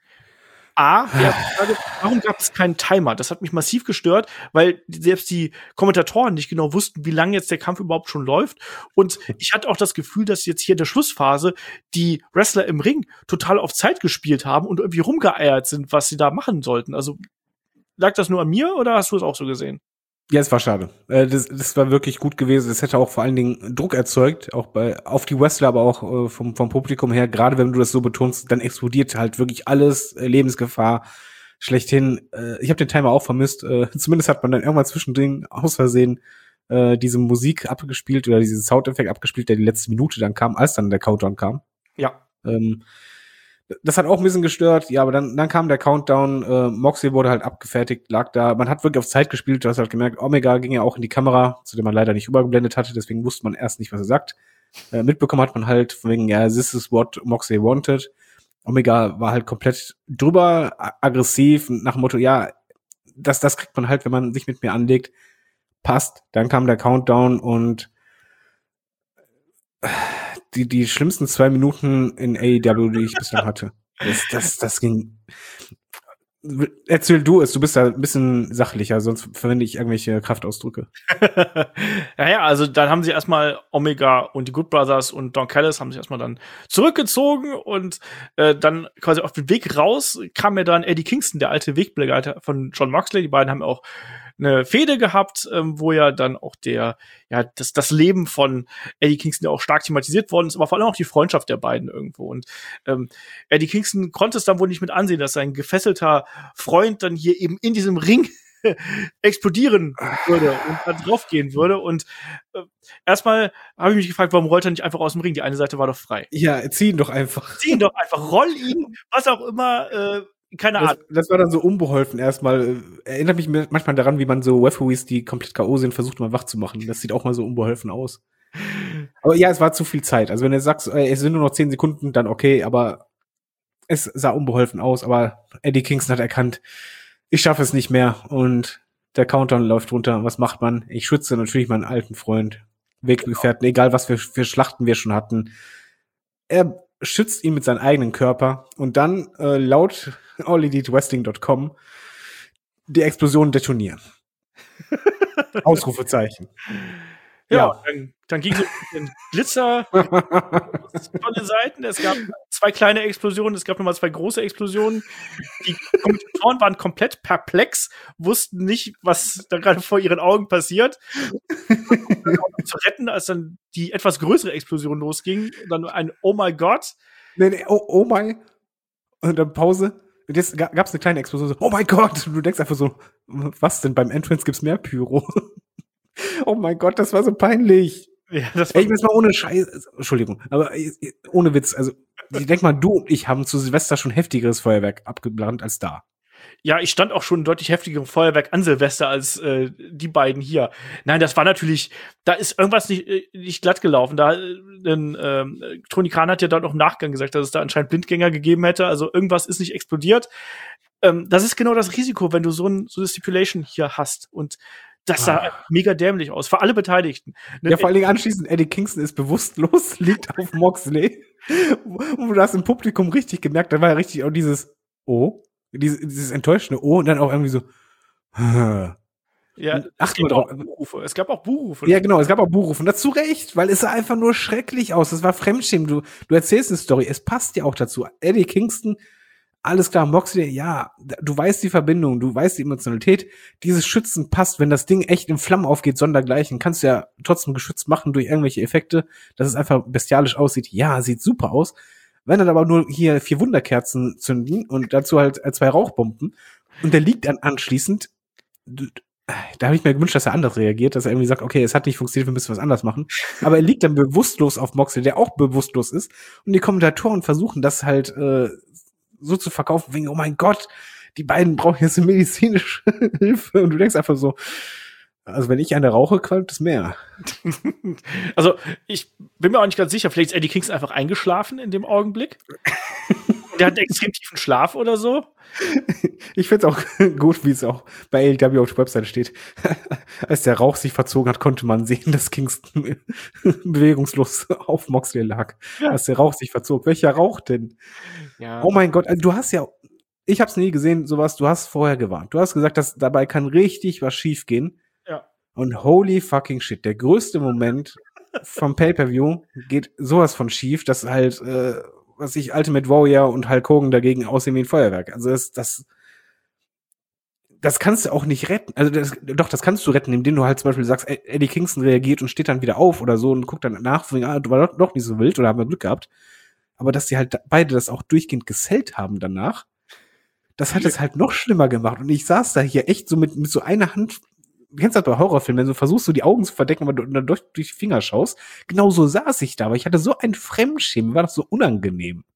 Warum gab es keinen Timer? Das hat mich massiv gestört, weil selbst die Kommentatoren nicht genau wussten, wie lange jetzt der Kampf überhaupt schon läuft. Und ich hatte auch das Gefühl, dass jetzt hier in der Schlussphase die Wrestler im Ring total auf Zeit gespielt haben und irgendwie rumgeeiert sind, was sie da machen sollten. Also lag das nur an mir oder hast du es auch so gesehen? Ja, es war schade. Das war wirklich gut gewesen. Es hätte auch vor allen Dingen Druck erzeugt, auch auf die Wrestler, aber auch vom Publikum her. Gerade wenn du das so betonst, dann explodiert halt wirklich alles, Lebensgefahr schlechthin. Ich habe den Timer auch vermisst. Zumindest hat man dann irgendwann zwischendrin aus Versehen diese Musik abgespielt oder diesen Soundeffekt abgespielt, der die letzte Minute dann kam, als dann der Countdown kam. Ja. Das hat auch ein bisschen gestört, ja, aber dann kam der Countdown, Moxley wurde halt abgefertigt, lag da, man hat wirklich auf Zeit gespielt, du hast halt gemerkt, Omega ging ja auch in die Kamera, zu dem man leider nicht übergeblendet hatte, deswegen wusste man erst nicht, was er sagt. Mitbekommen hat man halt von wegen, ja, this is what Moxley wanted. Omega war halt komplett drüber, aggressiv, nach dem Motto, ja, das kriegt man halt, wenn man sich mit mir anlegt. Passt. Dann kam der Countdown und die schlimmsten 2 Minuten in AEW, die ich bislang hatte. Das ging. Erzähl du es, du bist da ein bisschen sachlicher, sonst verwende ich irgendwelche Kraftausdrücke. Naja, also dann haben sie erstmal Omega und die Good Brothers und Don Callis haben sich erstmal dann zurückgezogen und dann quasi auf dem Weg raus kam ja dann Eddie Kingston, der alte Wegbegleiter von Jon Moxley. Die beiden haben auch eine Fehde gehabt, wo ja dann auch das Leben von Eddie Kingston ja auch stark thematisiert worden ist, aber vor allem auch die Freundschaft der beiden irgendwo. Und Eddie Kingston konnte es dann wohl nicht mit ansehen, dass sein gefesselter Freund dann hier eben in diesem Ring explodieren würde und dann draufgehen würde. Und erstmal habe ich mich gefragt, warum rollt er nicht einfach aus dem Ring? Die eine Seite war doch frei. Ja, zieh ihn doch einfach. Zieh ihn doch einfach, roll ihn, was auch immer, keine Ahnung. Das war dann so unbeholfen erstmal. Erinnert mich manchmal daran, wie man so Referees, die komplett K.O. sind, versucht mal wach zu machen. Das sieht auch mal so unbeholfen aus. Aber ja, es war zu viel Zeit. Also wenn du sagst, es sind nur noch 10 Sekunden, dann okay, aber es sah unbeholfen aus. Aber Eddie Kingston hat erkannt, ich schaffe es nicht mehr und der Countdown läuft runter. Was macht man? Ich schütze natürlich meinen alten Freund, Weggefährten, egal was für Schlachten wir schon hatten. Er schützt ihn mit seinem eigenen Körper und dann laut AllEliteWrestling.com die Explosionen detonieren. Ausrufezeichen. Ja, dann ging so ein bisschen Glitzer von den Seiten. Es gab 2 kleine Explosionen, es gab nochmal 2 große Explosionen. Die Kommentatoren waren komplett perplex, wussten nicht, was da gerade vor ihren Augen passiert. Zu retten, als dann die etwas größere Explosion losging. Und dann ein Oh my God. Nee, oh my. Und dann Pause. Und jetzt gab's eine kleine Explosion. So, oh mein Gott. Und du denkst einfach so, was denn? Beim Entrance gibt's mehr Pyro. Oh mein Gott, das war so peinlich. Ja, das war ich weiß mal ohne Scheiß, Entschuldigung, aber ohne Witz, also ich denk mal, du und ich haben zu Silvester schon heftigeres Feuerwerk abgebrannt als da. Ja, ich stand auch schon deutlich heftigerem Feuerwerk an Silvester als die beiden hier. Nein, das war natürlich, da ist irgendwas nicht glatt gelaufen. Tony Khan hat ja dort noch im Nachgang gesagt, dass es da anscheinend Blindgänger gegeben hätte. Also irgendwas ist nicht explodiert. Das ist genau das Risiko, wenn du so eine Stipulation hier hast. Und das sah mega dämlich aus, für alle Beteiligten. Ja, vor allen Dingen anschließend, Eddie Kingston ist bewusstlos, liegt auf Moxley. Und du hast im Publikum richtig gemerkt, da war ja richtig auch dieses dieses enttäuschende und dann auch irgendwie so. Ja, es gab auch Buhrufe. Ja, genau, es gab auch Buhrufe. Und dazu recht, weil es sah einfach nur schrecklich aus. Es war Fremdschämen. Du erzählst eine Story, es passt ja auch dazu. Eddie Kingston, alles klar, Moxley, ja, du weißt die Verbindung, du weißt die Emotionalität, dieses Schützen passt, wenn das Ding echt in Flammen aufgeht, sondergleichen, kannst du ja trotzdem geschützt machen durch irgendwelche Effekte, dass es einfach bestialisch aussieht. Ja, sieht super aus. Wenn dann aber nur hier 4 Wunderkerzen zünden und dazu halt 2 Rauchbomben und der liegt dann anschließend, da habe ich mir gewünscht, dass er anders reagiert, dass er irgendwie sagt, okay, es hat nicht funktioniert, wir müssen was anders machen. Aber er liegt dann bewusstlos auf Moxley, der auch bewusstlos ist und die Kommentatoren versuchen das halt so zu verkaufen, wegen, oh mein Gott, die beiden brauchen jetzt eine medizinische Hilfe. Und du denkst einfach so, also wenn ich eine rauche, qualmt es mehr. Also ich bin mir auch nicht ganz sicher, vielleicht ist Eddie Kingston einfach eingeschlafen in dem Augenblick. Der hat einen extrem tiefen Schlaf oder so. Ich find's auch gut, wie es auch bei AEW auf der Webseite steht. Als der Rauch sich verzogen hat, konnte man sehen, dass Kingston bewegungslos auf Moxley lag. Ja. Als der Rauch sich verzog. Welcher Rauch denn? Ja. Oh mein Gott, also du hast ja, ich hab's nie gesehen, sowas, du hast vorher gewarnt. Du hast gesagt, dass dabei kann richtig was schief gehen. Ja. Und holy fucking shit, der größte Moment vom Pay-Per-View geht sowas von schief, dass halt was ich Ultimate Warrior und Hulk Hogan dagegen aussehen wie ein Feuerwerk. Also das kannst du auch nicht retten. Also das kannst du retten, indem du halt zum Beispiel sagst, Eddie Kingston reagiert und steht dann wieder auf oder so und guckt dann nach, du war doch nicht so wild oder haben wir Glück gehabt. Aber dass die halt beide das auch durchgehend gesellt haben danach, das hat es halt noch schlimmer gemacht. Und ich saß da hier echt so mit so einer Hand. Du kennst das bei Horrorfilmen, wenn du versuchst, so die Augen zu verdecken, aber du dann durch die Finger schaust. Genau so saß ich da, aber ich hatte so ein Fremdschämen, war das so unangenehm.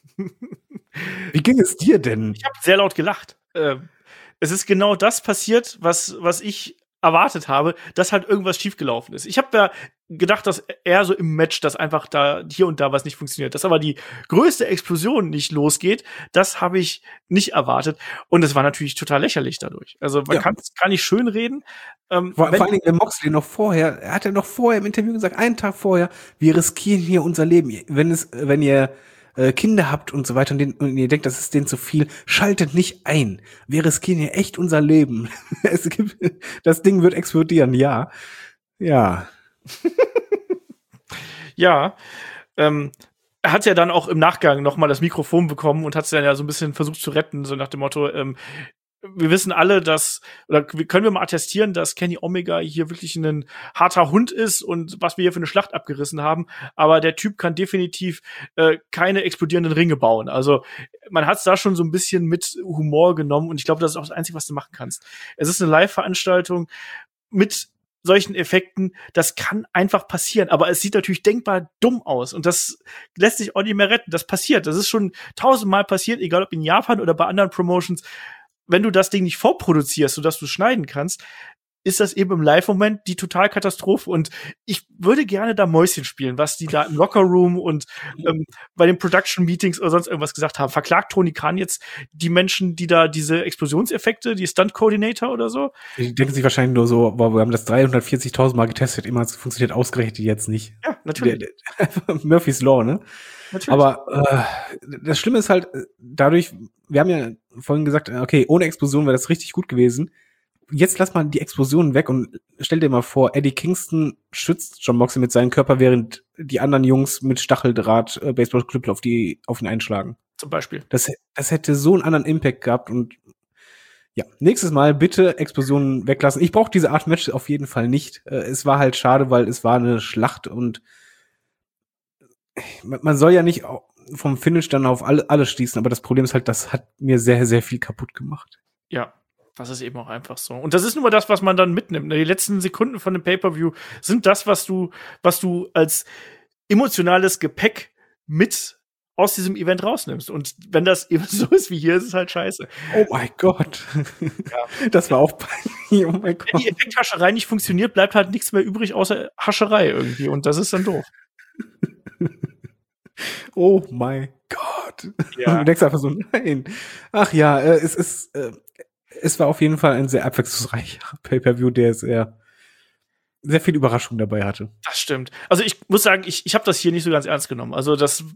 Wie ging es dir denn? Ich habe sehr laut gelacht. Es ist genau das passiert, was ich erwartet habe, dass halt irgendwas schiefgelaufen ist. Ich habe ja gedacht, dass eher so im Match, dass einfach da hier und da was nicht funktioniert. Dass aber die größte Explosion nicht losgeht, das habe ich nicht erwartet. Und es war natürlich total lächerlich dadurch. Also man kann nicht schön reden. Vor allen Dingen, der Moxley er hat ja noch vorher im Interview gesagt, einen Tag vorher, wir riskieren hier unser Leben. Wenn ihr Kinder habt und so weiter und ihr denkt, das ist denen zu viel, schaltet nicht ein. Wir riskieren hier echt unser Leben. Das Ding wird explodieren, ja. Ja. Ja. Er hat ja dann auch im Nachgang noch mal das Mikrofon bekommen und hat es dann ja so ein bisschen versucht zu retten, so nach dem Motto, wir wissen alle, können wir mal attestieren, dass Kenny Omega hier wirklich ein harter Hund ist und was wir hier für eine Schlacht abgerissen haben. Aber der Typ kann definitiv keine explodierenden Ringe bauen. Also man hat es da schon so ein bisschen mit Humor genommen und ich glaube, das ist auch das Einzige, was du machen kannst. Es ist eine Live-Veranstaltung mit solchen Effekten, das kann einfach passieren, aber es sieht natürlich denkbar dumm aus und das lässt sich auch nicht mehr retten. Das passiert, das ist schon 1000-mal passiert, egal ob in Japan oder bei anderen Promotions. Wenn du das Ding nicht vorproduzierst, sodass du schneiden kannst, ist das eben im Live-Moment die Totalkatastrophe. Und ich würde gerne da Mäuschen spielen, was die da im Lockerroom und bei den Production-Meetings oder sonst irgendwas gesagt haben. Verklagt Tony Khan jetzt die Menschen, die da diese Explosionseffekte, die Stunt-Coordinator oder so? Die denken sich wahrscheinlich nur so, boah, wir haben das 340.000 Mal getestet, immer funktioniert ausgerechnet jetzt nicht. Ja, natürlich. Murphy's Law, ne? Natürlich. Aber das Schlimme ist halt, dadurch, wir haben ja vorhin gesagt, okay, ohne Explosion wäre das richtig gut gewesen. Jetzt lass mal die Explosionen weg und stell dir mal vor, Eddie Kingston schützt Jon Moxley mit seinem Körper, während die anderen Jungs mit Stacheldraht Baseballklüppel auf ihn einschlagen. Zum Beispiel. Das hätte so einen anderen Impact gehabt und ja, nächstes Mal bitte Explosionen weglassen. Ich brauche diese Art Match auf jeden Fall nicht. Es war halt schade, weil es war eine Schlacht und man soll ja nicht vom Finish dann auf alles schließen, aber das Problem ist halt, das hat mir sehr, sehr viel kaputt gemacht. Ja. Das ist eben auch einfach so. Und das ist nur das, was man dann mitnimmt. Die letzten Sekunden von dem Pay-Per-View sind das, was du als emotionales Gepäck mit aus diesem Event rausnimmst. Und wenn das eben so ist wie hier, ist es halt scheiße. Oh mein Gott. Ja. Das war auch peinlich. Oh mein Gott. Wenn die Effekthascherei nicht funktioniert, bleibt halt nichts mehr übrig außer Hascherei irgendwie. Und das ist dann doof. Oh mein Gott. Ja. Du denkst einfach so, nein. Ach ja, es war auf jeden Fall ein sehr abwechslungsreicher Pay-Per-View, der sehr viel Überraschung dabei hatte. Das stimmt. Also ich muss sagen, ich habe das hier nicht so ganz ernst genommen. Also das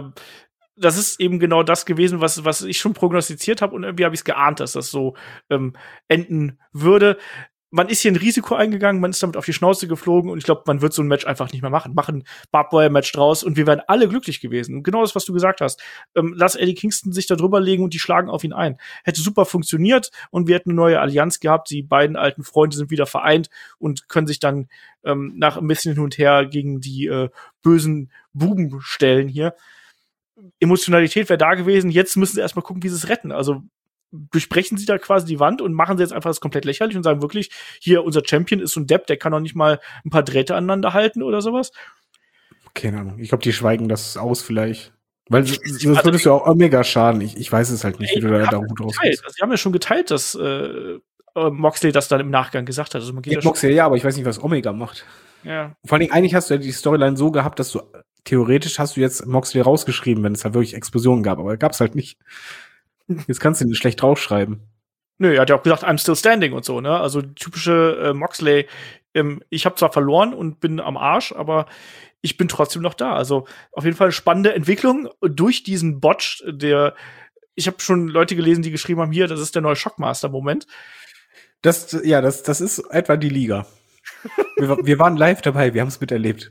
ist eben genau das gewesen, was ich schon prognostiziert habe und irgendwie habe ich es geahnt, dass das so enden würde. Man ist hier ein Risiko eingegangen, man ist damit auf die Schnauze geflogen und ich glaube, man wird so ein Match einfach nicht mehr machen. Machen Barbed-Wire-Match draus und wir wären alle glücklich gewesen. Und genau das, was du gesagt hast. Lass Eddie Kingston sich da drüber legen und die schlagen auf ihn ein. Hätte super funktioniert und wir hätten eine neue Allianz gehabt. Die beiden alten Freunde sind wieder vereint und können sich dann nach ein bisschen hin und her gegen die bösen Buben stellen hier. Emotionalität wäre da gewesen. Jetzt müssen sie erstmal gucken, wie sie es retten. Also durchbrechen sie da quasi die Wand und machen sie jetzt einfach das komplett lächerlich und sagen wirklich, hier, unser Champion ist so ein Depp, der kann doch nicht mal ein paar Drähte aneinander halten oder sowas. Keine Ahnung. Ich glaube, die schweigen das aus vielleicht. Weil sonst würdest du auch mega schaden. Ich weiß es halt nicht, wie du da gut rauskommst. Also, sie haben ja schon geteilt, dass Moxley das dann im Nachgang gesagt hat. Also man geht Moxley, ja, aber ich weiß nicht, was Omega macht. Ja. Vor allen Dingen, eigentlich hast du ja die Storyline so gehabt, dass du theoretisch hast du jetzt Moxley rausgeschrieben, wenn es halt wirklich Explosionen gab, aber gab's halt nicht. Jetzt kannst du ihn schlecht draufschreiben. Nö, er hat ja auch gesagt, I'm still standing und so, ne? Also typische Moxley, ich habe zwar verloren und bin am Arsch, aber ich bin trotzdem noch da. Also auf jeden Fall spannende Entwicklung durch diesen Botch, ich habe schon Leute gelesen, die geschrieben haben, hier, das ist der neue Shockmaster-Moment. Das ist etwa die Liga. wir waren live dabei, wir haben es miterlebt.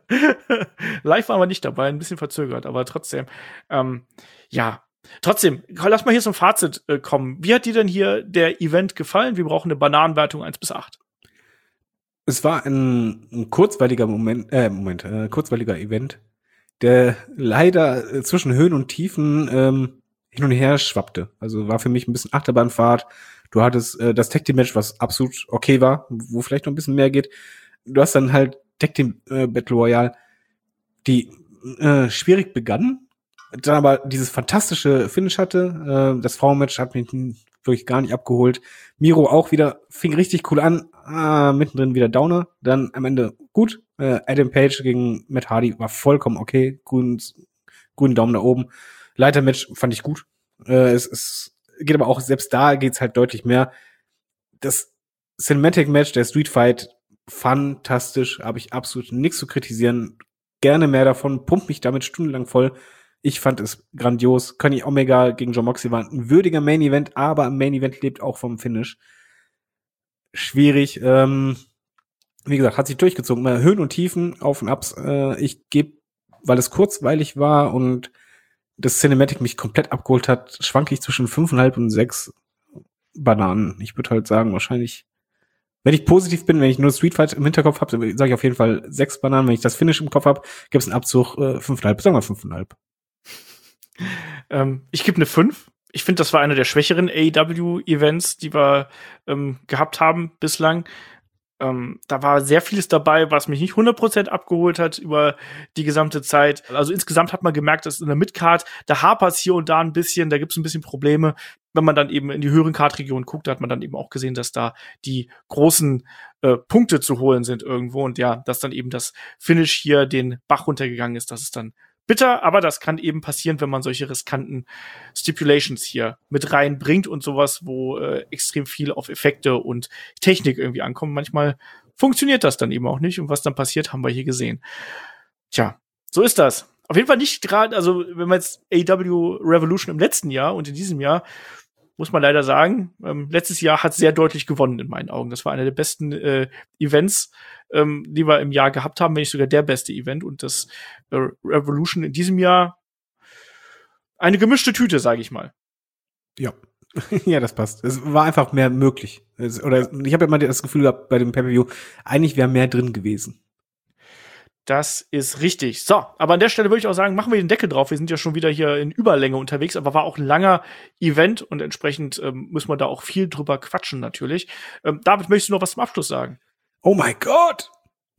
Live waren wir nicht dabei, ein bisschen verzögert, aber trotzdem, ja. Trotzdem, lass mal hier zum Fazit kommen. Wie hat dir denn hier der Event gefallen? Wir brauchen eine Bananenwertung 1-8. Es war ein kurzweiliger kurzweiliger Event, der leider zwischen Höhen und Tiefen hin und her schwappte. Also war für mich ein bisschen Achterbahnfahrt. Du hattest das Tag Team Match, was absolut okay war, wo vielleicht noch ein bisschen mehr geht. Du hast dann halt Tag Team Battle Royale, die schwierig begann, dann aber dieses fantastische Finish hatte. Das Frauenmatch hat mich wirklich gar nicht abgeholt. Miro auch wieder, fing richtig cool an, mittendrin wieder Downer, dann am Ende gut. Adam Page gegen Matt Hardy war vollkommen okay, grünen Daumen nach oben. Leitermatch fand ich gut. Es geht aber auch, selbst da geht's halt deutlich mehr. Das Cinematic Match, der Street Fight, fantastisch, habe ich absolut nichts zu kritisieren. Gerne mehr davon, pumpt mich damit stundenlang voll. Ich fand es grandios. Kenny Omega gegen Jon Moxley war ein würdiger Main Event, aber ein Main Event lebt auch vom Finish. Schwierig. Wie gesagt, hat sich durchgezogen. Höhen und Tiefen, Auf und Abs. Ich gebe, weil es kurzweilig war und das Cinematic mich komplett abgeholt hat, schwanke ich zwischen 5,5 und 6 Bananen. Ich würde halt sagen, wahrscheinlich, wenn ich positiv bin, wenn ich nur Street Fight im Hinterkopf habe, sage ich auf jeden Fall 6 Bananen. Wenn ich das Finish im Kopf habe, gibt es einen Abzug 5,5. Sagen wir 5,5. Ich gebe eine 5. Ich finde, das war einer der schwächeren AEW-Events, die wir gehabt haben bislang. Da war sehr vieles dabei, was mich nicht 100% abgeholt hat über die gesamte Zeit. Also insgesamt hat man gemerkt, dass in der Midcard, da hapert's hier und da ein bisschen, da gibt's ein bisschen Probleme. Wenn man dann eben in die höheren Card-Regionen guckt, da hat man dann eben auch gesehen, dass da die großen Punkte zu holen sind irgendwo. Und ja, dass dann eben das Finish hier den Bach runtergegangen ist, das ist dann bitter, aber das kann eben passieren, wenn man solche riskanten Stipulations hier mit reinbringt und sowas, wo extrem viel auf Effekte und Technik irgendwie ankommt. Manchmal funktioniert das dann eben auch nicht und was dann passiert, haben wir hier gesehen. Tja, so ist das. Auf jeden Fall nicht gerade, also wenn man jetzt AEW Revolution im letzten Jahr und in diesem Jahr, muss man leider sagen, letztes Jahr hat sehr deutlich gewonnen in meinen Augen. Das war einer der besten Events, die wir im Jahr gehabt haben, wenn nicht sogar der beste Event. Und das Revolution in diesem Jahr eine gemischte Tüte, sage ich mal. Ja. Ja, das passt. Es war einfach mehr möglich. Ich habe ja immer das Gefühl gehabt, bei dem Pay-Per-View, eigentlich wäre mehr drin gewesen. Das ist richtig. So, aber an der Stelle würde ich auch sagen, machen wir den Deckel drauf. Wir sind ja schon wieder hier in Überlänge unterwegs, aber war auch ein langer Event und entsprechend müssen wir da auch viel drüber quatschen natürlich. David, möchtest du noch was zum Abschluss sagen? Oh mein Gott!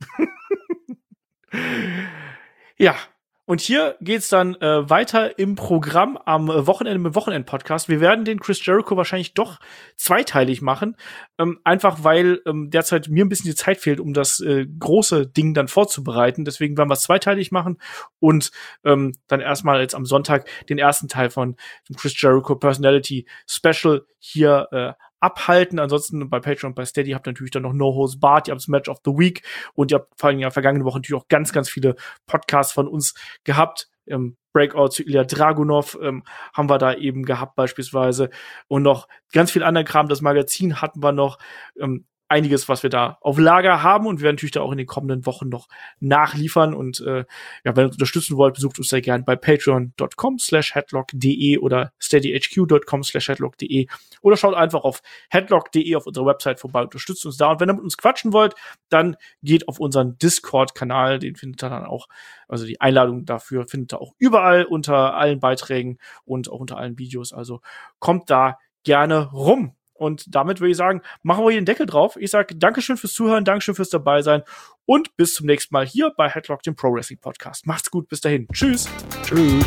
Ja, und hier geht's dann weiter im Programm am Wochenende mit Wochenend-Podcast. Wir werden den Chris Jericho wahrscheinlich doch zweiteilig machen, einfach weil derzeit mir ein bisschen die Zeit fehlt, um das große Ding dann vorzubereiten. Deswegen werden wir es zweiteilig machen und dann erstmal jetzt am Sonntag den ersten Teil von dem Chris Jericho Personality Special hier abhalten. Ansonsten bei Patreon und bei Steady habt ihr natürlich dann noch No Holds Barred, ihr habt das Match of the Week und ihr habt vor allem in der vergangenen Woche natürlich auch ganz, ganz viele Podcasts von uns gehabt. Breakout zu Ilya Dragunov haben wir da eben gehabt beispielsweise und noch ganz viel anderen Kram. Das Magazin hatten wir noch. Einiges, was wir da auf Lager haben und wir werden natürlich da auch in den kommenden Wochen noch nachliefern und ja, wenn ihr uns unterstützen wollt, besucht uns sehr gerne bei patreon.com/headlock.de oder steadyhq.com/headlock.de oder schaut einfach auf headlock.de auf unserer Website vorbei, unterstützt uns da und wenn ihr mit uns quatschen wollt, dann geht auf unseren Discord-Kanal, den findet ihr dann auch, also die Einladung dafür findet ihr auch überall unter allen Beiträgen und auch unter allen Videos, also kommt da gerne rum. Und damit würde ich sagen, machen wir hier den Deckel drauf. Ich sage Dankeschön fürs Zuhören, Dankeschön fürs Dabeisein und bis zum nächsten Mal hier bei Headlock, dem Pro Wrestling Podcast. Macht's gut, bis dahin. Tschüss. Tschüss.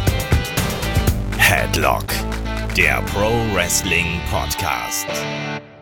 Headlock, der Pro Wrestling Podcast.